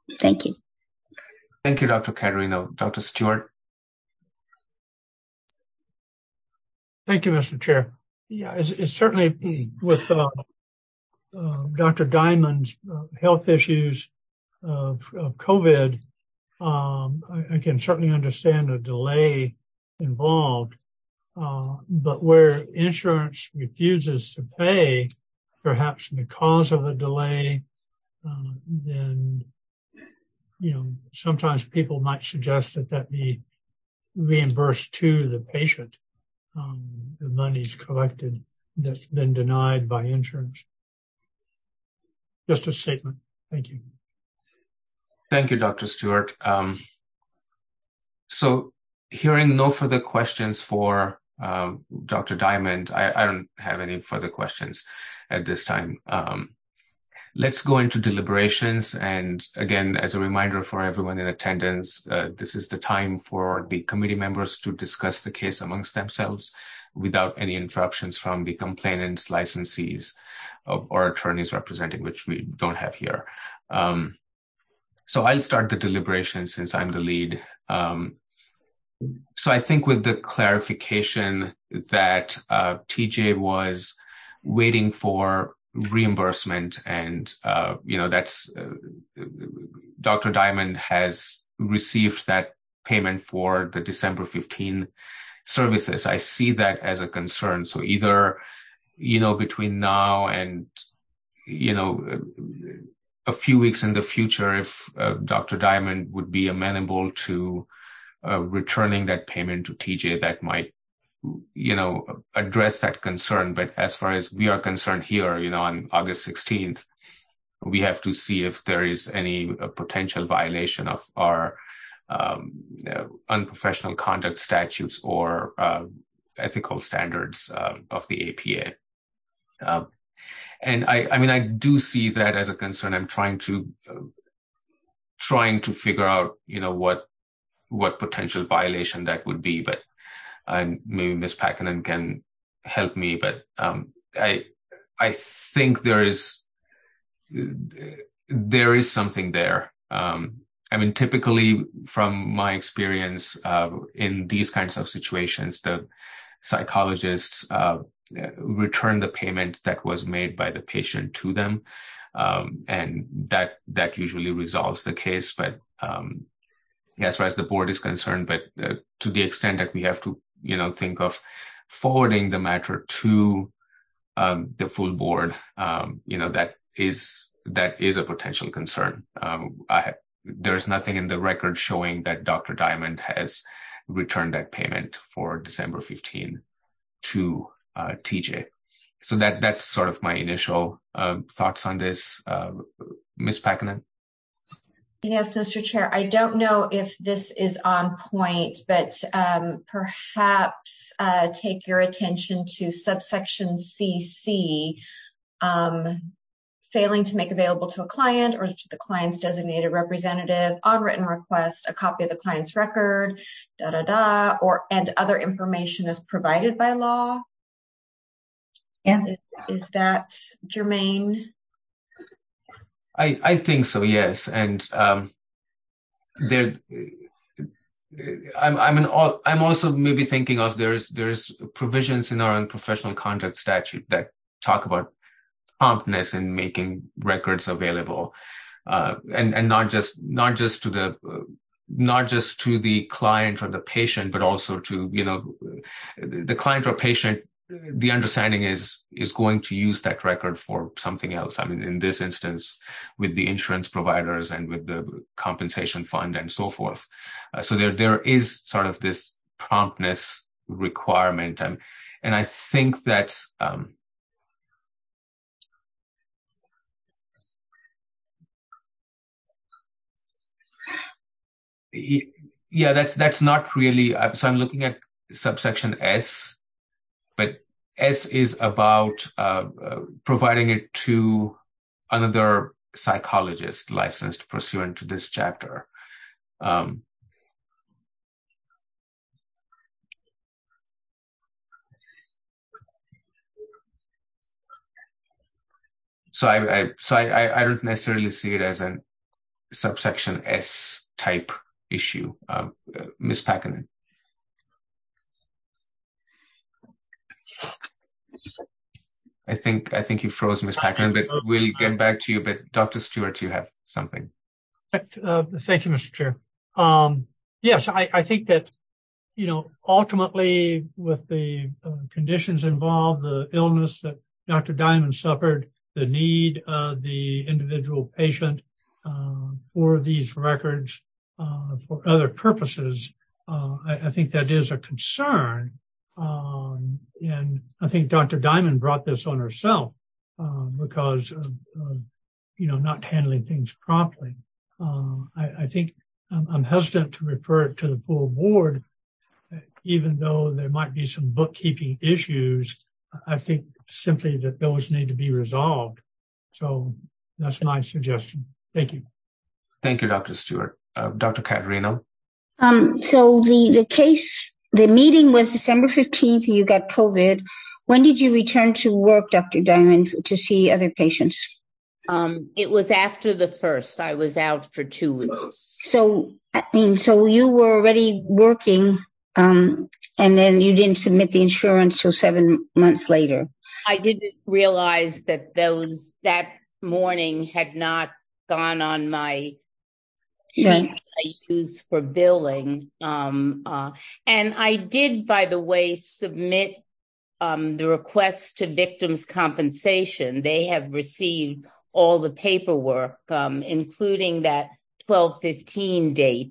Thank you. Thank you, Dr. Caterino. Dr. Stewart? Thank you, Mr. Chair. Yeah, it's certainly with Dr. Diamond's health issues of COVID, I can certainly understand the delay involved. But where insurance refuses to pay, perhaps because of a delay, then, sometimes people might suggest that be reimbursed to the patient. The money's collected that's been denied by insurance. Just a statement. Thank you. Thank you, Dr. Stewart. So hearing no further questions for Dr. Diamond, I don't have any further questions at this time. Let's go into deliberations. And again, as a reminder for everyone in attendance, this is the time for the committee members to discuss the case amongst themselves without any interruptions from the complainants, licensees, or attorneys representing, which we don't have here. So I'll start the deliberation since I'm the lead. So I think with the clarification that TJ was waiting for reimbursement and, that's Dr. Diamond has received that payment for the December 15 services. I see that as a concern. So either, between now and, a few weeks in the future, if Dr. Diamond would be amenable to returning that payment to TJ, that might, address that concern. But as far as we are concerned here, on August 16th, we have to see if there is any potential violation of our unprofessional conduct statutes or ethical standards of the APA. And I do see that as a concern. I'm trying to figure out, what potential violation that would be, but maybe Ms. Packanen can help me. But I think there is something there. Typically from my experience in these kinds of situations, the psychologists return the payment that was made by the patient to them, and that usually resolves the case. But as far as the board is concerned, but to the extent that we have to, think of forwarding the matter to the full board, that is a potential concern. There's nothing in the record showing that Dr. Diamond has returned that payment for December 15 to TJ. So that's sort of my initial thoughts on this. Ms. Packanen? Yes, Mr. Chair. I don't know if this is on point, but perhaps take your attention to subsection CC, failing to make available to a client or to the client's designated representative on written request a copy of the client's record, and other information as provided by law. Yeah. Is that germane? I think so, yes. And I'm also maybe thinking of there's provisions in our unprofessional conduct statute that talk about promptness in making records available, and not just to the client or the patient, but also to the client or patient. The understanding is going to use that record for something else. In this instance, with the insurance providers and with the compensation fund and so forth. So there is sort of this promptness requirement, and I think that's that's not really. So I'm looking at subsection S. But S is about providing it to another psychologist licensed pursuant to this chapter. So I don't necessarily see it as an subsection S type issue. Ms. Pakkanen. I think you froze, Ms. Pakkanen, but we'll get back to you. But Dr. Stewart, you have something. Thank you, Mr. Chair. Yes, I think that, ultimately with the conditions involved, the illness that Dr. Diamond suffered, the need of the individual patient for these records for other purposes, I think that is a concern. And I think Dr. Diamond brought this on herself because of not handling things properly. I think I'm hesitant to refer it to the full board, even though there might be some bookkeeping issues. I think simply that those need to be resolved. So that's my suggestion. Thank you. Thank you, Dr. Stewart. Dr. Caterino. So the meeting was December 15th and you got COVID. When did you return to work, Dr. Diamond, to see other patients? It was after the 1st. I was out for 2 weeks. So you were already working, and then you didn't submit the insurance till 7 months later. I didn't realize that that morning had not gone on my sheet I use for billing. And I did, by the way, submit the request to victims' compensation. They have received all the paperwork, including that 12/15 date.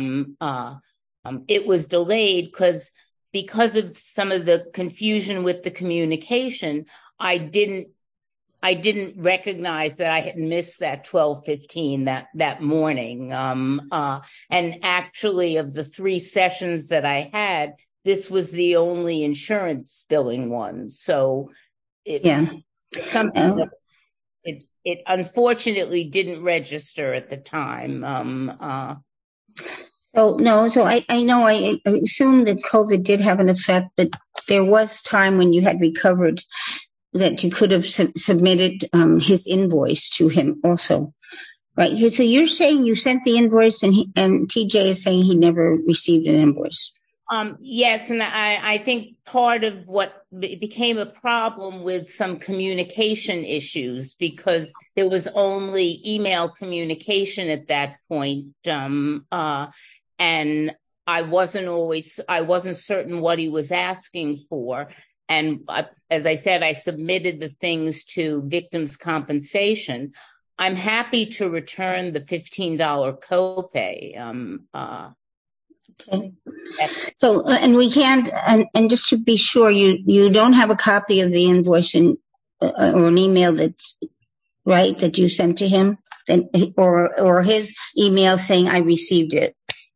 It was delayed because of some of the confusion with the communication. I didn't recognize that I had missed that 12/15 that morning. And actually, of the 3 sessions that I had, this was the only insurance billing one. So it unfortunately didn't register at the time. So I know I assume that COVID did have an effect, but there was time when you had recovered that you could have submitted his invoice to him also, right? So you're saying you sent the invoice and TJ is saying he never received an invoice. Yes, and I think part of what became a problem with some communication issues, because there was only email communication at that point, and I wasn't certain what he was asking for. And as I said, I submitted the things to victims' compensation. I'm happy to return the $15 copay. Okay. So, and we can't, and just to be sure, you don't have a copy of the invoice or an email that's right that you sent to him, or his email saying I received it.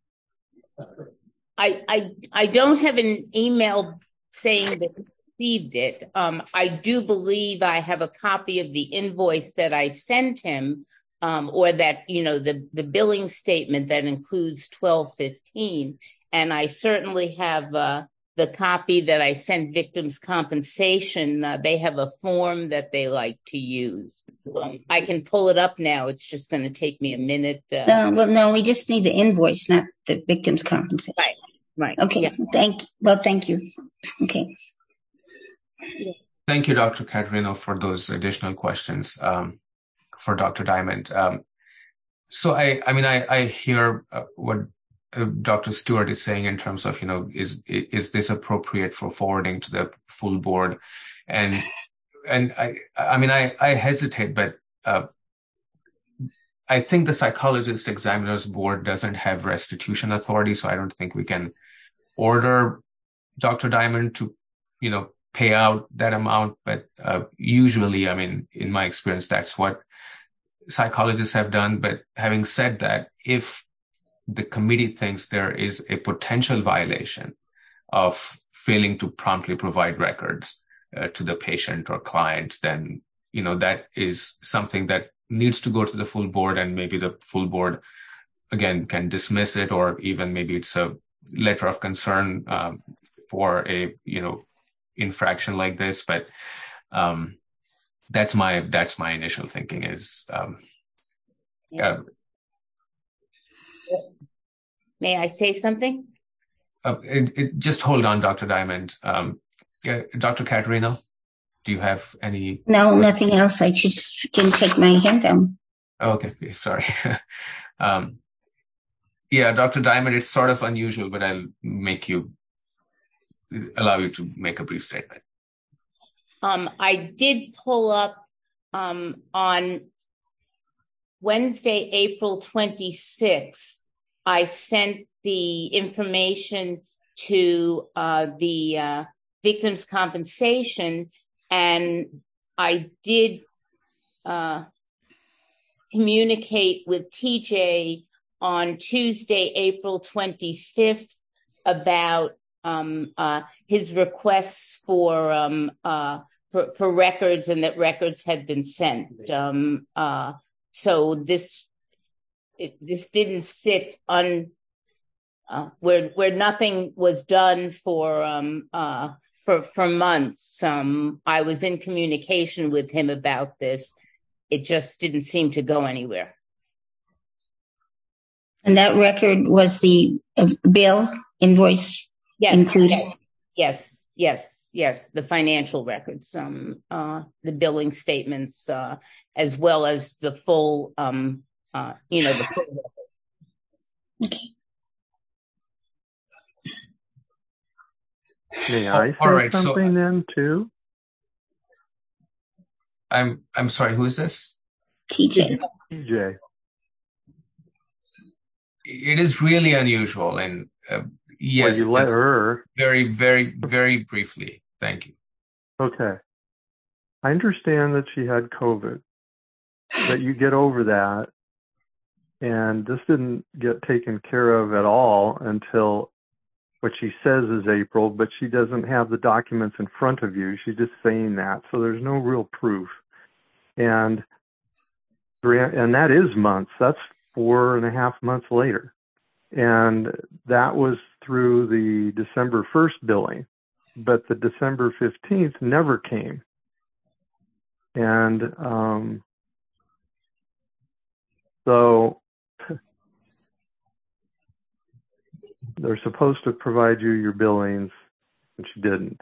I don't have an email saying that I received it. I do believe I have a copy of the invoice that I sent him. Or that, the billing statement that includes 12/15. And I certainly have the copy that I sent victims' compensation. They have a form that they like to use. I can pull it up now. It's just going to take me a minute. No, we just need the invoice, not the victims' compensation. Right. Okay. Yeah. Thank you. Okay. Thank you, Dr. Caterino, for those additional questions. For Dr. Diamond. So I hear what Dr. Stewart is saying in terms of, is this appropriate for forwarding to the full board? And I hesitate, but I think the psychologist examiner's board doesn't have restitution authority. So I don't think we can order Dr. Diamond to, pay out that amount. But usually, in my experience, that's what psychologists have done. But having said that, if the committee thinks there is a potential violation of failing to promptly provide records to the patient or client, then, that is something that needs to go to the full board, and maybe the full board, again, can dismiss it, or even maybe it's a letter of concern for a, infraction like this. But that's my initial thinking is, May I say something? Just hold on, Dr. Diamond. Dr. Caterina, do you have any? No, nothing else. I just didn't take my hand down. Okay, sorry. Yeah, Dr. Diamond, it's sort of unusual, but I'll allow you to make a brief statement. I did pull up on Wednesday, April 26th. I sent the information to the victims' compensation, and I did communicate with TJ on Tuesday, April 25th about his requests for records, and that records had been sent. So this didn't sit where nothing was done for months. I was in communication with him about this. It just didn't seem to go anywhere. And that record was the bill invoice included? Yes. The financial records, the billing statements, as well as the full, the full record. Okay. May I say something then too? I'm sorry, who is this? TJ. TJ. It is really unusual, and yes, well, you let her. Very, very, very briefly. Thank you. Okay. I understand that she had COVID, but you get over that, and this didn't get taken care of at all until what she says is April, but she doesn't have the documents in front of you. She's just saying that, so there's no real proof. And that is months. That's 4.5 months later. And that was through the December 1st billing, but the December 15th never came. And so they're supposed to provide you your billings, and she didn't.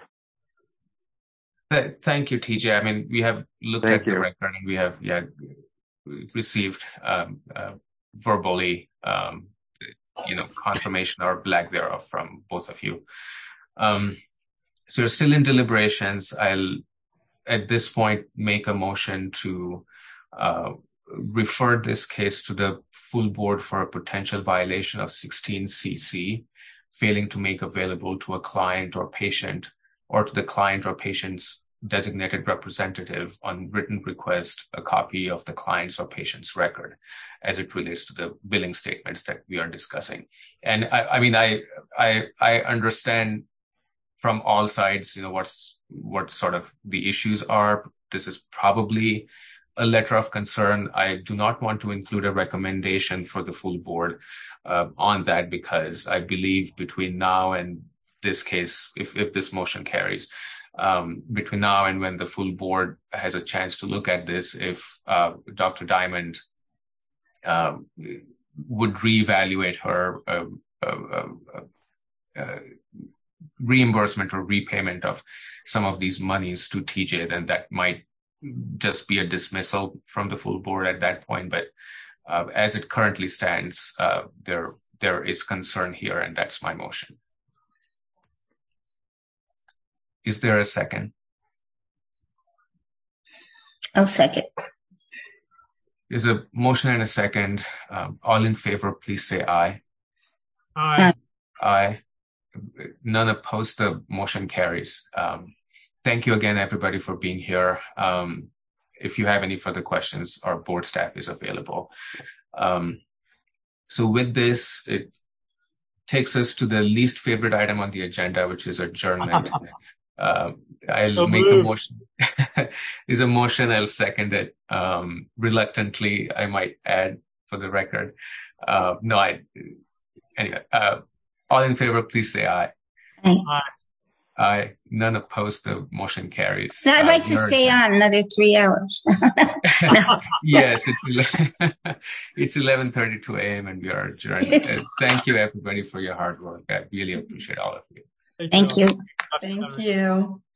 Thank you, TJ. I mean, we have looked at the record, and we have received verbally, confirmation or lack thereof from both of you. So you're still in deliberations. I'll, at this point, make a motion to refer this case to the full board for a potential violation of 16 CC, failing to make available to a client or patient, or to the client or patient's designated representative on written request, a copy of the client's or patient's record as it relates to the billing statements that we are discussing. And I understand from all sides, what sort of the issues are. This is probably a letter of concern. I do not want to include a recommendation for the full board on that, because I believe between now and this case, if this motion carries, between now and when the full board has a chance to look at this, if Dr. Diamond would reevaluate her reimbursement or repayment of some of these monies to TJ, then that might just be a dismissal from the full board at that point. But as it currently stands, there is concern here, and that's my motion. Is there a second? I'll second. There's a motion and a second. All in favor, please say aye. Aye. Aye. None opposed. The motion carries. Thank you again, everybody, for being here. If you have any further questions, our board staff is available. So with this, it takes us to the least favorite item on the agenda, which is adjournment. I'll make a motion. Is a motion. I'll second it. Reluctantly, I might add for the record. Anyway, all in favor, please say aye. Aye. None opposed. The motion carries. So I'd like to stay on another 3 hours. Yes, it's 11:32 a.m. and we are adjourned. Thank you, everybody, for your hard work. I really appreciate all of you. Thank you. Thank you.